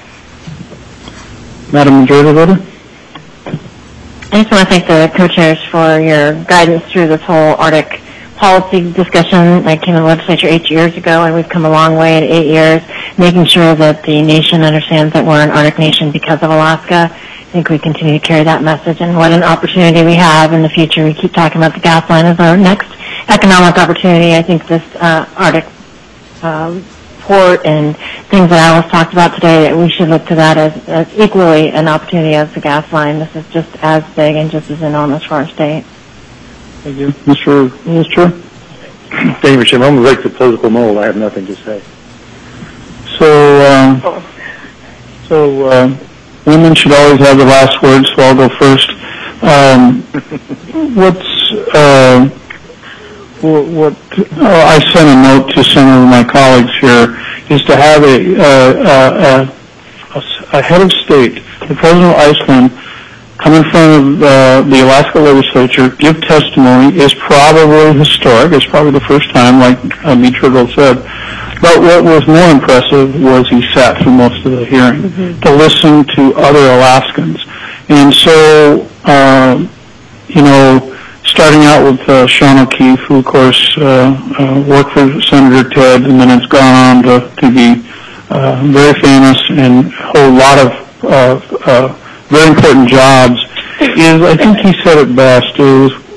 Madam Majority Leader. I just want to thank the co-chairs for your guidance through this whole Arctic policy discussion. I came in the legislature eight years ago, and we've come a long way in eight years, making sure that the nation understands that we're an Arctic nation because of Alaska. I think we continue to carry that message, and what an opportunity we have in the future. We keep talking about the gas line as our next economic opportunity. I think this uh, Arctic um, port and things that Alice talked about today, we should look to that as, as equally an opportunity as the gas line. This is just as big and just as enormous for our state. Thank you. Mister Minister? Thank you, Mister Chairman. I'm going to break the political mold. I have nothing to say. So, uh, so uh, women should always have the last word, so I'll go first. Um, what's, uh, what, what uh, I sent a note to some of my colleagues here is to have a, uh, a, a, a head of state, the President of Iceland, come in front of uh, the Alaska legislature, give testimony, is probably historic. It's probably the first time, like uh, Mitra said. But what was more impressive was he sat through most of the hearing mm-hmm. to listen to other Alaskans. And so, uh, you know, starting out with uh, Sean O'Keefe, who, of course, uh, uh, worked for Senator Ted, and then has gone on to, to be uh, very famous and hold a lot of uh, uh, very important jobs, is, I think he said it best, is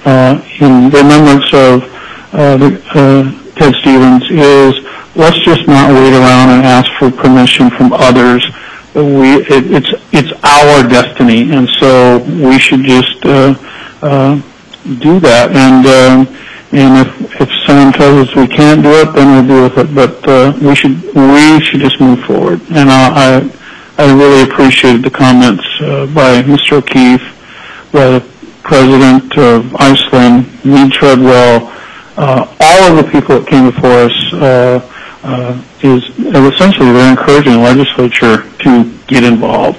uh, in remembrance of uh, the, uh, Ted Stevens is let's just not wait around and ask for permission from others. We it, it's it's our destiny, and so we should just uh, uh, do that. And um, and if if someone tells us we can't do it, then we'll deal with it. But uh, we should we should just move forward. And I I, I really appreciated the comments uh, by Mister O'Keefe, by the President of Iceland, Mead Treadwell, uh, all of the people that came before us. Uh, Uh, is essentially they're encouraging the legislature to get involved.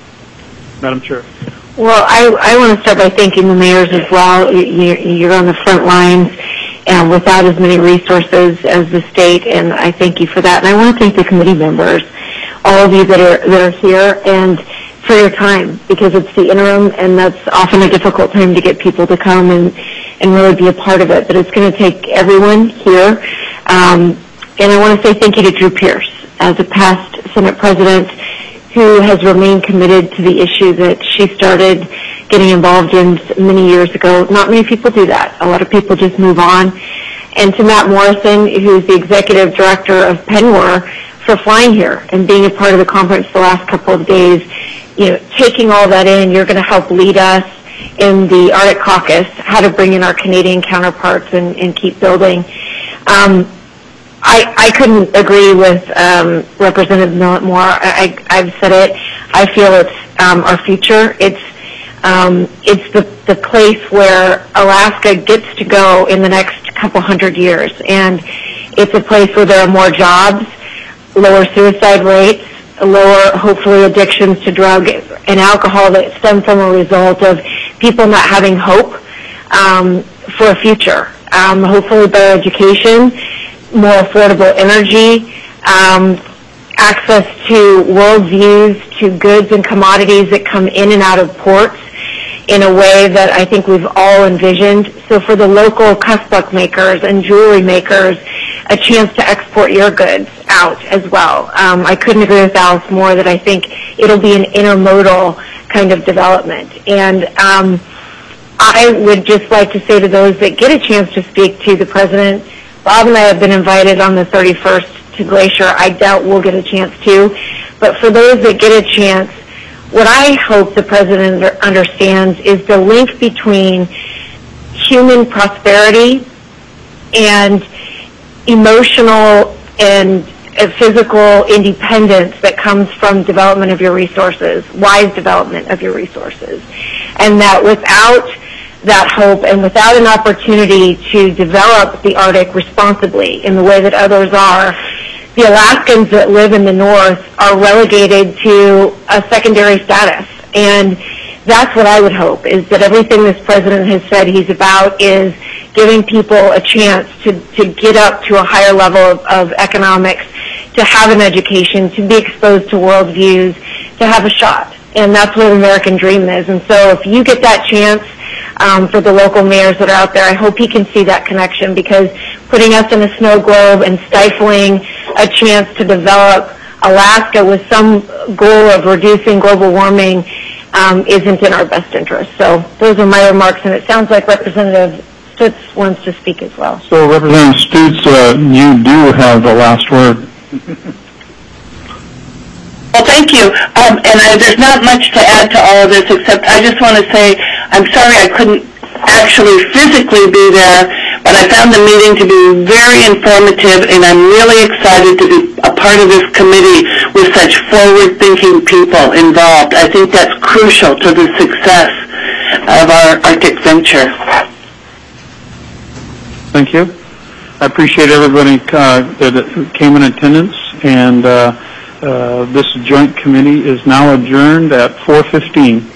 Madam Chair. Well, I, I want to start by thanking the mayors as well. You, you're on the front lines and without as many resources as the state, and I thank you for that. And I want to thank the committee members, all of you that are that are here, and for your time, because it's the interim, and that's often a difficult time to get people to come and, and really be a part of it. But it's going to take everyone here. Um, And I want to say thank you to Drew Pierce, as a past Senate President who has remained committed to the issue that she started getting involved in many years ago. Not many people do that. A lot of people just move on. And to Matt Morrison, who's the Executive Director of Penwar, for flying here and being a part of the conference the last couple of days. You know, taking all that in, you're going to help lead us in the Arctic Caucus, how to bring in our Canadian counterparts and, and keep building. Um, I, I couldn't agree with um, Representative Millett more. I, I, I've said it. I feel it's um, our future. It's um, it's the, the place where Alaska gets to go in the next couple hundred years. And it's a place where there are more jobs, lower suicide rates, lower, hopefully, addictions to drug and alcohol that stem from a result of people not having hope um, for a future. Um, hopefully better education, more affordable energy, um, access to worldviews, to goods and commodities that come in and out of ports in a way that I think we've all envisioned. So for the local cuff makers and jewelry makers, a chance to export your goods out as well. Um, I couldn't agree with Alice more that I think it'll be an intermodal kind of development. And um, I would just like to say to those that get a chance to speak to the President, Bob and I have been invited on the thirty-first to Glacier. I doubt we'll get a chance to. But for those that get a chance, what I hope the President understands is the link between human prosperity and emotional and physical independence that comes from development of your resources, wise development of your resources. And that without that hope and without an opportunity to develop the Arctic responsibly in the way that others are, the Alaskans that live in the north are relegated to a secondary status. And that's what I would hope, is that everything this president has said he's about is giving people a chance to, to get up to a higher level of, of economics, to have an education, to be exposed to worldviews, to have a shot. And that's what the American dream is. And so if you get that chance, Um, for the local mayors that are out there, I hope he can see that connection, because putting us in a snow globe and stifling a chance to develop Alaska with some goal of reducing global warming um, isn't in our best interest. So those are my remarks, and it sounds like Representative Stutz wants to speak as well. So Representative Stutz, uh, you do have the last word. Well, thank you. Um, and I, there's not much to add to all of this, except I just want to say I'm sorry I couldn't actually physically be there, but I found the meeting to be very informative, and I'm really excited to be a part of this committee with such forward-thinking people involved. I think that's crucial to the success of our Arctic venture. Thank you. I appreciate everybody uh, that came in attendance, and uh, Uh, this joint committee is now adjourned at four fifteen.